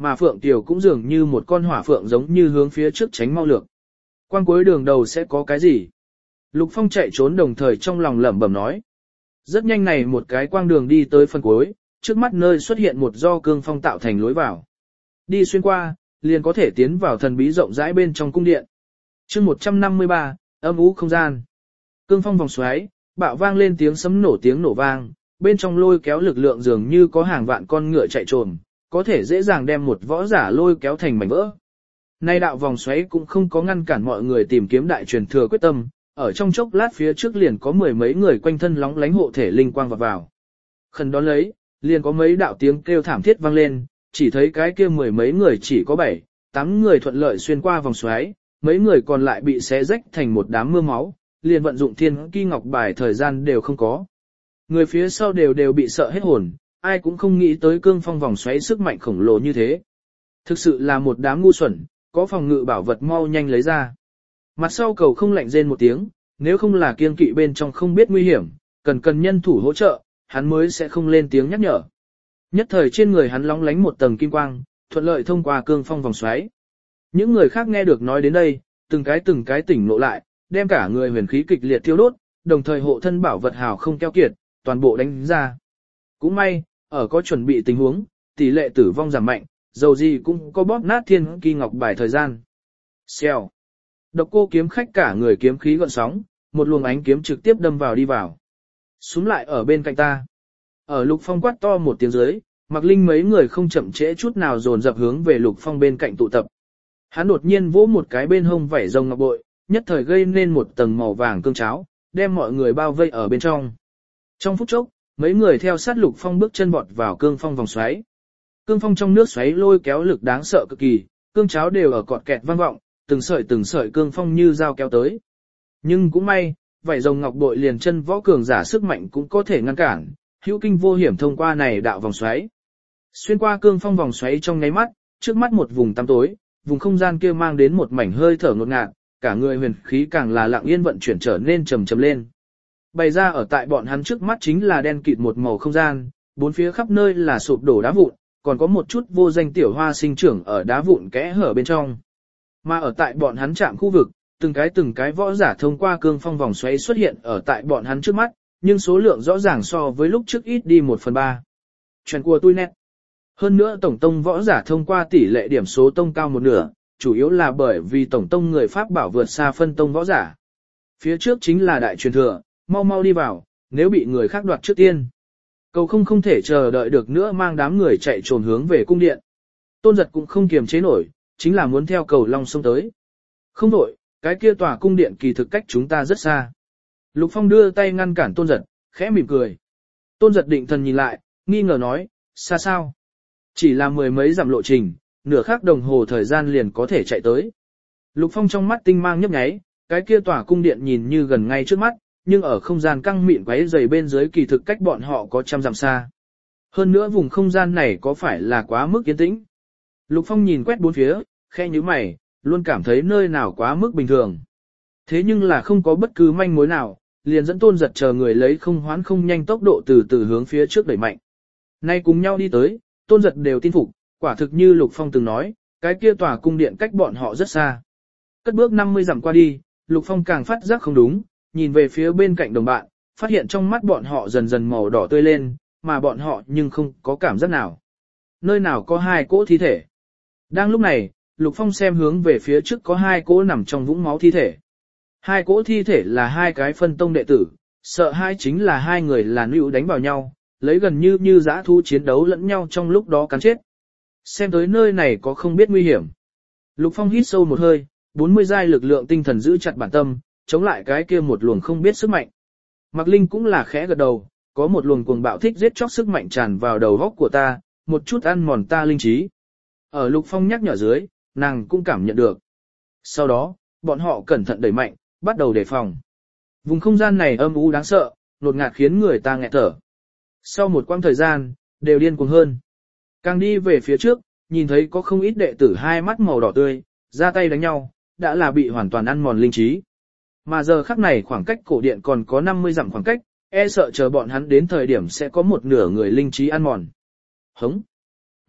mà Phượng Tiểu cũng dường như một con hỏa phượng giống như hướng phía trước tránh mau lược. Quang cuối đường đầu sẽ có cái gì? Lục Phong chạy trốn đồng thời trong lòng lẩm bẩm nói. Rất nhanh này một cái quang đường đi tới phần cuối, trước mắt nơi xuất hiện một do cương phong tạo thành lối vào. Đi xuyên qua, liền có thể tiến vào thần bí rộng rãi bên trong cung điện. Chương 153, âm u không gian. Cương phong vòng xoáy, bạo vang lên tiếng sấm nổ tiếng nổ vang, bên trong lôi kéo lực lượng dường như có hàng vạn con ngựa chạy trồm, có thể dễ dàng đem một võ giả lôi kéo thành mảnh vỡ. Nay đạo vòng xoáy cũng không có ngăn cản mọi người tìm kiếm đại truyền thừa quyết tâm, ở trong chốc lát phía trước liền có mười mấy người quanh thân lóng lánh hộ thể linh quang vào. Khẩn đón lấy, liền có mấy đạo tiếng kêu thảm thiết vang lên, chỉ thấy cái kia mười mấy người chỉ có 7-8 người thuận lợi xuyên qua vòng xoáy, mấy người còn lại bị xé rách thành một đám mưa máu, liền vận dụng thiên ki ngọc bài thời gian đều không có. Người phía sau đều bị sợ hết hồn, ai cũng không nghĩ tới cương phong vòng xoáy sức mạnh khổng lồ như thế. Thực sự là một đám ngu xuẩn, có phòng ngự bảo vật mau nhanh lấy ra. Mặt sau cầu không lạnh rên một tiếng, nếu không là kiêng kỵ bên trong không biết nguy hiểm, cần nhân thủ hỗ trợ, hắn mới sẽ không lên tiếng nhắc nhở. Nhất thời trên người hắn lóng lánh một tầng kim quang, thuận lợi thông qua cương phong vòng xoáy. Những người khác nghe được nói đến đây, từng cái tỉnh ngộ lại, đem cả người huyền khí kịch liệt thiêu đốt, đồng thời hộ thân bảo vật hào không keo kiệt, toàn bộ đánh ra. Cũng may, ở có chuẩn bị tình huống, tỷ lệ tử vong giảm mạnh, dầu gì cũng có bóp nát thiên ki ngọc bài thời gian. Xèo. Độc cô kiếm khách cả người kiếm khí gợn sóng, một luồng ánh kiếm trực tiếp đâm vào đi vào. Súm lại ở bên cạnh ta. Ở Lục Phong quát to một tiếng dưới, Mạc Linh mấy người không chậm trễ chút nào dồn dập hướng về Lục Phong bên cạnh tụ tập. Hắn đột nhiên vỗ một cái bên hông vảy rồng ngọc bội, nhất thời gây nên một tầng màu vàng cương cháo, đem mọi người bao vây ở bên trong. Trong phút chốc, mấy người theo sát Lục Phong bước chân bọt vào cương phong vòng xoáy. Cương phong trong nước xoáy lôi kéo lực đáng sợ cực kỳ, cương cháo đều ở cọt kẹt vang vọng, từng sợi cương phong như dao kéo tới. Nhưng cũng may, vảy rồng ngọc bội liền chân võ cường giả sức mạnh cũng có thể ngăn cản, hữu kinh vô hiểm thông qua này đạo vòng xoáy. Xuyên qua cương phong vòng xoáy trong nháy mắt, trước mắt một vùng tăm tối, vùng không gian kia mang đến một mảnh hơi thở ngột ngạt, cả người huyền khí càng là lặng yên vận chuyển trở nên trầm trầm lên. Bày ra ở tại bọn hắn trước mắt chính là đen kịt một màu không gian, bốn phía khắp nơi là sụp đổ đá vụn, còn có một chút vô danh tiểu hoa sinh trưởng ở đá vụn kẽ hở bên trong. Mà ở tại bọn hắn chạm khu vực, từng cái võ giả thông qua cương phong vòng xoáy xuất hiện ở tại bọn hắn trước mắt, nhưng số lượng rõ ràng so với lúc trước ít đi 1/3. Chuyện của tôi nét. Hơn nữa tổng tông võ giả thông qua tỷ lệ điểm số tông cao một nửa, chủ yếu là bởi vì tổng tông người Pháp bảo vượt xa phân tông võ giả. Phía trước chính là đại truyền thừa, mau đi vào, nếu bị người khác đoạt trước tiên. Cầu không thể chờ đợi được nữa mang đám người chạy trồn hướng về cung điện. Tôn giật cũng không kiềm chế nổi, chính là muốn theo cầu long sông tới. Không đổi, cái kia tòa cung điện kỳ thực cách chúng ta rất xa. Lục Phong đưa tay ngăn cản Tôn giật, khẽ mỉm cười. Tôn giật định thần nhìn lại, nghi ngờ nói, xa sao? Chỉ là mười mấy dặm lộ trình, nửa khắc đồng hồ thời gian liền có thể chạy tới. Lục Phong trong mắt tinh mang nhấp nháy, cái kia tòa cung điện nhìn như gần ngay trước mắt, nhưng ở không gian căng mịn quấy dày bên dưới kỳ thực cách bọn họ có trăm dặm xa. Hơn nữa vùng không gian này có phải là quá mức yên tĩnh? Lục Phong nhìn quét bốn phía, khẽ nhíu mày, luôn cảm thấy nơi nào quá mức bình thường. Thế nhưng là không có bất cứ manh mối nào, liền dẫn Tôn giật chờ người lấy không hoán không nhanh tốc độ từ từ hướng phía trước đẩy mạnh. Nay cùng nhau đi tới, Tôn giật đều tin phục, quả thực như Lục Phong từng nói, cái kia tòa cung điện cách bọn họ rất xa. Cất bước 50 dặm qua đi, Lục Phong càng phát giác không đúng, nhìn về phía bên cạnh đồng bạn, phát hiện trong mắt bọn họ dần dần màu đỏ tươi lên, mà bọn họ nhưng không có cảm giác nào. Nơi nào có hai cỗ thi thể? Đang lúc này, Lục Phong xem hướng về phía trước có hai cỗ nằm trong vũng máu thi thể. Hai cỗ thi thể là hai cái phân tông đệ tử, sợ hai chính là hai người là nữ đánh vào nhau, lấy gần như dã thú chiến đấu lẫn nhau trong lúc đó cắn chết. Xem tới nơi này có không biết nguy hiểm. Lục Phong hít sâu một hơi, 40 giai lực lượng tinh thần giữ chặt bản tâm, chống lại cái kia một luồng không biết sức mạnh. Mạc Linh cũng là khẽ gật đầu, có một luồng cuồng bạo thích giết chóc sức mạnh tràn vào đầu óc của ta, một chút ăn mòn ta linh trí. Ở Lục Phong nhắc nhở dưới, nàng cũng cảm nhận được. Sau đó, bọn họ cẩn thận đẩy mạnh, bắt đầu đề phòng. Vùng không gian này âm u đáng sợ, nột ngạt khiến người ta nghẹt thở. Sau một quãng thời gian, đều điên cuồng hơn. Càng đi về phía trước, nhìn thấy có không ít đệ tử hai mắt màu đỏ tươi, ra tay đánh nhau, đã là bị hoàn toàn ăn mòn linh trí. Mà giờ khắc này khoảng cách cổ điện còn có 50 dặm khoảng cách, e sợ chờ bọn hắn đến thời điểm sẽ có một nửa người linh trí ăn mòn. Hống!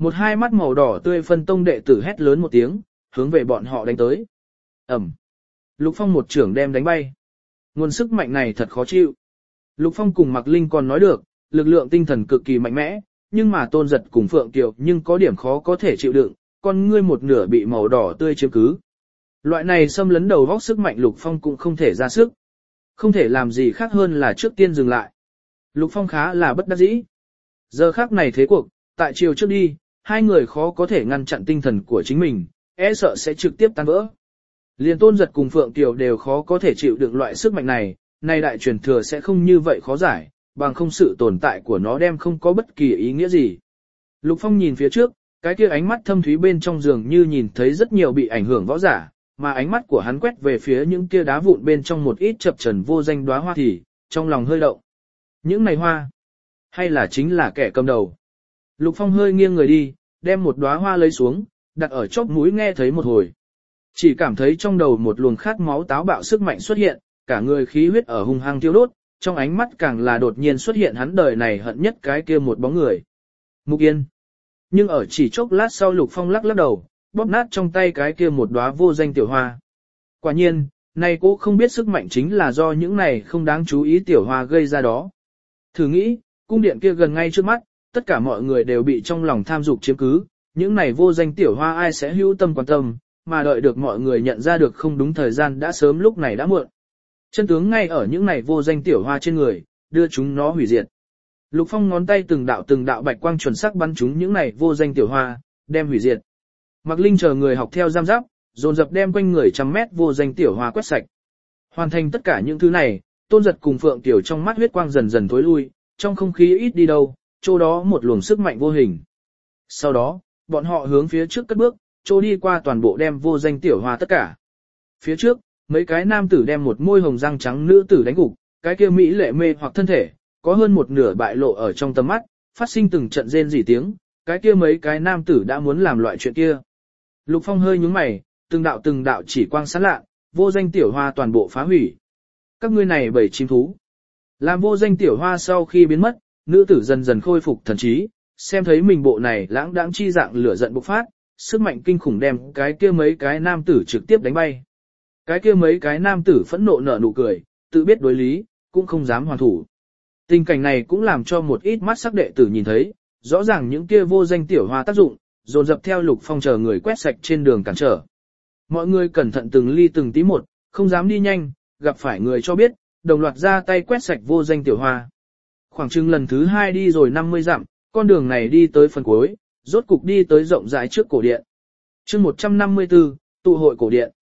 Một hai mắt màu đỏ tươi phân tông đệ tử hét lớn một tiếng, hướng về bọn họ đánh tới. Ẩm. Lục Phong một trưởng đem đánh bay. Nguồn sức mạnh này thật khó chịu. Lục Phong cùng Mạc Linh còn nói được, lực lượng tinh thần cực kỳ mạnh mẽ, nhưng mà Tôn Giật cùng Phượng Kiều nhưng có điểm khó có thể chịu đựng, con ngươi một nửa bị màu đỏ tươi chiếm cứ. Loại này xâm lấn đầu vóc sức mạnh Lục Phong cũng không thể ra sức. Không thể làm gì khác hơn là trước tiên dừng lại. Lục Phong khá là bất đắc dĩ. Giờ khác này thế cuộc, tại chiều trước đi, hai người khó có thể ngăn chặn tinh thần của chính mình, e sợ sẽ trực tiếp tan vỡ. Liền Tôn Giật cùng Phượng Kiều đều khó có thể chịu đựng loại sức mạnh này, nay đại truyền thừa sẽ không như vậy khó giải, bằng không sự tồn tại của nó đem không có bất kỳ ý nghĩa gì. Lục Phong nhìn phía trước, cái kia ánh mắt thâm thúy bên trong giường như nhìn thấy rất nhiều bị ảnh hưởng võ giả, mà ánh mắt của hắn quét về phía những kia đá vụn bên trong một ít chập trần vô danh đóa hoa thì, trong lòng hơi động. Những này hoa, hay là chính là kẻ cầm đầu. Lục Phong hơi nghiêng người đi, đem một đóa hoa lấy xuống, đặt ở chóp mũi nghe thấy một hồi. Chỉ cảm thấy trong đầu một luồng khát máu táo bạo sức mạnh xuất hiện, cả người khí huyết ở hung hăng thiêu đốt, trong ánh mắt càng là đột nhiên xuất hiện hắn đời này hận nhất cái kia một bóng người. Mục Yên. Nhưng ở chỉ chốc lát sau Lục Phong lắc lắc đầu, bóp nát trong tay cái kia một đóa vô danh tiểu hoa. Quả nhiên, này cô không biết sức mạnh chính là do những này không đáng chú ý tiểu hoa gây ra đó. Thử nghĩ, cung điện kia gần ngay trước mắt, tất cả mọi người đều bị trong lòng tham dục chiếm cứ, những này vô danh tiểu hoa ai sẽ hữu tâm quan tâm, mà đợi được mọi người nhận ra được không đúng thời gian đã sớm lúc này đã muộn. Chân tướng ngay ở những này vô danh tiểu hoa trên người, đưa chúng nó hủy diệt. Lục Phong ngón tay từng đạo bạch quang chuẩn xác bắn chúng những này vô danh tiểu hoa, đem hủy diệt. Mạc Linh chờ người học theo giam giáp, dồn dập đem quanh người trăm mét vô danh tiểu hoa quét sạch. Hoàn thành tất cả những thứ này, Tôn Giật cùng Phượng Tiểu trong mắt huyết quang dần dần tối lui, trong không khí ít đi đâu, chỗ đó một luồng sức mạnh vô hình. Sau đó, bọn họ hướng phía trước cất bước, chỗ đi qua toàn bộ đem vô danh tiểu hoa tất cả. Phía trước, mấy cái nam tử đem một môi hồng răng trắng nữ tử đánh gục, cái kia mỹ lệ mê hoặc thân thể, có hơn một nửa bại lộ ở trong tầm mắt, phát sinh từng trận rên rỉ tiếng, cái kia mấy cái nam tử đã muốn làm loại chuyện kia. Lục Phong hơi nhướng mày, từng đạo chỉ quang sáng lạ, vô danh tiểu hoa toàn bộ phá hủy. Các ngươi này bầy chim thú. Làm vô danh tiểu hoa sau khi biến mất, nữ tử dần dần khôi phục thần trí, xem thấy mình bộ này lãng đãng chi dạng lửa giận bộc phát, sức mạnh kinh khủng đem cái kia mấy cái nam tử trực tiếp đánh bay. Cái kia mấy cái nam tử phẫn nộ nở nụ cười, tự biết đối lý, cũng không dám hoàn thủ. Tình cảnh này cũng làm cho một ít mắt sắc đệ tử nhìn thấy, rõ ràng những kia vô danh tiểu hoa tác dụng, dồn dập theo Lục Phong chờ người quét sạch trên đường cản trở. Mọi người cẩn thận từng ly từng tí một, không dám đi nhanh, gặp phải người cho biết, đồng loạt ra tay quét sạch vô danh tiểu hoa. Khoảng chừng lần thứ 2 đi rồi 50 dặm, con đường này đi tới phần cuối, rốt cục đi tới rộng rãi trước cổ điện. Chương 154, tụ hội cổ điện.